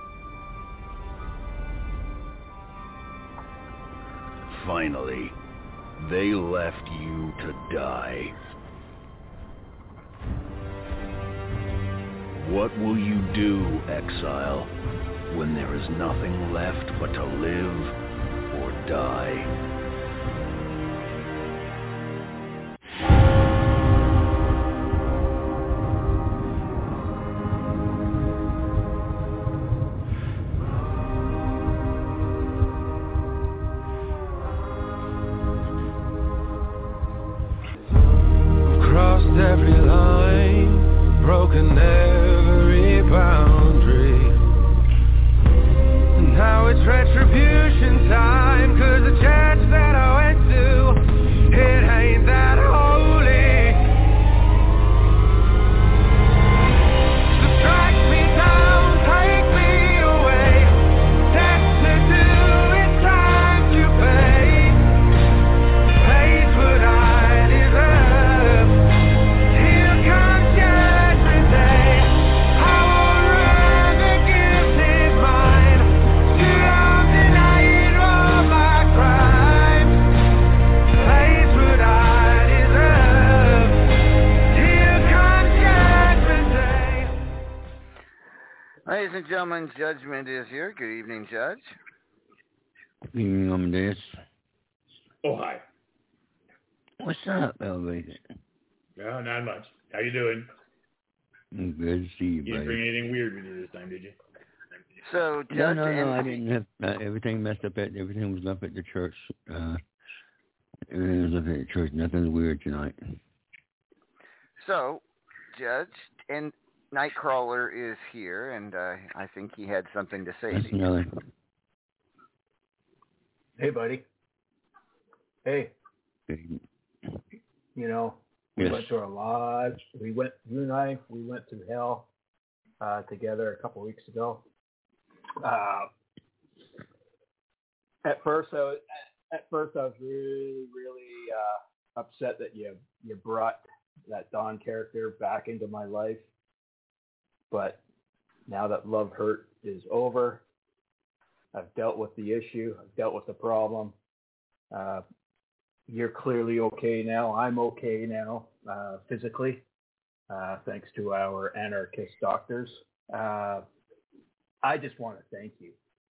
Finally, they left you to die. What will you do, exile, when there is nothing left but to live or die? Crossed every line, broken every boundary. And now it's retribution time, 'cause the church that I went to, it ain't that holy. So strike me down, take me away. That's to do, it's time to pay. Pays what I deserve. Here comes judgment gentlemen, Judgment is here. Good evening, Judge. Good evening, Amadeus. Oh, hi. What's up, Elvis? No, not much. How you doing? I'm good to see you, You didn't buddy. bring anything weird with you this time, did you? So, Judge, No, no, no, I and- didn't have, uh, everything messed up at, everything was left at the church. Uh, everything was left at the church. Nothing's weird tonight. So, Judge, and Nightcrawler is here, and uh, I think he had something to say. That's to you. another. Hey, buddy. Hey, you know, we Yes. went through a lot. We went, you and I, we went through hell uh, together a couple of weeks ago. Uh, at first, I was, at first I was really, really uh, upset that you you brought that Don character back into my life. But now that Love Hurt is over, I've dealt with the issue. I've dealt with the problem. Uh, you're clearly okay now. I'm okay now, uh, physically, uh, thanks to our anarchist doctors. Uh, I just want to thank you.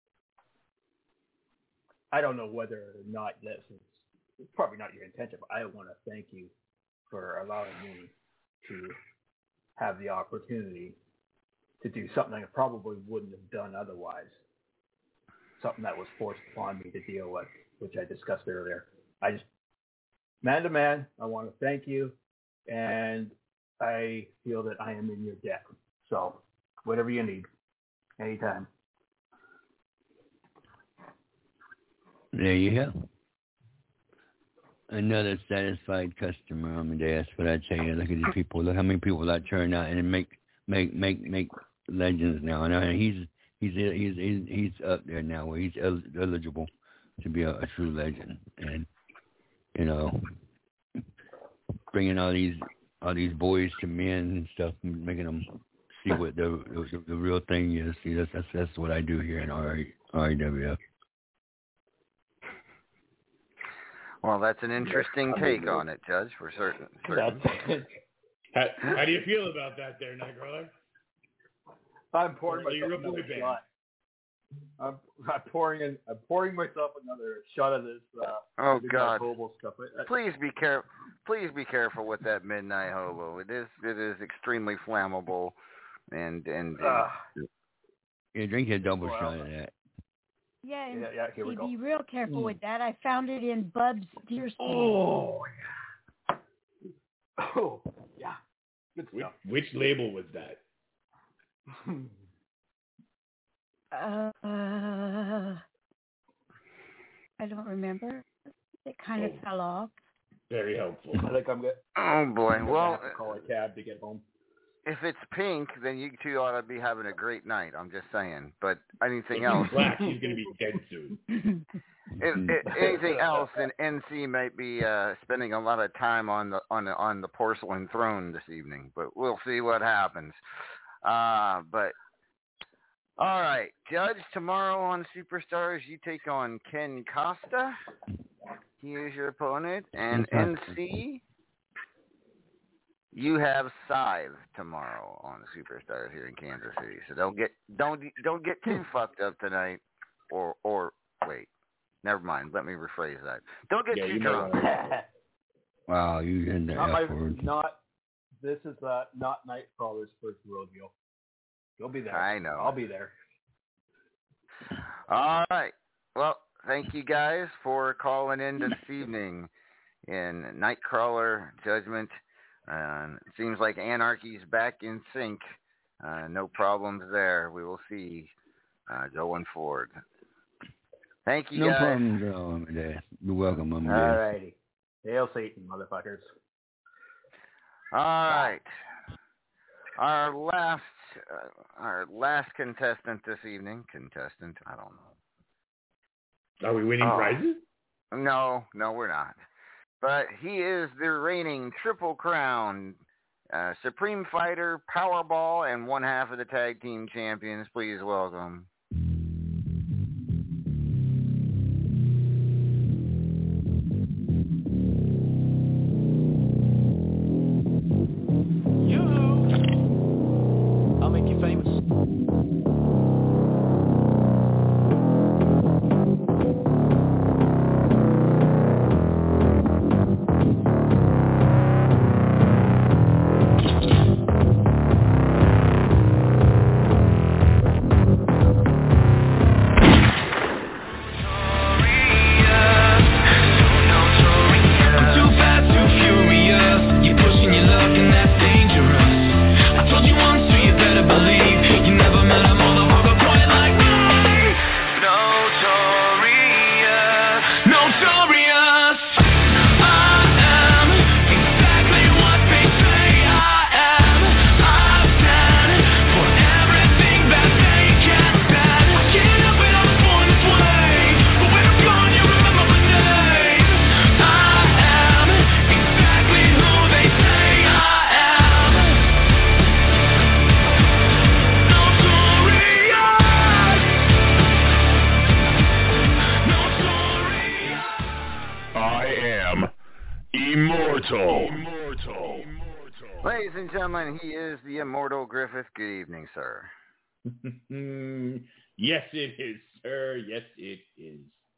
I don't know whether or not this is, it's probably not your intention, but I want to thank you for allowing me to have the opportunity to do something I probably wouldn't have done otherwise. Something that was forced upon me to deal with, which I discussed earlier. I just, man to man, I want to thank you, and I feel that I am in your debt. So, whatever you need, anytime. There you go. Another satisfied customer, Amadeus. What I tell you, look at these people. Look how many people that turn out and make make make make legends now. And he's he's he's he's he's up there now where he's el- eligible to be a, a true legend. And you know, bringing all these all these boys to men and stuff, making them see what the the, the real thing is. See, that's that's that's what I do here in R A W F. Well, that's an interesting take on it, Judge, for certain. certain. How, how do you feel about that there, Nightcrawler? I'm pouring Well, you're myself a boy another band. shot. I'm, I'm pouring in. I'm pouring myself another shot of this. Uh, Oh, Midnight God. Hobo stuff. I, I, Please be careful. Please be careful with that Midnight Hobo. It is it is extremely flammable, and and. Uh, Yeah, drink a double shot of that. Yeah, and Yeah, yeah, here we see, go. be real careful with that. I found it in Bub's deer skin. Oh, yeah. Oh, yeah. Good Which, stuff. which label was that? Uh, I don't remember. It kind of Oh. fell off. Very helpful. I think I'm good. Oh boy. I'm gonna Well, have to call a cab to get home. if it's pink, then you two ought to be having a great night. I'm just saying. But anything If else, he's black, he's going to be dead soon. if, if anything else, then N C might be uh, spending a lot of time on the on the on the porcelain throne this evening. But we'll see what happens. Uh, but all right, Judge. Tomorrow on Superstars, you take on Ken Costa. He is your opponent, and N C. You have Scythe tomorrow on Superstars here in Kansas City, so don't get don't don't get too fucked up tonight, or or wait, never mind. Let me rephrase that. Don't get Yeah, too you drunk. Wow, you in the not my, F word. not. This is uh, not Nightcrawler's first rodeo. You'll be there. I know. I'll be there. All right. Well, thank you guys for calling in this evening in Nightcrawler Judgment. Uh, it seems like Anarchy's back in sync. Uh, no problems there. We will see uh, going forward. Thank you, No guys. problem at all, Amadeus. You're welcome, All Amadeus. righty. Hail Satan, motherfuckers. All right. Our last, uh, our last contestant this evening. Contestant, I don't know. Are we winning Oh. prizes? No, no, we're not. But he is the reigning Triple Crown uh, Supreme Fighter, Powerball, and one half of the Tag Team Champions. Please welcome. I'll make you famous. Immortal. Immortal. Ladies and gentlemen, he is the Immortal Griffith. Good evening, sir. Yes, it is, sir. Yes, it is.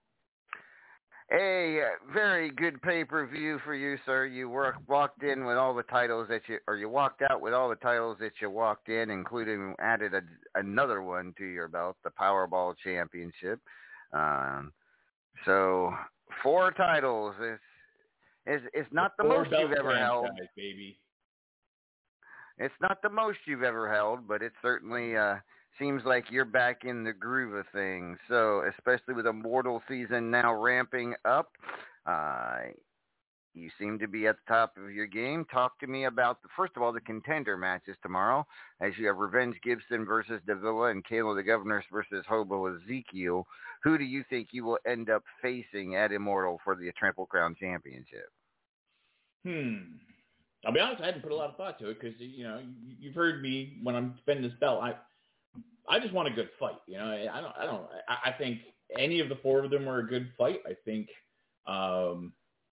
A very good pay-per-view for you, sir. You work, walked in with all the titles that you, or you walked out with all the titles that you walked in, including added a, another one to your belt, the Powerball Championship. Um, so four titles. It's, it's, it's not the, the most you've ever held. Baby. It's not the most you've ever held, but it certainly uh, seems like you're back in the groove of things. So, especially with Immortal season now ramping up, uh, you seem to be at the top of your game. Talk to me about, the, first of all, the contender matches tomorrow, as you have Revenge Gibson versus Davila and Kayla the Governors versus Hobo Ezekiel. Who do you think you will end up facing at Immortal for the Triple Crown Championship? Hmm. I'll be honest, I hadn't put a lot of thought to it because, you know, you've heard me when I'm defending this belt. I I just want a good fight. You know, I don't, I don't, I, I think any of the four of them are a good fight. I think, um,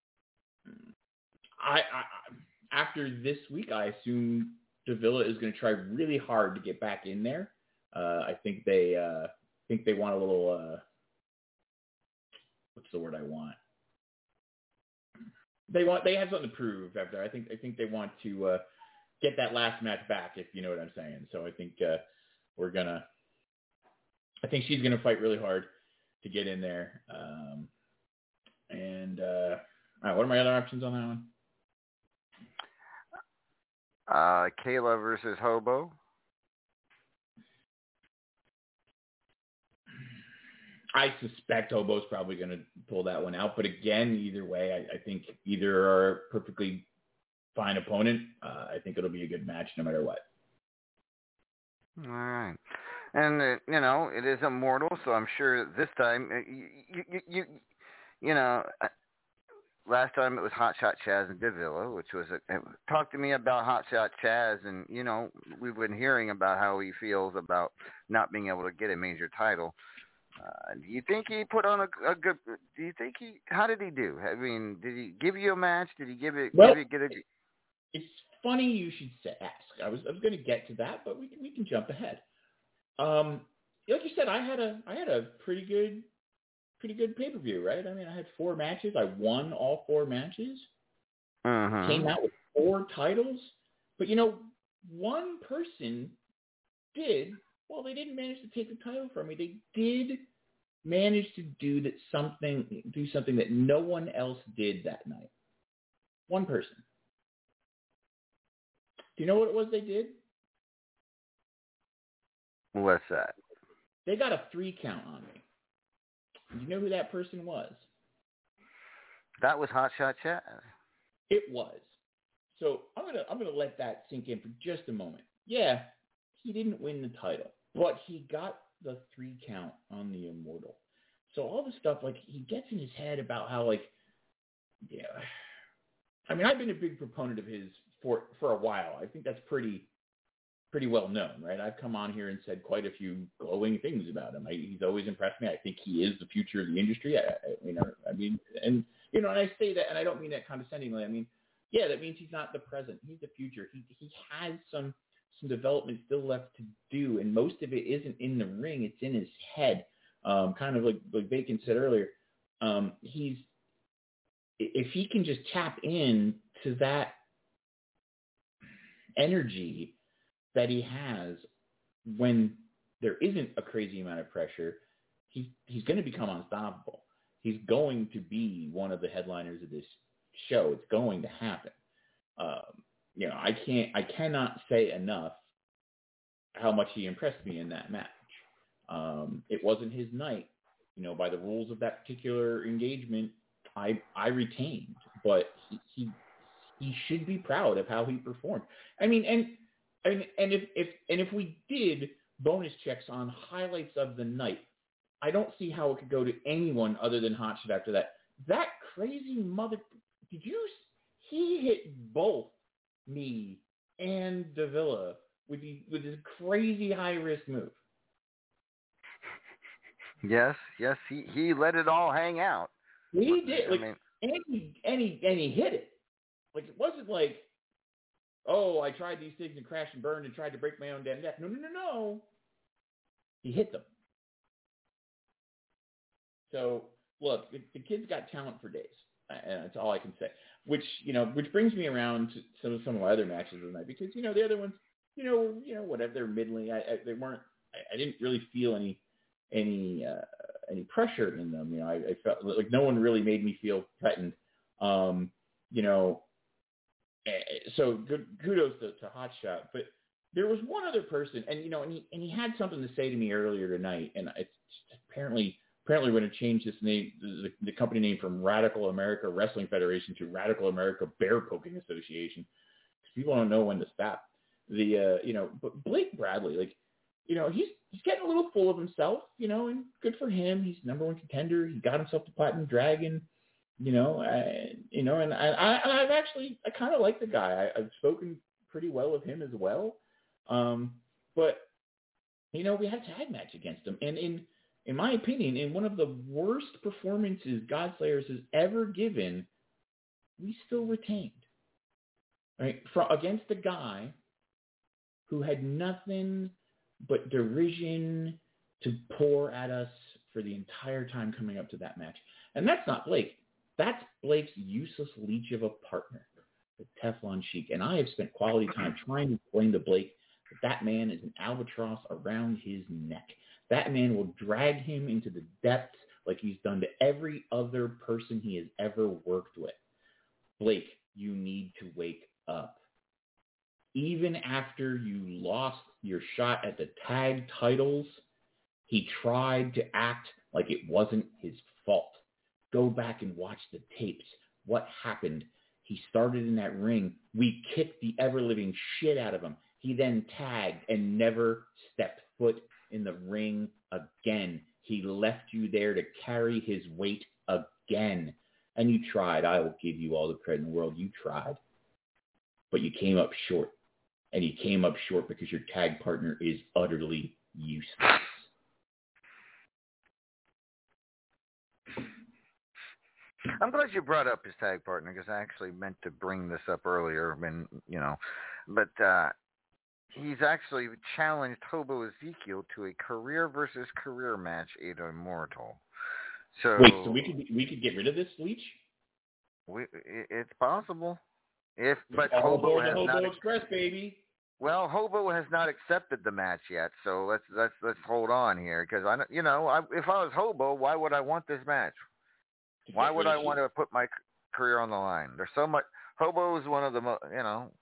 I, I after this week, I assume Davila is going to try really hard to get back in there. Uh, I think they, uh, think they want a little, uh, what's the word I want? They want, they have something to prove after. I think, I think they want to uh, get that last match back, if you know what I'm saying. So I think uh, we're gonna. I think she's gonna fight really hard to get in there. Um, and uh, all right, what are my other options on that one? Uh, Kayla versus Hobo. I suspect Hobo's probably going to pull that one out. But again, either way, I, I think either are a perfectly fine opponent. Uh, I think it'll be a good match no matter what. All right. And, uh, you know, it is Immortal, so I'm sure this time, uh, you, you, you, you know, uh, last time it was Hotshot Chaz and Davila, which was a, talk to me about Hotshot Chaz. And, you know, we've been hearing about how he feels about not being able to get a major title. Uh, do you think he put on a, a good? Do you think he? How did he do? I mean, did he give you a match? Did he give it? Well, give it, get it? It's funny you should say, ask. I was I was going to get to that, but we can we can jump ahead. Um, like you said, I had a I had a pretty good pretty good pay per view, right? I mean, I had four matches. I won all four matches. Uh-huh. Came out with four titles, but you know, one person did. Well, they didn't manage to take the title from me. They did manage to do that something, do something that no one else did that night. One person. Do you know what it was they did? What's that? They got a three count on me. Do you know who that person was? That was Hotshot Chaz. It was. So I'm gonna I'm gonna let that sink in for just a moment. Yeah, he didn't win the title, but he got the three count on the Immortal. So all the stuff, like, he gets in his head about how, like, yeah, I mean, I've been a big proponent of his for for a while. I think that's pretty pretty well known, right? I've come on here and said quite a few glowing things about him. I, he's always impressed me. I think he is the future of the industry. I, I, you know, I mean, and you know, and I say that, and I don't mean that condescendingly. I mean, yeah, that means he's not the present. He's the future. He he has some some development still left to do, and most of it isn't in the ring. It's in his head. Um, kind of like like Bacon said earlier. Um, he's if he can just tap in to that energy that he has when there isn't a crazy amount of pressure, he's he's going to become unstoppable. He's going to be one of the headliners of this show. It's going to happen. Um, you know, I can't, I cannot say enough how much he impressed me in that match. Um, it wasn't his night, you know, by the rules of that particular engagement. I I retained, but he he, he should be proud of how he performed. I mean, and I mean, and if if and if we did bonus checks on highlights of the night, I don't see how it could go to anyone other than Hotshot after that. That crazy mother, did you? He hit both me and Davila with the, with his crazy high risk move. Yes, yes, he, he let it all hang out. He did, I like, mean, and he and he and he hit it. wasn't like, oh, I tried these things and crashed and burned and tried to break my own damn neck. No, no, no, no. He hit them. So, look, the, the kid's got talent for days, and that's all I can say. Which, you know, which brings me around to some of some of my other matches of the night because, you know, the other ones, you know, you know, whatever, they're middling. I, I, they weren't. I, I didn't really feel any any uh, any pressure in them. You know, I, I felt like no one really made me feel threatened. Um, you know, so good, kudos to, to Hotshot. But there was one other person, and you know, and he and he had something to say to me earlier tonight, and it's apparently. Apparently, we're going to change this name, the, the company name, from Radical America Wrestling Federation to Radical America Bear Poking Association, because people don't know when to stop. The uh, you know, but Blake Bradley, like, you know, he's he's getting a little full of himself, you know, and good for him. He's number one contender. He got himself the Platinum Dragon, you know, uh, you know, and I, I I've actually I kind of like the guy. I, I've spoken pretty well of him as well, um, but you know, we had a tag match against him, and in In my opinion, in one of the worst performances Godslayers has ever given, we still retained. Right? For, against a guy who had nothing but derision to pour at us for the entire time coming up to that match. And that's not Blake. That's Blake's useless leech of a partner, the Teflon Sheik. And I have spent quality time trying to explain to Blake that that man is an albatross around his neck. That man will drag him into the depths like he's done to every other person he has ever worked with. Blake, you need to wake up. Even after you lost your shot at the tag titles, he tried to act like it wasn't his fault. Go back and watch the tapes. What happened? He started in that ring. We kicked the ever-living shit out of him. He then tagged and never stepped foot in the ring again. He left you there to carry his weight again. And you tried. I will give you all the credit in the world. You tried. But you came up short. And you came up short because your tag partner is utterly useless. I'm glad you brought up his tag partner because I actually meant to bring this up earlier. And, you know, but uh, he's actually challenged Hobo Ezekiel to a career versus career match at Immortal. So wait, so we could we could get rid of this leech? We, it's possible. If but All Hobo aboard has the Hobo not Express, baby. Well, Hobo has not accepted the match yet, so let's let's let's hold on here because I you know I, if I was Hobo, why would I want this match? Why would I want to put my career on the line? There's so much. Hobo is one of the mo- you know.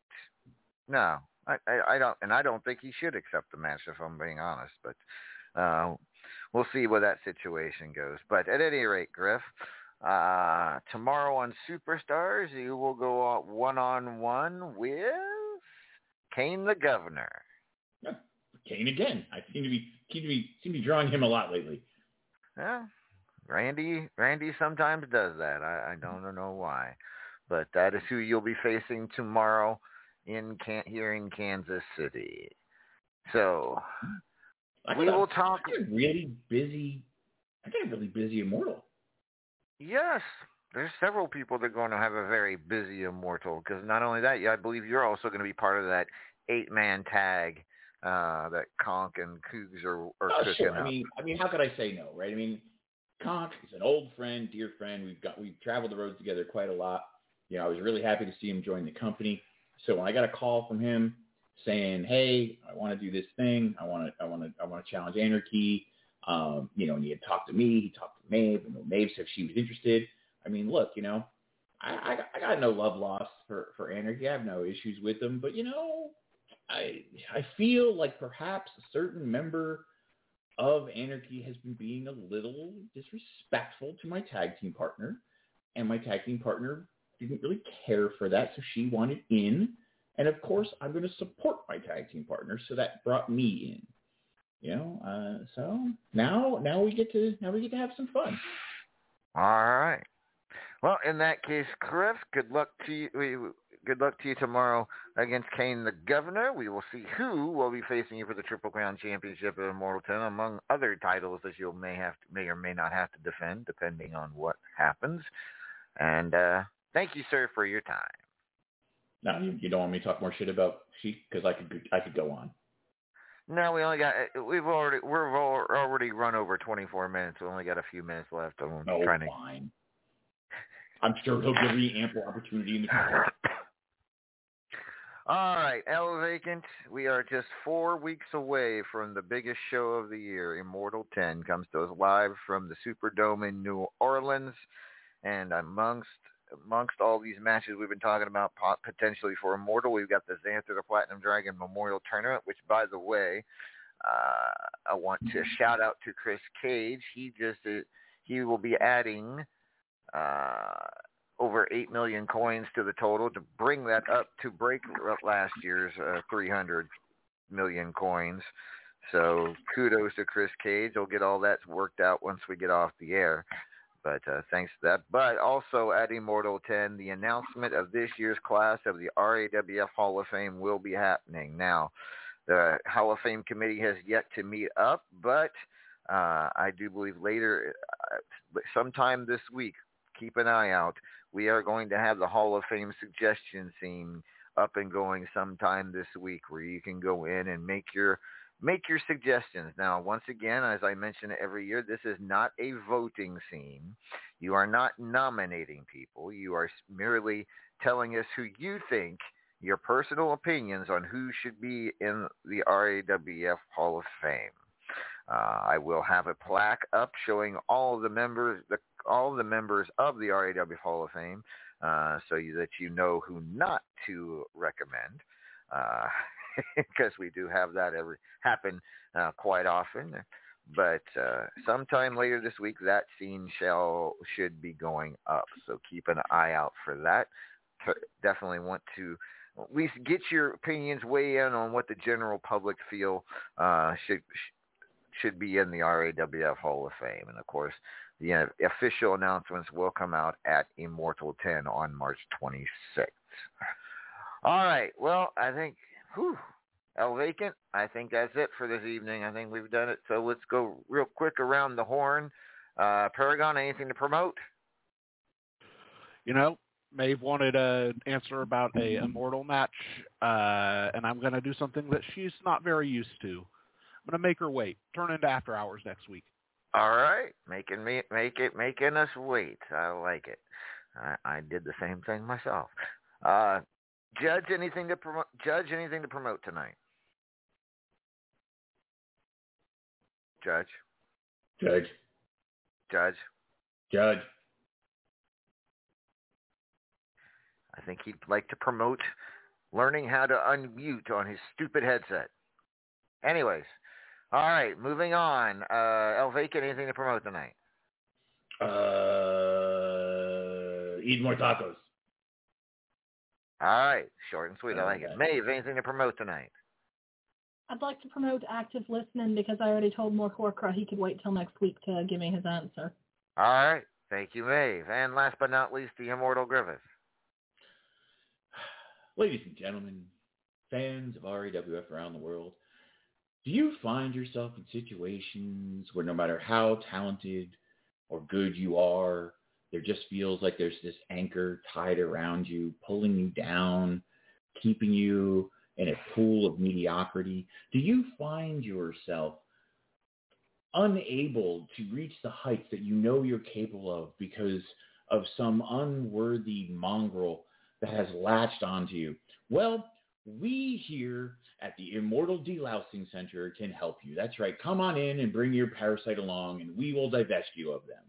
No, I, I I don't, and I don't think he should accept the match if I'm being honest. But uh, we'll see where that situation goes. But at any rate, Griff, uh, tomorrow on Superstars, you will go one on one with Kane the Governor. Yeah, Kane again. I seem to be seem to be seem to be drawing him a lot lately. Yeah. Randy, Randy sometimes does that. I, I don't know why, but that is who you'll be facing tomorrow in Can- here in Kansas City. So I we got, will talk. I got a really busy. I got a really busy Immortal. Yes, there's several people that are going to have a very busy Immortal because not only that, I believe you're also going to be part of that eight-man tag uh, that Conk and Cougs are, are oh, cooking sure. up. I mean, I mean, how could I say no, right? I mean. Conk is an old friend, dear friend. We've got we've traveled the road together quite a lot. You know, I was really happy to see him join the company. So when I got a call from him saying, "Hey, I want to do this thing. I want to I want to I want to challenge Anarchy," um, you know, and he had talked to me. He talked to Maeve, and Maeve said she was interested. I mean, look, you know, I I got, I got no love lost for for Anarchy. I have no issues with them, but you know, I I feel like perhaps a certain member of Anarchy has been being a little disrespectful to my tag team partner, and my tag team partner didn't really care for that, so she wanted in, and of course I'm going to support my tag team partner, so that brought me in, you know. Uh, so now, now we get to now we get to have some fun. All right. Well, in that case, Chris, good luck to you. Good luck to you tomorrow against Kane the Governor. We will see who will be facing you for the Triple Crown Championship of Immortal ten, among other titles that you may have to, may or may not have to defend, depending on what happens. And uh, thank you, sir, for your time. Now, you, you don't want me to talk more shit about Sheik? Because I could, I could go on. No, we only got, we've already, we're already run over twenty-four minutes. We only got a few minutes left. I'm oh, trying to. fine. I'm sure he'll give me ample opportunity in the future. All right, El Vacant, we are just four weeks away from the biggest show of the year. Immortal ten comes to us live from the Superdome in New Orleans. And amongst amongst all these matches we've been talking about potentially for Immortal, we've got the Xanther the Platinum Dragon Memorial Tournament, which, by the way, uh, I want to shout out to Chris Cage. He just uh, he will be adding uh, over eight million coins to the total to bring that up to break last year's uh, three hundred million coins. So kudos to Chris Cage. He'll get all that worked out once we get off the air. But uh, thanks to that. But also at Immortal ten, the announcement of this year's class of the R A W F Hall of Fame will be happening. Now, the Hall of Fame committee has yet to meet up, but uh, I do believe later, uh, sometime this week, keep an eye out. We are going to have the Hall of Fame suggestion scene up and going sometime this week, where you can go in and make your Make your suggestions. Now, once again, as I mention every year, this is not a voting scene. You are not nominating people. You are merely telling us who you think, your personal opinions on who should be in the R A W F Hall of Fame. Uh, I will have a plaque up showing all of the members, the, all of the members of the R A W F Hall of Fame, uh, so you, that you know who not to recommend. Uh, because we do have that every happen uh, quite often. But uh, sometime later this week, that scene shall should be going up. So keep an eye out for that. Definitely want to at least get your opinions, weigh in on what the general public feel uh, should should be in the R A W F Hall of Fame. And of course, the uh, official announcements will come out at Immortal ten on March twenty-sixth. All right. Well, I think. Whew. El Vacant, I think that's it for this evening. I think we've done it. So let's go real quick around the horn. Uh, Paragon, anything to promote? You know, Maeve wanted an answer about a Immortal match, uh, and I'm going to do something that she's not very used to. I'm going to make her wait. Turn into After Hours next week. All right. Making me, make it, making us wait. I like it. I, I did the same thing myself. Uh, Judge, anything to promote? Judge, anything to promote tonight? Judge. Judge. Judge. Judge. I think he'd like to promote learning how to unmute on his stupid headset. Anyways, all right, moving on. Uh, El Vacant, anything to promote tonight? Uh, eat more tacos. All right, short and sweet. I like it. Maeve, anything to promote tonight? I'd like to promote active listening because I already told Mork Warcraw he could wait till next week to give me his answer. All right. Thank you, Maeve. And last but not least, the Immortal Griffith. Ladies and gentlemen, fans of R A W F around the world, do you find yourself in situations where no matter how talented or good you are, there just feels like there's this anchor tied around you, pulling you down, keeping you in a pool of mediocrity? Do you find yourself unable to reach the heights that you know you're capable of because of some unworthy mongrel that has latched onto you? Well, we here at the Immortal Delousing Center can help you. That's right. Come on in and bring your parasite along, and we will divest you of them.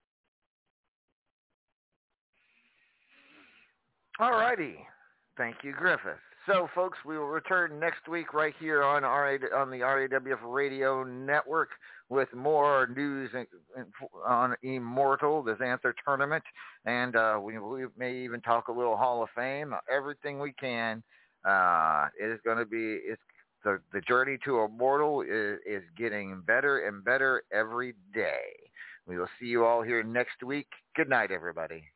All righty. Thank you, Griffith. So, folks, we will return next week right here on R A, on the R A W F Radio Network with more news on Immortal, the Xanther Tournament, and uh, we, we may even talk a little Hall of Fame, everything we can. Uh, it is going to be, it's the, the journey to Immortal is, is getting better and better every day. We will see you all here next week. Good night, everybody.